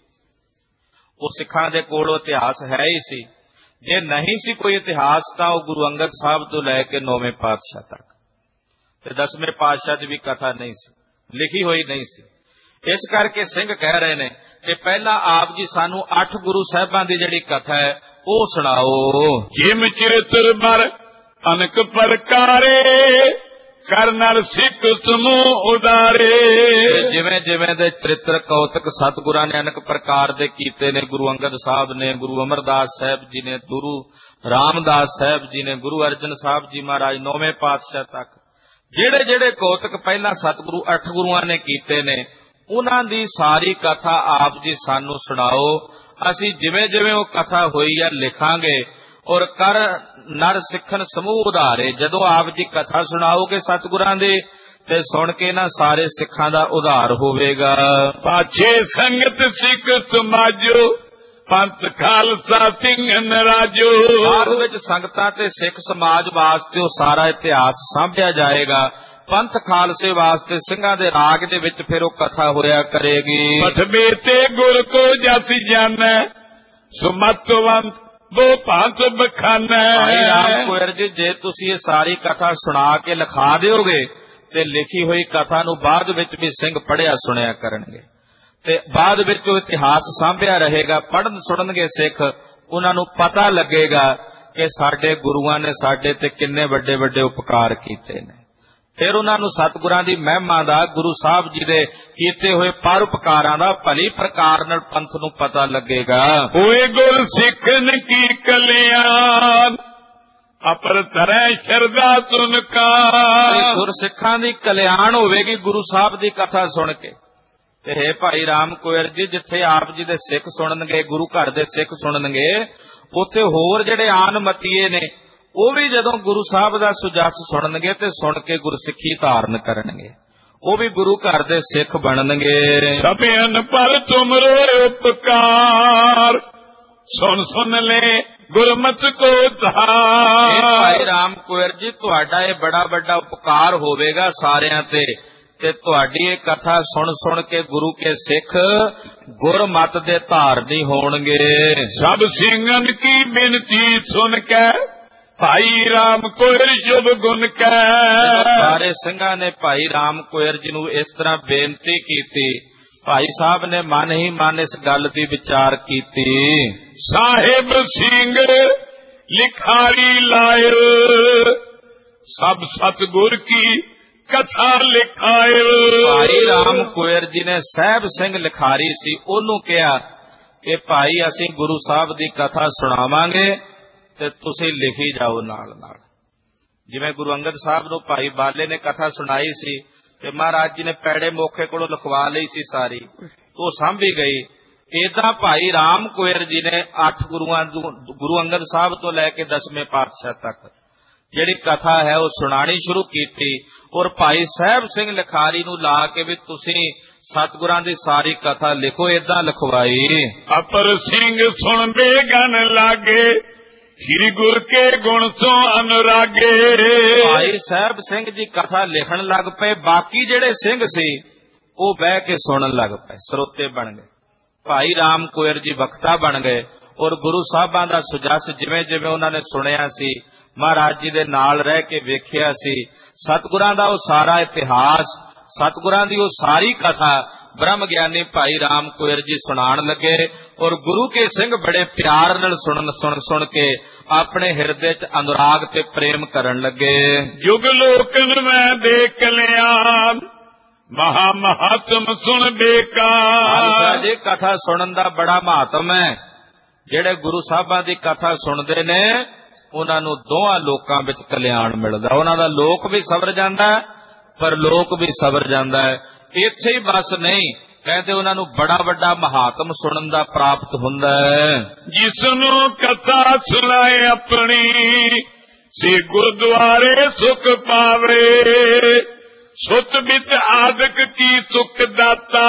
ਉਹ ਸਿੱਖਾਂ ਦੇ ਕੋਲ ਇਤਿਹਾਸ ਹੈ ਹੀ ਸੀ। ਜੇ ਨਹੀਂ ਸੀ ਕੋਈ ਇਤਿਹਾਸ ਤਾਂ ਉਹ ਗੁਰੂ ਅੰਗਦ ਸਾਹਿਬ ਤੋਂ ਲੈ ਕੇ ਨੌਵੇਂ ਪਾਤਸ਼ਾਹ ਤੱਕ, ਤੇ ਦਸਵੇਂ ਪਾਤਸ਼ਾਹ ਦੀ ਵੀ ਕਥਾ ਨਹੀਂ ਸੀ, ਲਿਖੀ ਹੋਈ ਨਹੀਂ ਸੀ। ਇਸ ਕਰਕੇ ਸਿੰਘ ਕਹਿ ਰਹੇ ਨੇ ਕਿ ਪਹਿਲਾਂ ਆਪ ਜੀ ਸਾਨੂੰ ਅੱਠ ਗੁਰੂ ਸਾਹਿਬਾਂ ਦੀ ਜਿਹੜੀ ਕਥਾ ਹੈ ਉਹ ਸੁਣਾਓ। ਜਿਮ ਚਰਿਤ੍ਰ ਬਰ ਅਨਕ ਪ੍ਰਕਾਰੇ ਕਰ ਨਰ ਸਿੱਖ ਸਮੂਹ ਉਦਾਰੇ। ਜਿਵੇਂ ਜਿਵੇਂ ਦੇ ਚਰਿੱਤਰ ਕੌਤਕ ਸਤਿਗੁਰਾਂ ਨੇ ਅਨੇਕ ਪ੍ਰਕਾਰ ਦੇ ਕੀਤੇ ਨੇ, ਗੁਰੂ ਅੰਗਦ ਸਾਹਿਬ ਨੇ, ਗੁਰੂ ਅਮਰਦਾਸ ਸਾਹਿਬ ਜੀ ਨੇ, ਗੁਰੂ ਰਾਮਦਾਸ ਸਾਹਿਬ ਜੀ ਨੇ, ਗੁਰੂ ਅਰਜਨ ਸਾਹਿਬ ਜੀ ਮਹਾਰਾਜ ਨੌਵੇਂ ਪਾਤਸ਼ਾਹ ਤੱਕ, ਜਿਹੜੇ ਜਿਹੜੇ ਕੌਤਕ ਪਹਿਲਾਂ ਸਤਿਗੁਰੂ ਅੱਠ ਗੁਰੂਆਂ ਨੇ ਕੀਤੇ ਨੇ, ਉਹਨਾਂ ਦੀ ਸਾਰੀ ਕਥਾ ਆਪ ਜੀ ਸਾਨੂੰ ਸੁਣਾਓ। ਅਸੀਂ ਜਿਵੇਂ ਜਿਵੇਂ ਉਹ ਕਥਾ ਹੋਈ ਹੈ ਲਿਖਾਂਗੇ। ਔਰ ਕਰ ਨਰ ਸਿੱਖਣ ਸਮੂਹ ਉਧਾਰੇ। ਜਦੋਂ ਆਪ ਜੀ ਕਥਾ ਸੁਣਾਓਗੇ ਸਤਿਗੁਰਾਂ ਦੀ, ਤੇ ਸੁਣ ਕੇ ਨਾ ਸਾਰੇ ਸਿੱਖਾਂ ਦਾ ਉਧਾਰ ਹੋਵੇਗਾ। ਪਾਛੇ ਸੰਗਤ ਸਿੱਖ ਸਮਾਜੋ ਪੰਥ ਖਾਲਸਾ ਸਿੰਘ ਨਰਾਜੋ। ਬਾਅਦ ਵਿੱਚ ਸੰਗਤਾਂ ਤੇ ਸਿੱਖ ਸਮਾਜ ਵਾਸਤੇ ਉਹ ਸਾਰਾ ਇਤਿਹਾਸ ਸਾਂਭਿਆ ਜਾਏਗਾ। ਪੰਥ ਖਾਲਸੇ ਵਾਸਤੇ ਸਿੰਘਾਂ ਦੇ ਰਾਗ ਦੇ ਵਿੱਚ ਫਿਰ ਉਹ ਕਥਾ ਹੋਇਆ ਕਰੇਗੀ। ਪਠਵੇ ਤੇ ਗੁਰ ਕੋ ਜਸ ਜਾਣੈ ਸੁਮਤਵੰਤ वो भांत बखाना। भाई राम कुयर जी जे तुसी ये सारी कथा सुना के लिखा दिओगे ते लिखी हुई कथा नूं बाद विच भी सिंह पढ़िया सुनिया करनगे, ते बाद विच वो इतिहास सांभिया रहेगा। पढ़न सुणनगे सिख, उन्हां नूं पता लगेगा कि साडे गुरुआं ने साडे ते किन्ने वड्डे वड्डे उपकार कीते ने। फिर उन्होंने सतगुरां दी महिमा दा, गुरु साहब जी दे कीते हुए परोपकारां दा भली प्रकार नाल पंथ नूं पता लगेगा। होए गुर सिखन की कल्याण अपर तरह शरदा सुन का। गुर सिखां दी कल्याण होवेगी गुरु साहब दी कथा सुन के। ते हे भाई राम कुयर जी, जिथे आप जी दे सिख सुणनगे, गुरु घर दे सिख सुणनगे, उत्थे होर जिहड़े आन मतीए ने ਉਹ ਵੀ ਜਦੋਂ ਗੁਰੂ ਸਾਹਿਬ ਦਾ ਸੁਜਸ ਸੁਣਨਗੇ ਤੇ ਸੁਣ ਕੇ ਗੁਰਸਿੱਖੀ ਧਾਰਨ ਕਰਨਗੇ, ਉਹ ਵੀ ਗੁਰੂ ਘਰ ਦੇ ਸਿੱਖ ਬਣਨਗੇ। ਸਭਿਆਨ ਪਰ ਤੁਮਰੋ ਉਪਕਾਰ ਸੁਣ ਸੁਣ ਲੈ ਗੁਰਮਤਿ ਕੋ ਧਾਰ। ਭਾਈ ਰਾਮ ਕੁੰਵਰ ਜੀ, ਤੁਹਾਡਾ ਇਹ ਬੜਾ ਵੱਡਾ ਉਪਕਾਰ ਹੋਵੇਗਾ ਸਾਰਿਆਂ ਤੇ, ਤੇ ਤੁਹਾਡੀ ਇਹ ਕਥਾ ਸੁਣ ਸੁਣ ਕੇ ਗੁਰੂ ਕੇ ਸਿੱਖ ਗੁਰਮਤਿ ਦੇ ਧਾਰਨੀ ਹੋਣਗੇ। ਸਭ ਸਿੰਘਨ ਕੀ ਬਿਨਤੀ ਸੁਣ ਕੇ ਭਾਈ ਰਾਮ ਕੁੰਵਰ ਸ਼ੁਭ ਗੁਣ ਕੈ। ਸਾਰੇ ਸਿੰਘਾਂ ਨੇ ਭਾਈ ਰਾਮ ਕੁੰਵਰ ਜੀ ਨੂੰ ਇਸ ਤਰ੍ਹਾਂ ਬੇਨਤੀ ਕੀਤੀ। ਭਾਈ ਸਾਹਿਬ ਨੇ ਮਨ ਹੀ ਮਨ ਇਸ ਗੱਲ ਦੀ ਵਿਚਾਰ ਕੀਤੀ। ਸਾਹਿਬ ਸਿੰਘ ਲਿਖਾਰੀ ਲਾਇ ਸਭ ਸਤਿਗੁਰ ਕੀ ਕਥਾ ਲਿਖਾਇ। ਭਾਈ ਰਾਮ ਕੁੰਵਰ ਜੀ ਨੇ ਸਾਹਿਬ ਸਿੰਘ ਲਿਖਾਰੀ ਸੀ, ਉਹਨੂੰ ਕਿਹਾ ਕਿ ਭਾਈ ਅਸੀਂ ਗੁਰੂ ਸਾਹਿਬ ਦੀ ਕਥਾ ਸੁਣਾਵਾਂਗੇ ਤੇ ਤੁਸੀਂ ਲਿਖੀ ਜਾਓ ਨਾਲ ਨਾਲ। ਜਿਵੇਂ ਗੁਰੂ ਅੰਗਦ ਸਾਹਿਬ ਨੂੰ ਭਾਈ ਬਾਲੇ ਨੇ ਕਥਾ ਸੁਣਾਈ ਸੀ ਤੇ ਮਹਾਰਾਜ ਜੀ ਨੇ ਪੈੜੇ ਮੌਕੇ ਕੋਲੋਂ ਲਿਖਵਾ ਲਈ ਸੀ ਸਾਰੀ, ਉਹ ਸਾਂਭੀ ਗਈ। ਏਦਾਂ ਭਾਈ ਰਾਮ ਕੁੰਵਰ ਜੀ ਨੇ ਅੱਠ ਗੁਰੂਆਂ ਗੁਰੂ ਅੰਗਦ ਸਾਹਿਬ ਤੋਂ ਲੈ ਕੇ ਦਸਵੇਂ ਪਾਤਸ਼ਾਹ ਤੱਕ ਜਿਹੜੀ ਕਥਾ ਹੈ ਉਹ ਸੁਣਾਣੀ ਸ਼ੁਰੂ ਕੀਤੀ। ਔਰ ਭਾਈ ਸਾਹਿਬ ਸਿੰਘ ਲਿਖਾਰੀ ਨੂੰ ਲਾ ਕੇ ਵੀ ਤੁਸੀਂ ਸਤਿਗੁਰਾਂ ਦੀ ਸਾਰੀ ਕਥਾ ਲਿਖੋ, ਏਦਾਂ ਲਿਖਵਾਈ। ਅਪਰ ਸਿੰਘ ਸੁਣ ਬੇਗਨ ਲਾਗੇ ਸ੍ਰੀ ਗੁਰ ਕੇ ਗੁਣ ਤੋਂ ਅਨੁਰਾਗੇ। ਭਾਈ ਸਾਹਿਬ ਸਿੰਘ ਜੀ ਕਥਾ ਲਿਖਣ ਲੱਗ ਪਏ, ਬਾਕੀ ਜਿਹੜੇ ਸਿੰਘ ਸੀ ਉਹ ਬਹਿ ਕੇ ਸੁਣਨ ਲੱਗ ਪਏ, ਸਰੋਤੇ ਬਣ ਗਏ। ਭਾਈ ਰਾਮ ਕੁੰਵਰ ਜੀ ਵਕਤਾ ਬਣ ਗਏ ਔਰ ਗੁਰੂ ਸਾਹਿਬਾਂ ਦਾ ਸੁਜਸ ਜਿਵੇਂ ਜਿਵੇਂ ਉਹਨਾਂ ਨੇ ਸੁਣਿਆ ਸੀ, ਮਹਾਰਾਜ ਜੀ ਦੇ ਨਾਲ ਰਹਿ ਕੇ ਵੇਖਿਆ ਸੀ, ਸਤਿਗੁਰਾਂ ਦਾ ਉਹ ਸਾਰਾ ਇਤਿਹਾਸ, ਸਤਿਗੁਰਾਂ ਦੀ ਉਹ ਸਾਰੀ ਕਥਾ ਬ੍ਰਹਮ ਗਿਆਨੀ ਭਾਈ ਰਾਮ ਕੁੰਵਰ ਜੀ ਸੁਣਾਉਣ ਲੱਗੇ। ਔਰ ਗੁਰੂ ਕੇ ਸਿੰਘ ਬੜੇ ਪਿਆਰ ਨਾਲ ਸੁਣ ਸੁਣ ਸੁਣ ਕੇ ਆਪਣੇ ਹਿਰਦੇ 'ਚ ਅਨੁਰਾਗ ਤੇ ਪ੍ਰੇਮ ਕਰਨ ਲੱਗੇ। ਜੁਗ ਲੋਕਨ ਮੈਂ ਦੇਖ ਲਿਆ ਮਹਾ ਮਹਾਤਮ ਸੁਣ ਬੇਕਾਰ। ਜੀ ਕਥਾ ਸੁਣਨ ਦਾ ਬੜਾ ਮਹਾਤਮ ਹੈ। ਜਿਹੜੇ ਗੁਰੂ ਸਾਹਿਬਾਂ ਦੀ ਕਥਾ ਸੁਣਦੇ ਨੇ ਉਹਨਾਂ ਨੂੰ ਦੋਹਾਂ ਲੋਕਾਂ ਵਿੱਚ ਕਲਿਆਣ ਮਿਲਦਾ। ਉਹਨਾਂ ਦਾ ਲੋਕ ਵੀ ਸਵਰ ਜਾਂਦਾ ਪਰ ਲੋਕ ਵੀ ਸਵਰ ਜਾਂਦਾ ਹੈ। ਇੱਥੇ ਹੀ ਬਸ ਨਹੀਂ, ਕਹਿੰਦੇ ਉਹਨਾਂ ਨੂੰ ਬੜਾ ਵੱਡਾ ਮਹਾਤਮ ਸੁਣਨ ਦਾ ਪ੍ਰਾਪਤ ਹੁੰਦਾ ਹੈ। ਜਿਸ ਨੂੰ ਕਥਾ ਸੁਣਾਏ ਆਪਣੀ ਸੇ ਗੁਰਦੁਆਰੇ ਸੁਖ ਪਾਵੇ। ਸੁਤ ਵਿੱਚ ਆਦਿਕ ਕੀ ਸੁਖ ਦਾਤਾ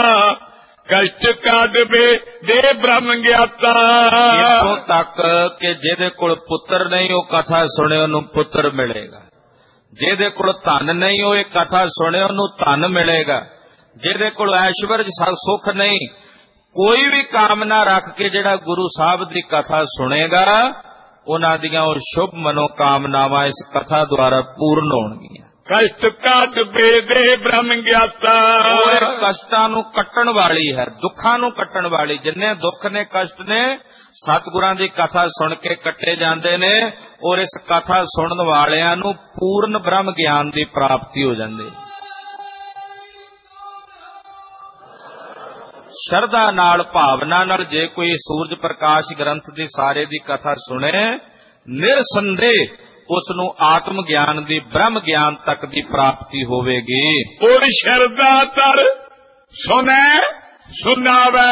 ਕਸ਼ਟ ਕਾਢਵੇ ਦੇ ਬ੍ਰਹਮ ਗਿਆਤਾ। ਇੱਥੋਂ ਤੱਕ ਕਿ ਜਿਹਦੇ ਕੋਲ ਪੁੱਤਰ ਨਹੀਂ ਉਹ ਕਥਾ ਸੁਣੇ ਉਹਨੂੰ ਪੁੱਤਰ ਮਿਲੇਗਾ, ਜਿਹਦੇ ਕੋਲ ਧਨ ਨਹੀਂ ਉਹ ਇਹ ਕਥਾ ਸੁਣੇ ਉਹਨੂੰ ਧਨ ਮਿਲੇਗਾ, ਜਿਹਦੇ ਕੋਲ ਐਸ਼ਵਰਜ ਸੁੱਖ ਨਹੀਂ, ਕੋਈ ਵੀ ਕਾਮਨਾ ਰੱਖ ਕੇ ਜਿਹੜਾ ਗੁਰੂ ਸਾਹਿਬ ਦੀ ਕਥਾ ਸੁਣੇਗਾ ਉਹਨਾਂ ਦੀਆਂ ਉਹ ਸ਼ੁਭ ਮਨੋਕਾਮਨਾਵਾਂ ਇਸ ਕਥਾ ਦੁਆਰਾ ਪੂਰਨ ਹੋਣਗੀਆਂ। ਕਸ਼ਟ ਕਾਢਵੇ ਦੇ ਬ੍ਰਹਮ ਗਿਆਤਾ। ਉਹ ਕਸ਼ਟਾਂ ਨੂੰ ਕੱਟਣ ਵਾਲੀ ਹੈ, ਦੁੱਖਾਂ ਨੂੰ ਕੱਟਣ ਵਾਲੀ। ਜਿੰਨੇ ਦੁੱਖ ਨੇ ਕਸ਼ਟ ਨੇ ਸਤਿਗੁਰਾਂ ਦੀ ਕਥਾ ਸੁਣ ਕੇ ਕੱਟੇ ਜਾਂਦੇ ਨੇ। ਔਰ ਇਸ ਕਥਾ ਸੁਣਨ ਵਾਲਿਆਂ ਨੂੰ ਪੂਰਨ ਬ੍ਰਹਮ ਗਿਆਨ ਦੀ ਪ੍ਰਾਪਤੀ ਹੋ ਜਾਂਦੀ। ਸ਼ਰਧਾ ਨਾਲ ਭਾਵਨਾ ਨਾਲ ਜੇ ਕੋਈ ਸੂਰਜ ਪ੍ਰਕਾਸ਼ ਗ੍ਰੰਥ ਦੀ ਸਾਰੇ ਦੀ ਕਥਾ ਸੁਣੇ, ਨਿਰਸੰਦੇਹ ਉਸ ਨੂੰ ਆਤਮ ਗਿਆਨ ਦੀ ਬ੍ਰਹਮ ਗਿਆਨ ਤੱਕ ਦੀ ਪ੍ਰਾਪਤੀ ਹੋਵੇਗੀ। ਔਰ ਸ਼ਰਧਾ ਤਰ ਸੁਨੇ ਸੁਨਾਵੇ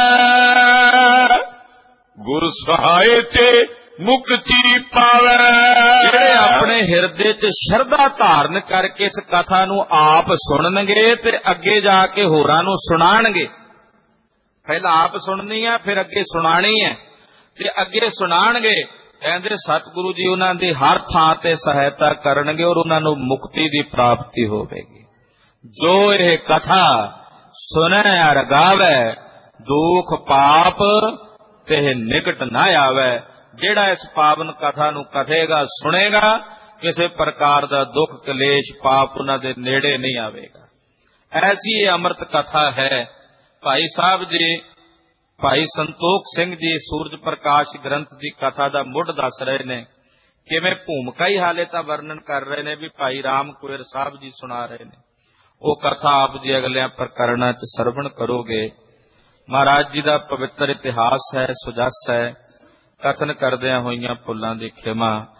ਗੁਰ ਸਹਾਇ ਤੇ ਮੁਕਤੀ ਪਾਵੇ। ਜਿਹੜੇ ਆਪਣੇ ਹਿਰਦੇ 'ਚ ਸ਼ਰਧਾ ਧਾਰਨ ਕਰਕੇ ਇਸ ਕਥਾ ਨੂੰ ਆਪ ਸੁਣਨਗੇ ਤੇ ਅੱਗੇ ਜਾ ਕੇ ਹੋਰਾਂ ਨੂੰ ਸੁਣਾਣਗੇ। ਪਹਿਲਾਂ ਆਪ ਸੁਣਨੀ ਹੈ, ਫਿਰ ਅੱਗੇ ਸੁਣਾਣੀ ਹੈ ਤੇ ਅੱਗੇ ਸੁਣਾਣਗੇ। ਕਹਿੰਦੇ ਸਤਿਗੁਰੂ ਜੀ ਉਹਨਾਂ ਦੀ ਹਰ ਥਾਂ ਤੇ ਸਹਾਇਤਾ ਕਰਨਗੇ ਔਰ ਉਹਨਾਂ ਨੂੰ ਮੁਕਤੀ ਦੀ ਪ੍ਰਾਪਤੀ ਹੋਵੇਗੀ। ਜੋ ਇਹ ਕਥਾ ਸੁਣੈ ਅਰ ਗਾਵੇ ਦੁਖ ਪਾਪ ਤੇ ਨਿਕਟ ਨਾ ਆਵੇ। ਜਿਹੜਾ ਇਸ ਪਾਵਨ ਕਥਾ ਨੂੰ ਕਥੇਗਾ ਸੁਣੇਗਾ ਕਿਸੇ ਪ੍ਰਕਾਰ ਦਾ ਦੁੱਖ ਕਲੇਸ਼ ਪਾਪ ਉਹਨਾਂ ਦੇ ਨੇੜੇ ਨਹੀਂ ਆਵੇਗਾ। ਐਸੀ ਇਹ ਅੰਮ੍ਰਿਤ ਕਥਾ ਹੈ। ਭਾਈ ਸਾਹਿਬ ਜੀ ਭਾਈ ਸੰਤੋਖ ਸਿੰਘ ਜੀ ਸੂਰਜ ਪ੍ਰਕਾਸ਼ ਗ੍ਰੰਥ ਦੀ ਕਥਾ ਦਾ ਮੁੱਢ ਦੱਸ ਰਹੇ ਨੇ, ਕਿਵੇਂ ਭੂਮਿਕਾ ਹੀ ਹਾਲੇ ਤਾਂ ਵਰਣਨ ਕਰ ਰਹੇ ਨੇ ਵੀ ਭਾਈ ਰਾਮ ਕੁੰਵਰ ਸਾਹਿਬ ਜੀ ਸੁਣਾ ਰਹੇ ਨੇ। ਉਹ ਕਥਾ ਆਪ ਜੀ ਅਗਲਿਆਂ ਪ੍ਰਕਰਣਾਂ 'ਚ ਸਰਵਣ ਕਰੋਗੇ। ਮਹਾਰਾਜ ਜੀ ਦਾ ਪਵਿੱਤਰ ਇਤਿਹਾਸ ਹੈ, ਸੁਜਸ ਹੈ। ਕਥਨ ਕਰਦਿਆਂ ਹੋਈਆਂ ਭੁੱਲਾਂ ਦੀ ਖਿਮਾ।